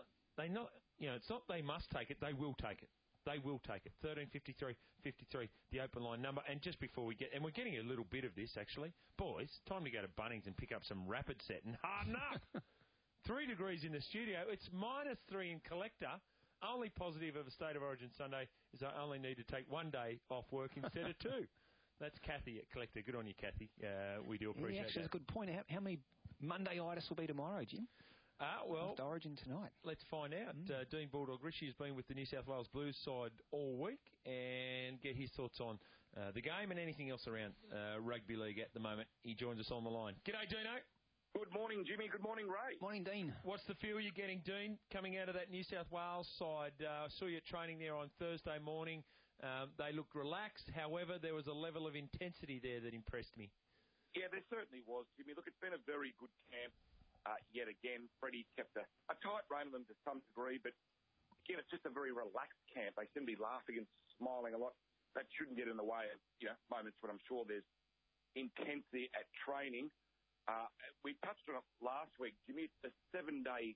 it's not they must take it, they will take it. They will take it. 1353, the open line number. And just before we're getting a little bit of this, actually. Boys, time to go to Bunnings and pick up some Rapid Set and harden up. 3 degrees in the studio. It's -3 in Collector. Only positive of a State of Origin Sunday is I only need to take 1 day off work instead of 2. That's Kathy at Collector. Good on you, Kathy. We do appreciate actually, that. That's a good point. How many Monday-itis will be tomorrow, Jim? After Origin tonight. Let's find out. Dean Bulldog Rishi has been with the New South Wales Blues side all week and get his thoughts on the game and anything else around rugby league at the moment. He joins us on the line. G'day, Dino. Good morning, Jimmy. Good morning, Ray. Morning, Dean. What's the feel you're getting, Dean, coming out of that New South Wales side? I saw you training there on Thursday morning. They looked relaxed. However, there was a level of intensity there that impressed me. Yeah, there certainly was, Jimmy. Look, it's been a very good camp. Yet again, Freddie kept a tight rein on them to some degree, but again, it's just a very relaxed camp. They seem to be laughing and smiling a lot. That shouldn't get in the way of moments when I'm sure there's intensity at training. We touched on it last week, Jimmy. The 7-day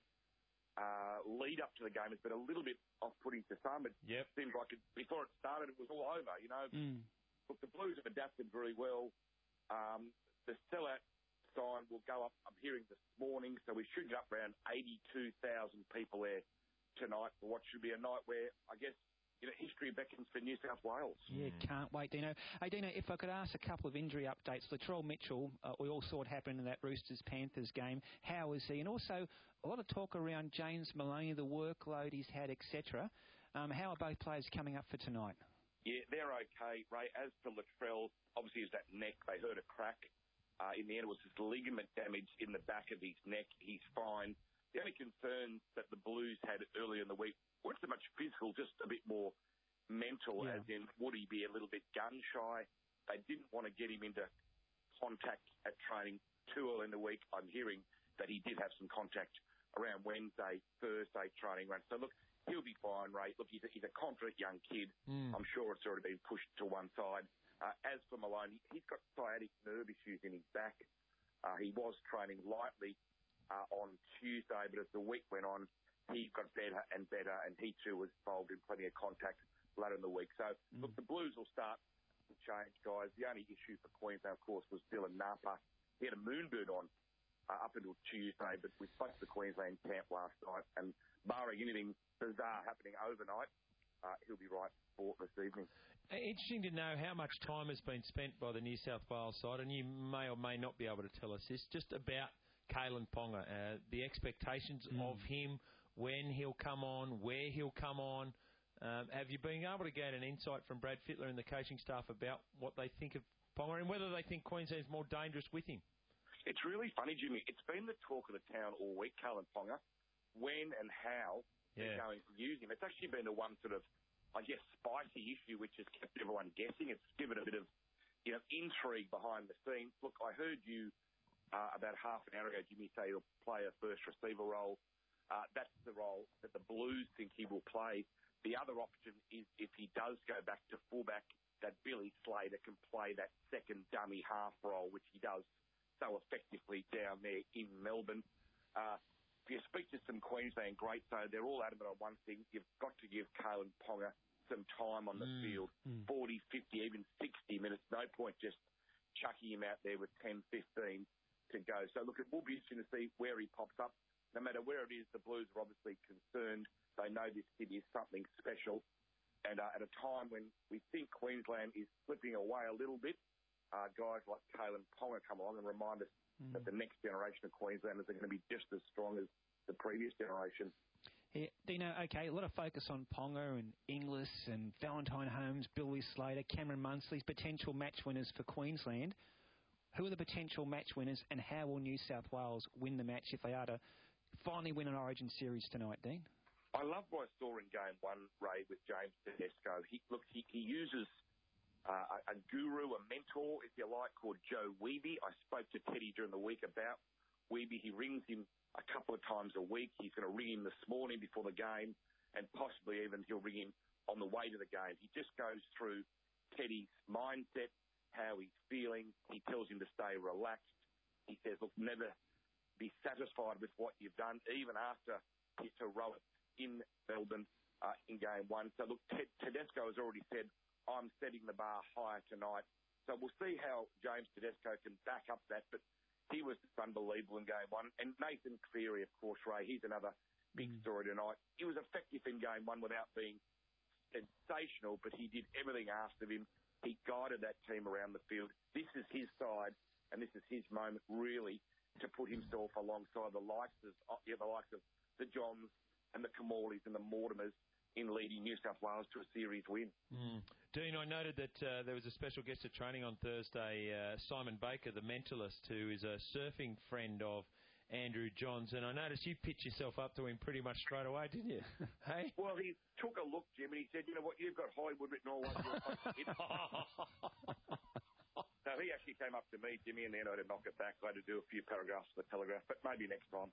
lead up to the game has been a little bit off-putting to some. It seemed like before it started, it was all over. Look, the Blues have adapted very well. The sellout sign will go up, I'm hearing this morning, so we should get up around 82,000 people there tonight for what should be a night where, I guess, history beckons for New South Wales. Yeah, can't wait, Dino. Hey, Dino, if I could ask a couple of injury updates. Latrell Mitchell, we all saw it happen in that Roosters-Panthers game. How is he? And also, a lot of talk around James Maloney, the workload he's had, etc. How are both players coming up for tonight? Yeah, they're okay, Ray. As for Latrell, obviously it was that neck. They heard a crack. In the end, it was his ligament damage in the back of his neck. He's fine. The only concerns that the Blues had earlier in the week weren't so much physical, just a bit more mental, as in, would he be a little bit gun-shy? They didn't want to get him into contact at training too early in the week. I'm hearing that he did have some contact around Wednesday, Thursday training run. So, look, he'll be fine, Ray. Look, he's a confident young kid. I'm sure it's already been pushed to one side. As for Maloney, he's got sciatic nerve issues in his back. He was training lightly on Tuesday, but as the week went on, he got better and better, and he too was involved in plenty of contact later in the week. So, look, the Blues will start to change, guys. The only issue for Queensland, of course, was Dylan Napa. He had a moonbird on up until Tuesday, but we spoke to the Queensland camp last night, and barring anything bizarre happening overnight, he'll be right for this evening. Interesting to know how much time has been spent by the New South Wales side, and you may or may not be able to tell us this, just about Kalyn Ponga, the expectations of him, when he'll come on, where he'll come on. Have you been able to get an insight from Brad Fittler and the coaching staff about what they think of Ponga and whether they think Queensland's more dangerous with him? It's really funny, Jimmy. It's been the talk of the town all week, Kalyn Ponga. when and how they're going to use him. It's actually been the one sort of, I guess, spicy issue which has kept everyone guessing. It's given a bit of, intrigue behind the scenes. Look, I heard you about half an hour ago, Jimmy, say he'll play a first receiver role. That's the role that the Blues think he will play. The other option is if he does go back to fullback, that Billy Slater can play that second dummy half role, which he does so effectively down there in Melbourne. If you speak to some Queensland greats, though, they're all adamant on one thing. You've got to give Kalyn Ponga some time on the field, 40, 50, even 60 minutes. No point just chucking him out there with 10, 15 to go. So, look, it will be interesting to see where he pops up. No matter where it is, the Blues are obviously concerned. They know this kid is something special. And at a time when we think Queensland is slipping away a little bit, guys like Kalyn Ponga come along and remind us that the next generation of Queenslanders are going to be just as strong as the previous generation. Yeah, Dino, okay, a lot of focus on Ponga and Inglis and Valentine Holmes, Billy Slater, Cameron Munsley's potential match winners for Queensland. Who are the potential match winners, and how will New South Wales win the match if they are to finally win an Origin series tonight, Dean? I love what I saw in Game 1, Ray, with James Tedesco. He uses a guru, a mentor, if you like, called Joe Weeby. I spoke to Teddy during the week about Weeby. He rings him a couple of times a week. He's going to ring him this morning before the game, and possibly even he'll ring him on the way to the game. He just goes through Teddy's mindset, how he's feeling. He tells him to stay relaxed. He says, look, never be satisfied with what you've done, even after his heroics in Melbourne in Game 1. So, look, Tedesco has already said, I'm setting the bar higher tonight. So we'll see how James Tedesco can back up that. But he was unbelievable in Game 1. And Nathan Cleary, of course, Ray, he's another big story tonight. He was effective in Game 1 without being sensational, but he did everything asked of him. He guided that team around the field. This is his side, and this is his moment, really, to put himself alongside the likes of the Johns and the Camorleys and the Mortimers in leading New South Wales to a series win. Dean, I noted that there was a special guest at training on Thursday, Simon Baker, the mentalist, who is a surfing friend of Andrew Johns, and I noticed you pitched yourself up to him pretty much straight away, didn't you? Hey? Well, he took a look, Jim, and he said, you know what, you've got Hollywood written all over your pocket. So he actually came up to me, Jimmy, and then I had to knock it back. I had to do a few paragraphs for the Telegraph, but maybe next time.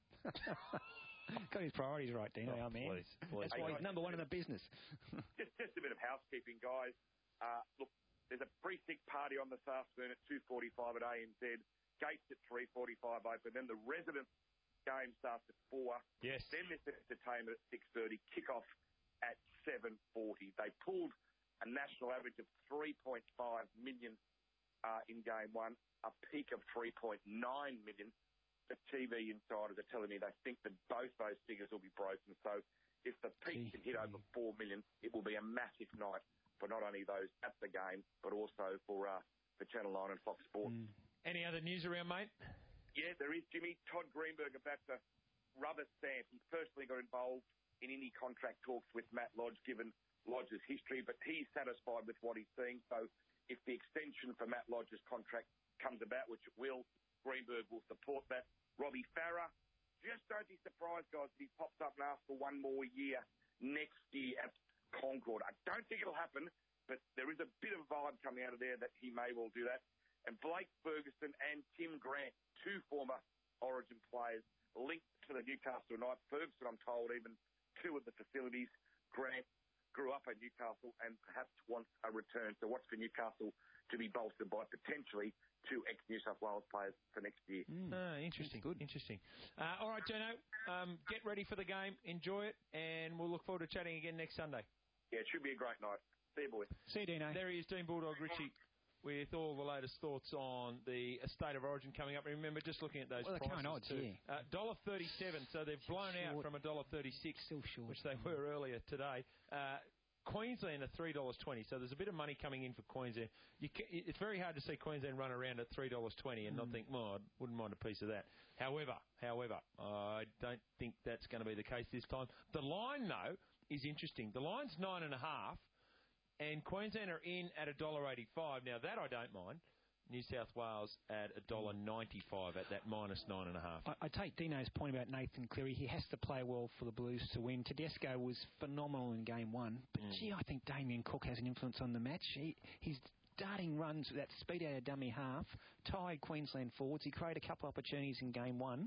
Got his priorities right, Dino, man. Please. That's why he's number one in the business. just a bit of housekeeping, guys. Look, there's a pre-sick party on this afternoon at 2:45 at ANZ. Gates at 3:45 open. Then the residents game starts at 4. Yes. Then there's entertainment at 6:30. Kickoff at 7:40. They pulled a national average of 3.5 million in Game 1, a peak of 3.9 million. The TV insiders are telling me they think that both those figures will be broken. So if the peak can hit over 4 million, it will be a massive night for not only those at the game, but also for Channel 9 and Fox Sports. Any other news around, mate? Yeah, there is, Jimmy. Todd Greenberg about to rubber stamp. He personally got involved in any contract talks with Matt Lodge, given Lodge's history, but he's satisfied with what he's seeing. So if the extension for Matt Lodge's contract comes about, which it will, Greenberg will support that. Robbie Farah, just don't be surprised, guys, if he pops up and asks for one more year next year at Concord. I don't think it'll happen, but there is a bit of vibe coming out of there that he may well do that. And Blake Ferguson and Tim Grant, two former Origin players, linked to the Newcastle Knights. Ferguson, I'm told, even two of the facilities. Grant grew up at Newcastle and perhaps wants a return. So watch for Newcastle to be bolstered by potentially 2 ex-New South Wales players for next year. Interesting. Good. Interesting. All right, Dino, get ready for the game. Enjoy it, and we'll look forward to chatting again next Sunday. Yeah, it should be a great night. See you, boys. See you, Dino. There he is, Dean Bulldog Ritchie, with all the latest thoughts on the State of Origin coming up. Remember, just looking at those prices. Current odds, too. $1.37, so they've blown out from $1.36, still short, which they were earlier today. Queensland at $3.20, so there's a bit of money coming in for Queensland. It's very hard to see Queensland run around at $3.20 and not think, I wouldn't mind a piece of that. However, I don't think that's going to be the case this time. The line, though, is interesting. The line's 9.5, and Queensland are in at $1.85. Now, that I don't mind. New South Wales at $1.95 at that -9.5. I take Dino's point about Nathan Cleary. He has to play well for the Blues to win. Tedesco was phenomenal in game one. But, gee, I think Damien Cook has an influence on the match. He's darting runs with that speed out of dummy half, tied Queensland forwards. He created a couple of opportunities in game one.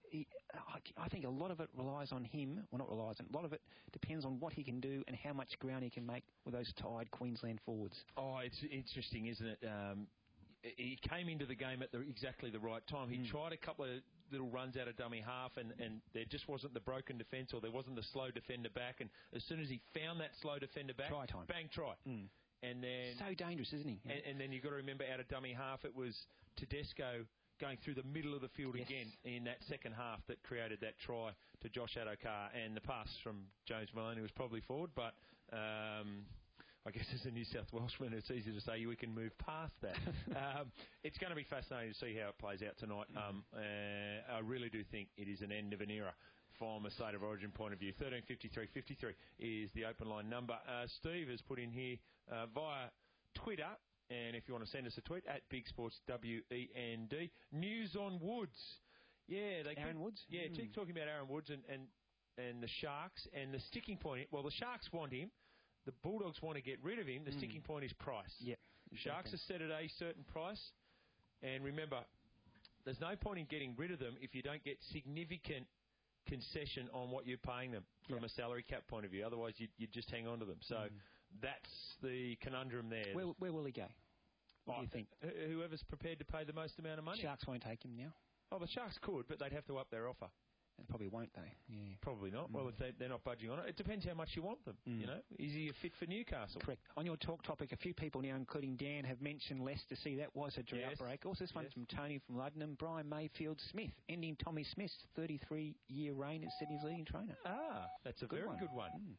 I think a lot of it relies on him. Well, not relies on. A lot of it depends on what he can do and how much ground he can make with those tied Queensland forwards. Oh, it's interesting, isn't it? He came into the game at exactly the right time. He tried a couple of little runs out of dummy half, and there just wasn't the broken defence, or there wasn't the slow defender back. And as soon as he found that slow defender back, try time. Bang, try. And then so dangerous, isn't he? And then you've got to remember, out of dummy half, it was Tedesco going through the middle of the field again in that second half that created that try to Josh Addo-Carr, and the pass from James Maloney was probably forward, but I guess as a New South Welshman, it's easy to say we can move past that. It's going to be fascinating to see how it plays out tonight. I really do think it is an end of an era from a State of Origin point of view. 1353-53 is the open line number. Steve has put in here via Twitter, and if you want to send us a tweet, at Big Sports WEND, news on Woods. Yeah, Aaron Woods? Yeah, talking about Aaron Woods and the Sharks, and the sticking point. Well, the Sharks want him. The Bulldogs want to get rid of him. The sticking point is price. Yep. Sharks are set at a certain price. And remember, there's no point in getting rid of them if you don't get significant concession on what you're paying them from a salary cap point of view. Otherwise, you just hang on to them. So that's the conundrum there. Where will he go? What do you think? Whoever's prepared to pay the most amount of money. Sharks won't take him now. Oh, the Sharks could, but they'd have to up their offer. They probably won't, they? Yeah. Probably not. Well, if they're not budging on it, it depends how much you want them. You know, is he a fit for Newcastle? Correct. On your talk topic, a few people now, including Dan, have mentioned Leicester. See, that was a drought break. Also, this one's from Tony from Luddenham. Brian Mayfield Smith, ending Tommy Smith's 33-year reign as Sydney's leading trainer. That's a very good one.